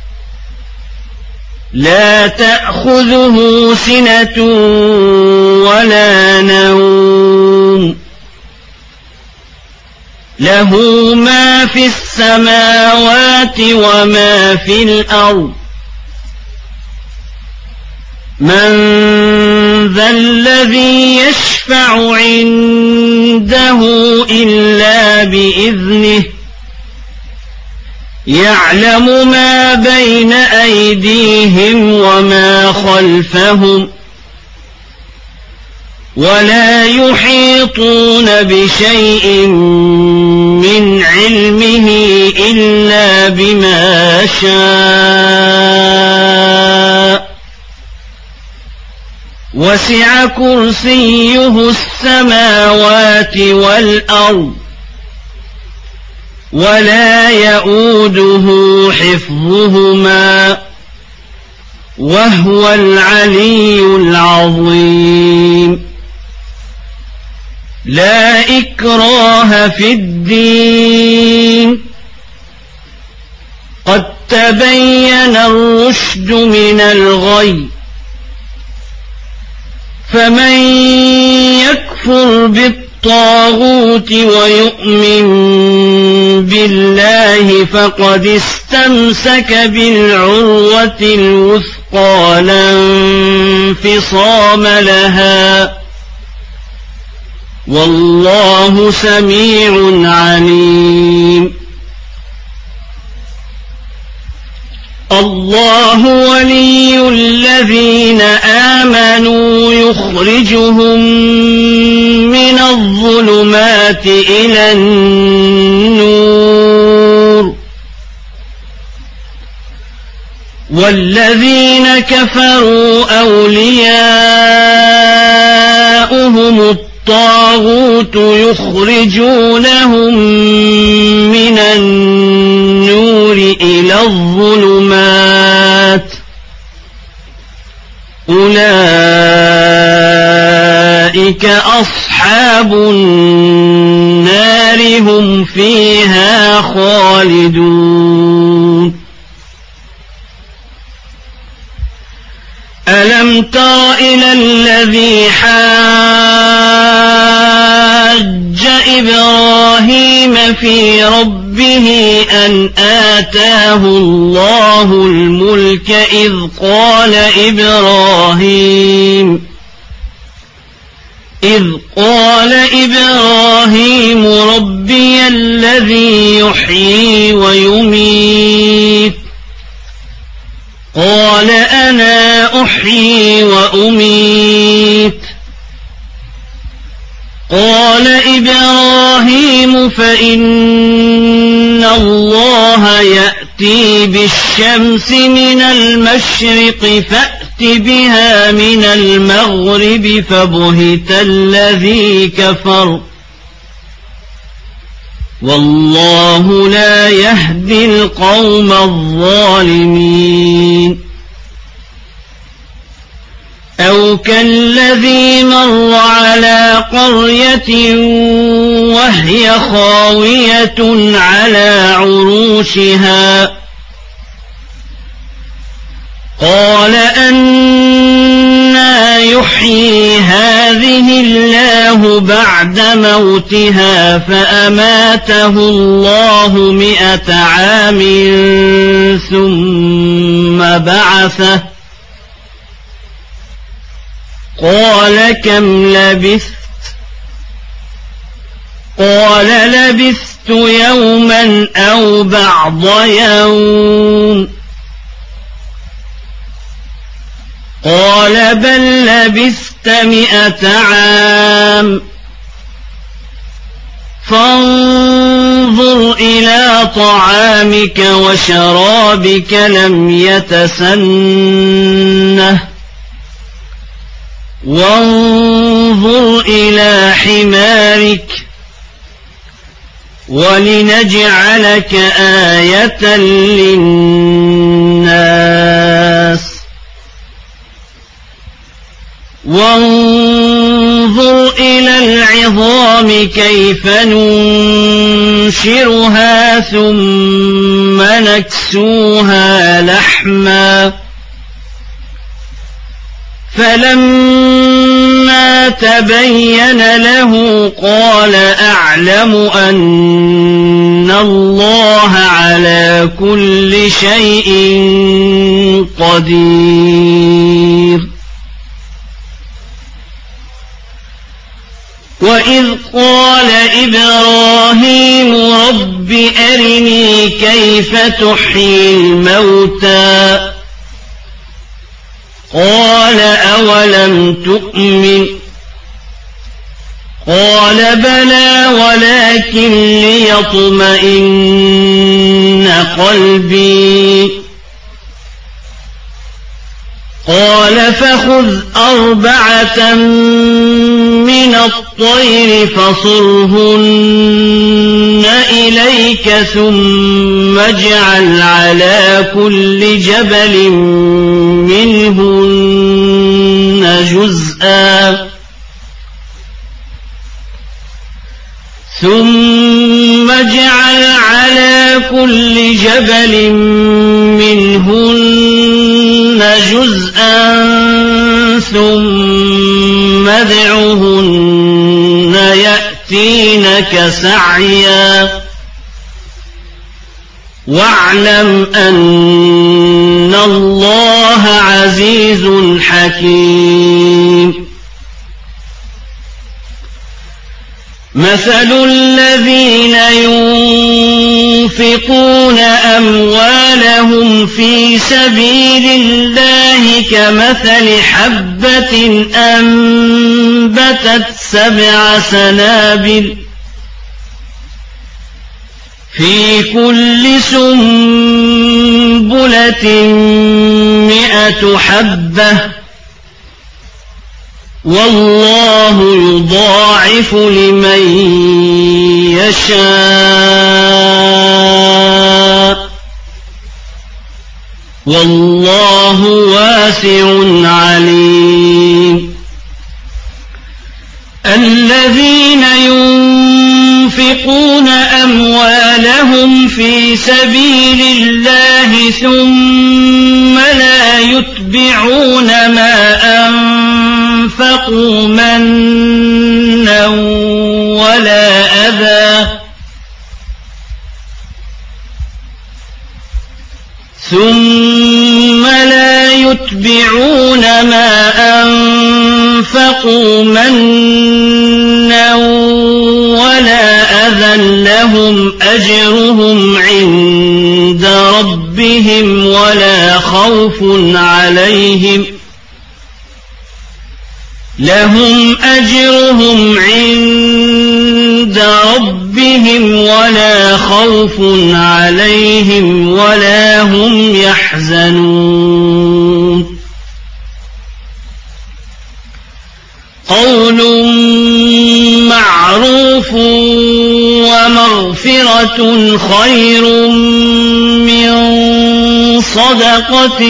لا تأخذه سنة ولا نوم له ما في السماوات وما في الأرض من ذا الذي يشفع عنده إلا بإذنه يعلم ما بين أيديهم وما خلفهم ولا يحيطون بشيء من علمه إلا بما شاء وسع كرسيه السماوات والأرض ولا يؤوده حفظهما وهو العلي العظيم لا إكراه في الدين قد تبين الرشد من الغي فمن يكفر بالطاغوت الطاغوت ويؤمن بالله فقد استمسك بالعروة الوثقى لا انفصام لها والله سميع عليم. الله ولي الذين آمنوا يخرجهم من الظلمات إلى النور والذين كفروا أولياؤهم الطاغوت يخرجونهم من النور إلى الظلمات أولئك أصحاب النار هم فيها خالدون. ألم تر إلى الذي حاج إبراهيم في ربه أن آتاه الله الملك إذ قال إبراهيم إذ قال إبراهيم ربي الذي يحيي ويميت قال أنا أحيي وأميت قال إبراهيم فإن الله يأتي بالشمس من المشرق فأت بها من المغرب فبهت الذي كفر والله لا يهدي القوم الظالمين. أو كالذي مر على قرية وهي خاوية على عروشها قال أنى يحيي هذه الله بعد موتها فأماته الله مئة عام ثم بعثه قال كم لبثت قال لبثت يوما أو بعض يوم قال بل لبثت مئة عام فانظر إلى طعامك وشرابك لم يتسنه وانظر إلى حمارك ولنجعلك آية للناس وانظر إلى العظام كيف ننشرها ثم نكسوها لحما فلما تبين له قال أعلم أن الله على كل شيء قدير. وإذ قال إبراهيم رب أرني كيف تحيي الموتى قال أولم تؤمن قال بلى ولكن ليطمئن قلبي قال فخذ أربعة من الطير فصرهن إليك ثم اجعل على كل جبل منهن جزءا ثم اجعل على كل جبل منهن جزءا ثم ادعهن لك سعيا واعلم أن الله عزيز حكيم مثل الذين ينفقون أموالهم في سبيل الله كمثل حبة أنبتت سبع سنابل في كل سنبلة مئة حبة والله يضاعف لمن يشاء والله واسع عليم الذين ينفقون أموالهم في سبيل الله ثم لا يتبعون ما أنفقوا منا ولا أذى ثم لا يتبعون ما أنفقوا منا ولا أذى لهم أجرهم عند ربهم ولا خوف عليهم لهم أجرهم عند ربهم ولا خوف عليهم ولا هم يحزنون قول معروف ومغفرة خير من صدقة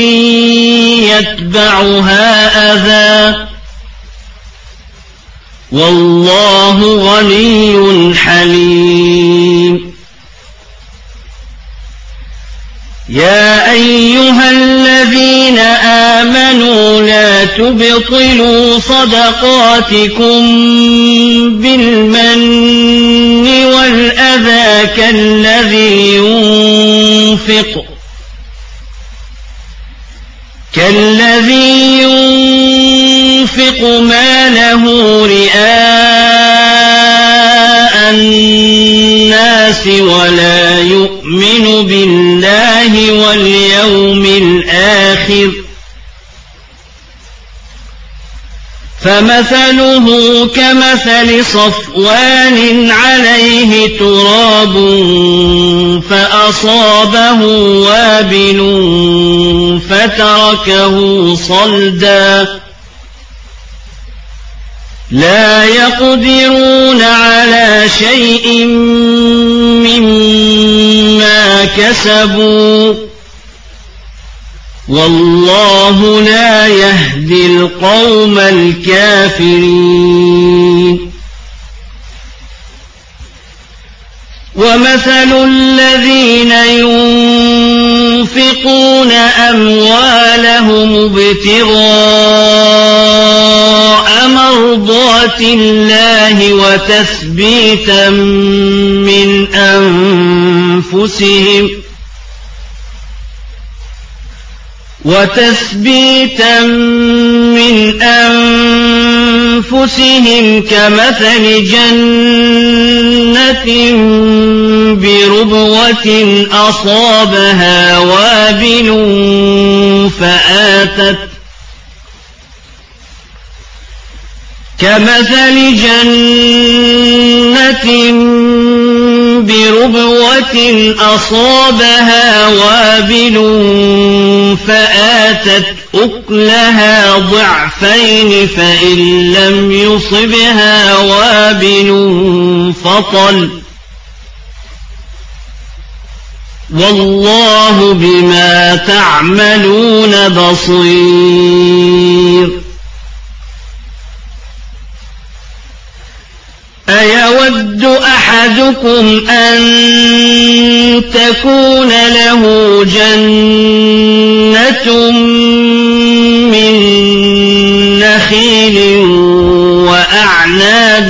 يتبعها أذى والله غني حليم يا أيها الذين آمنوا لا تبطلوا صدقاتكم بالمن والأذى كالذي ينفق كالذي ينفق ماله رئاء الناس ولا يؤمن بالله واليوم الآخر فمثله كمثل صفوان عليه تراب فأصابه وابل فتركه صلدا لا يقدرون على شيء مما كسبوا والله لا يهدي القوم الكافرين ومثل الذين ينفقون أموالهم ابتغاء مرضات الله وتثبيتا من أنفسهم وتثبيتا من أنفسهم كمثل جنة بربوة أصابها وابل فآتت كمثل جنة بربوة أصابها وابل فآتت أكلها ضعفين فإن لم يصبها وابل فطل والله بما تعملون بصير أيود أحدكم أن تكون له جنة من نخيل نخيل وأعناب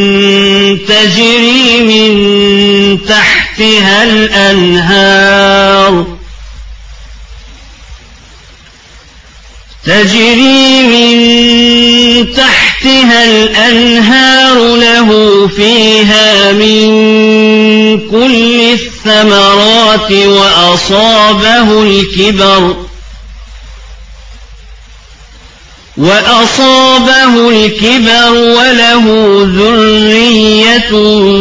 تجري من تحتها الأنهار تجري من تحتها الأنهار له فيها من كل الثمرات وأصابه الكبر وأصابه الكبر وله ذرية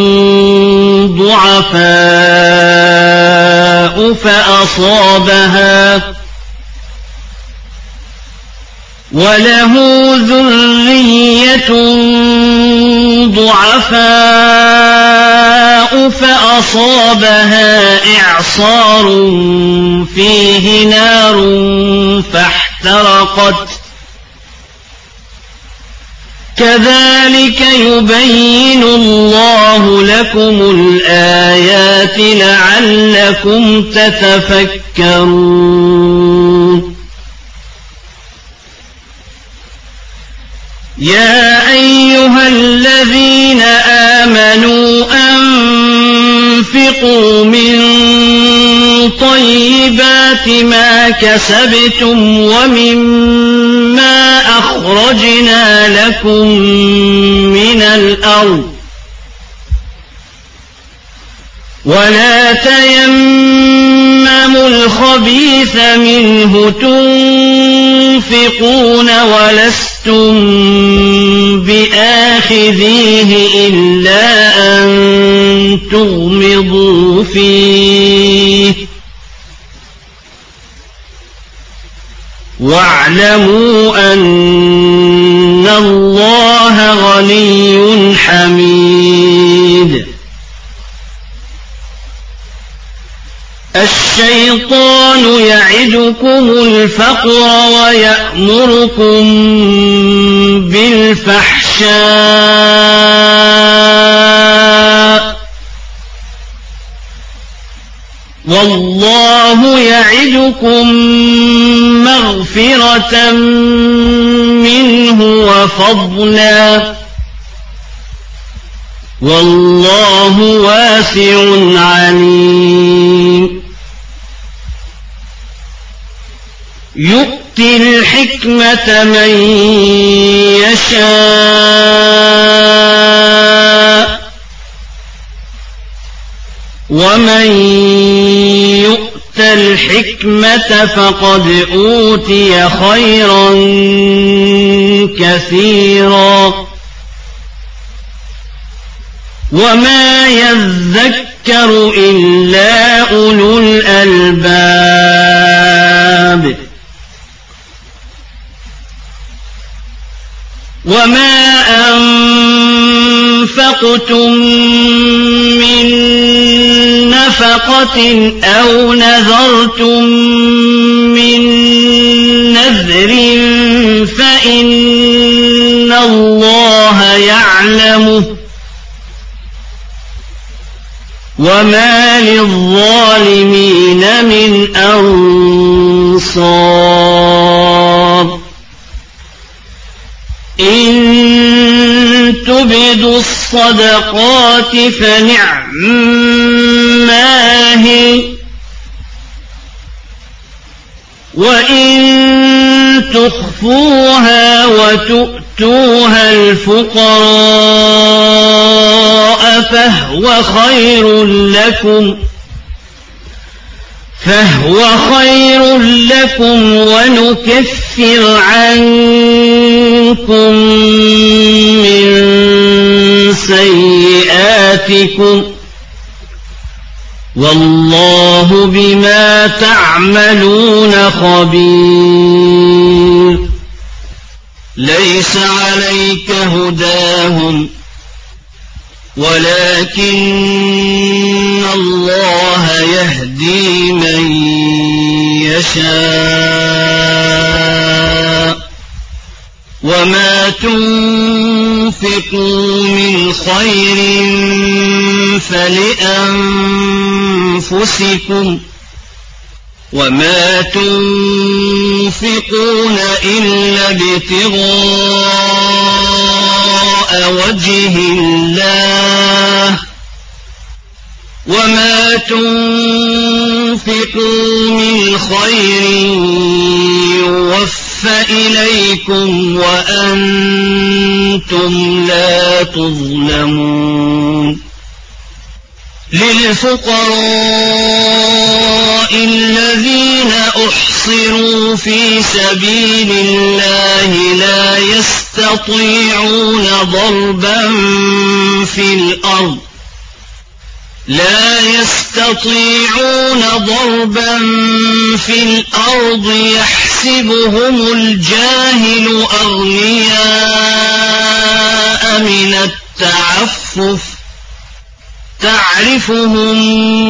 ضعفاء فأصابها وله ذرية ضعفاء فأصابها إعصار فيه نار فاحترقت كذلك يبين الله لكم الآيات لعلكم تتفكرون يا أيها الذين آمنوا أنفقوا من طيبات ما كسبتم ومما أخرجنا لكم من الأرض ولا تيمموا الخبيث منه تنفقون ولستم بآخذيه إلا أن تغمضوا فيه واعلموا أن الله غني حميد الشيطان يعدكم الفقر ويأمركم بالفحشاء والله يعدكم مغفرة منه وفضلا والله واسع عليم يؤتي الحكمة من يشاء ومن يؤت الحكمة فقد أوتي خيرا كثيرا وما يذكر إلا أولو الألباب وما أنفقتم من نفقة أو نذرتم من نذر فإن الله يعلمه وما للظالمين من أنصار إن تبدوا الصدقات فنعما هي وإن تخفوها وتؤتوها الفقراء فهو خير لكم فهو خير لكم ونكفر عنكم من سيئاتكم والله بما تعملون خبير ليس عليك هداهم ولكن الله يهدي من يشاء وما تنفقوا من خير فلأنفسكم وما تنفقون إلا ابتغاء وجه الله وما تنفقوا من خير يوفى إليكم وأنتم لا تظلمون للفقراء الذين أحصروا في سبيل الله لا يستطيعون ضربا في الأرض لا يستطيعون ضربا في الأرض يحسبهم الجاهل أغنياء من التعفف تعرفهم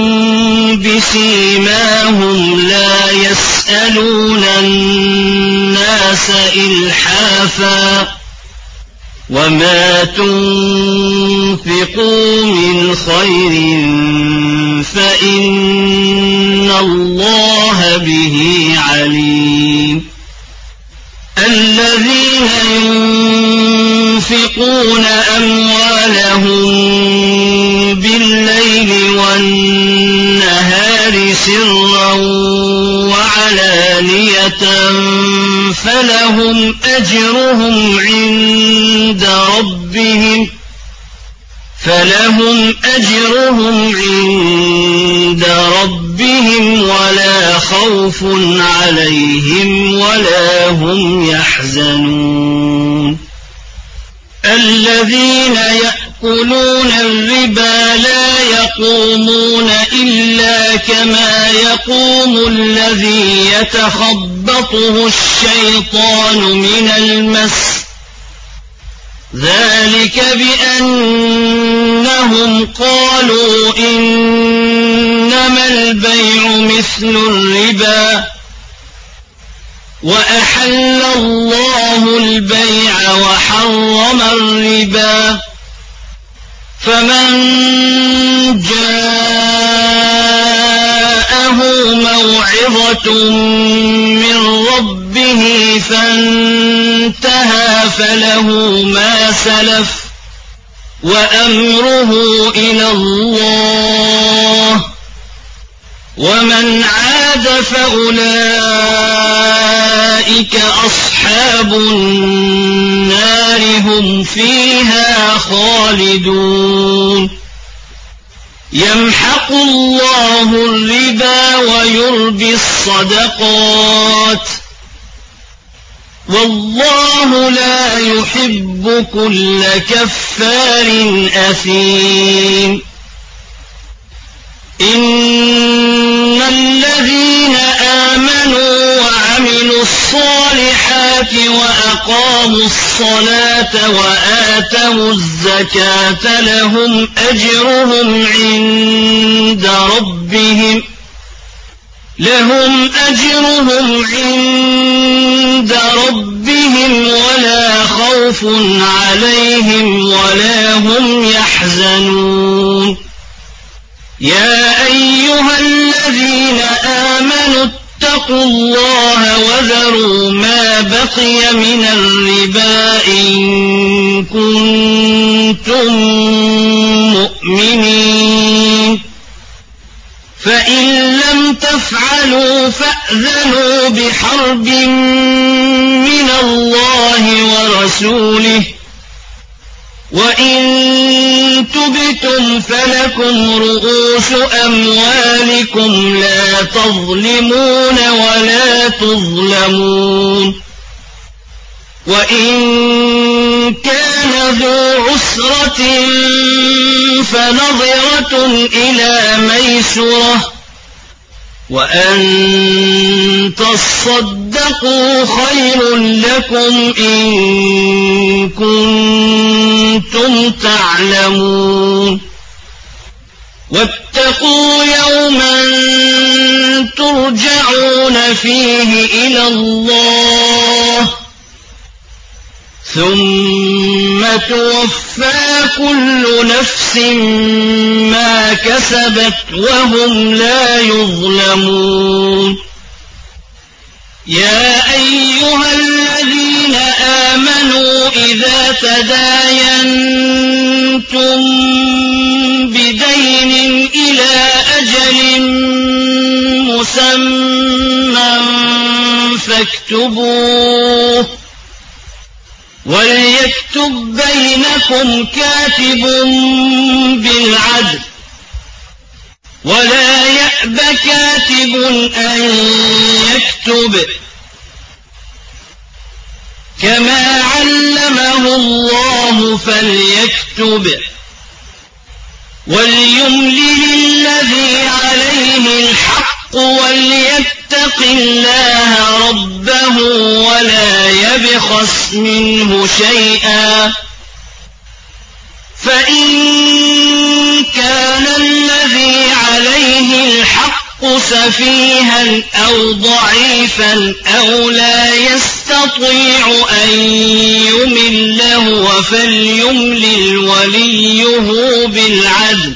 بسيماهم لا يسألون الناس إلحافا وما تنفقوا من خير فإن الله به عليم الذين ينفقون أموالهم بالليل والنهار سرا وعلانية فلهم أجرهم عند ربهم فلهم أجرهم عند ربهم ولا خوف عليهم ولا هم يحزنون الذين يأكلون الربا لا يقومون إلا كما يقوم الذي يتخبطه الشيطان من المس ذلك بأنهم قالوا إنما البيع مثل الربا وأحل الله البيع وحرم الربا فمن جاءه موعظة من ربه فانتهى فله ما سلف وأمره إلى الله ومن عاد فأولئك أصحاب النار هم فيها خالدون يمحق الله الربا ويربي الصدقات والله لا يحب كل كفار أثيم إن الذين آمنوا وعملوا الصالحات وأقاموا الصلاة وآتوا الزكاة لهم أجرهم عند ربهم لهم أجرهم عند ربهم ولا خوف عليهم ولا هم يحزنون يا أيها الذين آمنوا اتقوا الله وذروا ما بقي من الربا إن كنتم مؤمنين فإن لم تفعلوا فأذنوا بحرب من الله ورسوله وإن تبتم فلكم رؤوس أموالكم لا تظلمون ولا تظلمون وإن كان ذو عسرة فنظرة إلى ميسرة وأن تصدقوا خير لكم إن كنتم تعلمون واتقوا يوما ترجعون فيه إلى الله ثم توفى كل نفس ما كسبت وهم لا يظلمون يا أيها الذين آمنوا إذا تداينتم بدين إلى أجل مسمى فاكتبوه وليكتب بينكم كاتب بالعدل ولا يأب كاتب أن يكتب كما علمه الله فليكتب وليملل الذي عليه الحق وليتق الله ربه ولا يبخس منه شيئا فإن كان الذي عليه الحق سفيها أو ضعيفا أو لا يستطيع أن يمل هو فليملل وليه بالعدل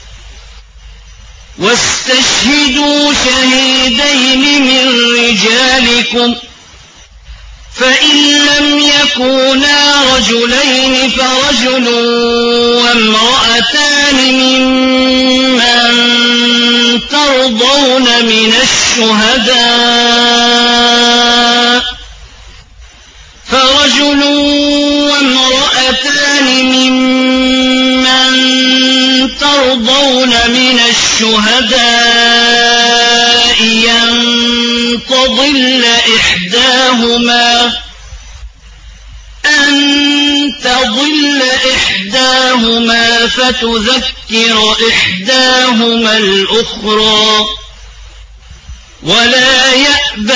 واستشهدوا شهيدين من رجالكم فإن لم يكونا رجلين فرجل وامرأتان ممن ترضون من الشهداء فرجل وامرأتان ممن ترضون من الشهداء أن تضل إحداهما أن تضل إحداهما فتذكر إحداهما الأخرى ولا يأبى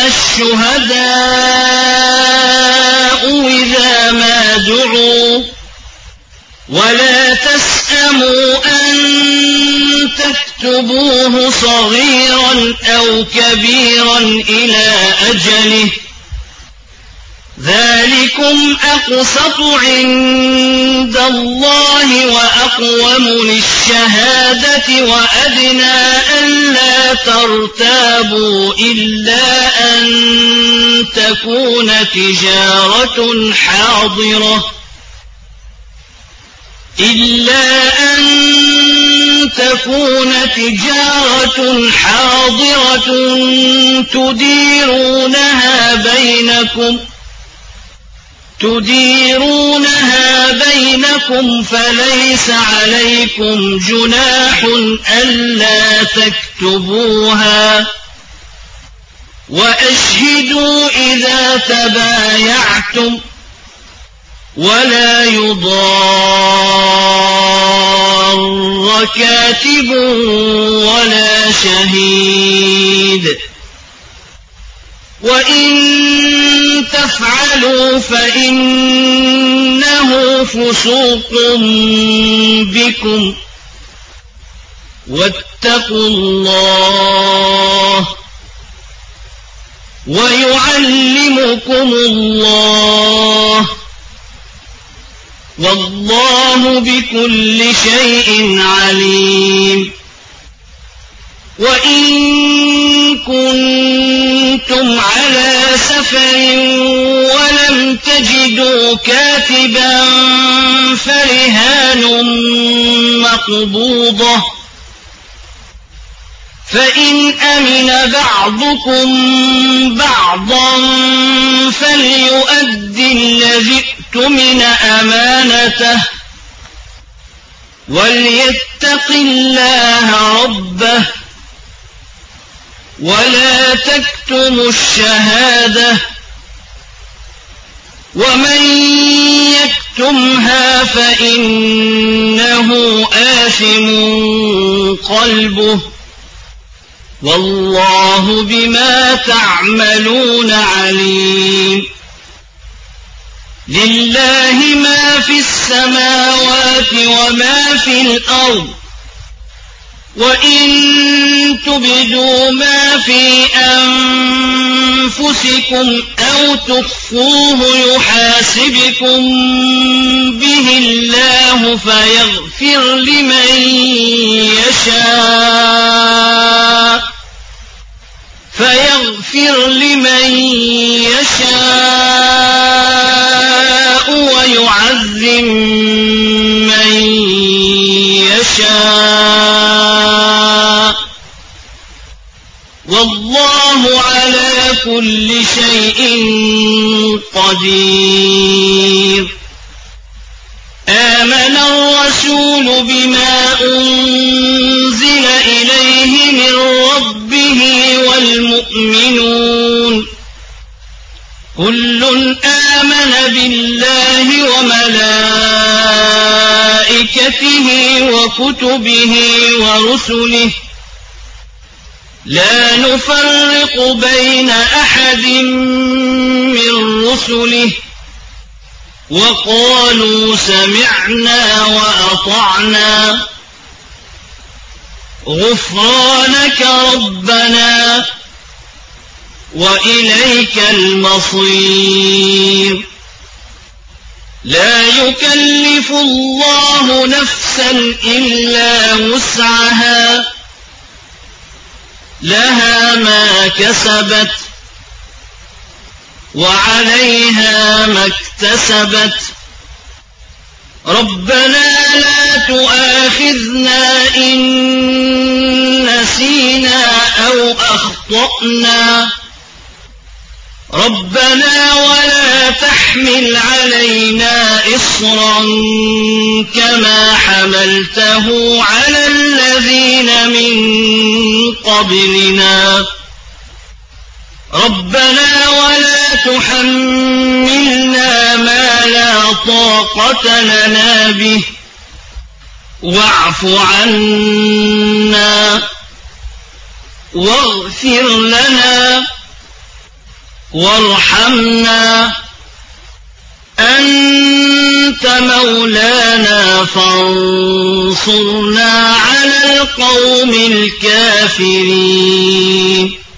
الشهداء إذا ما دعوا ولا تسأموا أن تكتبوه صغيرا أو كبيرا إلى أجله ذلكم أقسط عند الله وأقوم للشهادة وأدنى ألا ترتابوا إلا أن تكون تجارة حاضرة إلا أن تكون تجارة حاضرة تديرونها بينكم تديرونها بينكم فليس عليكم جناح ألا تكتبوها وأشهدوا إذا تبايعتم ولا يضار كاتب ولا شهيد وإن تفعلوا فإنه فسوق بكم واتقوا الله ويعلمكم الله والله بكل شيء عليم وإن كنتم على سفر ولم تجدوا كاتبا فرهان مقبوضة فإن أمن بعضكم بعضا فليؤدي الذي اؤتمن أمانته وليتق الله ربه ولا تكتموا الشهادة ومن يكتمها فإنه آثم قلبه والله بما تعملون عليم لله ما في السماوات وما في الأرض وإن تبدوا ما في أنفسكم أو تخفوه يحاسبكم به الله فيغفر لمن يشاء فيغفر لمن يشاء ويعذب من يشاء والله على كل شيء قدير. آمن الرسول بما أنزل إليه من ربه والمؤمنون كل آمن بالله وملائكته وكتبه ورسله لا نفرق بين أحد من رسله وقالوا سمعنا وأطعنا غفرانك ربنا وإليك المصير. لا يكلف الله نفسا إلا وسعها لها ما كسبت وعليها ما اكتسبت ربنا لا تؤاخذنا إن نسينا أو أخطأنا ربنا ولا تحمل علينا إصرا كما حملته على الذين من قبلنا ربنا ولا تحملنا ما لا طاقة لنا به واعف عنا واغفر لنا وارحمنا أنت مولانا فانصرنا على القوم الكافرين.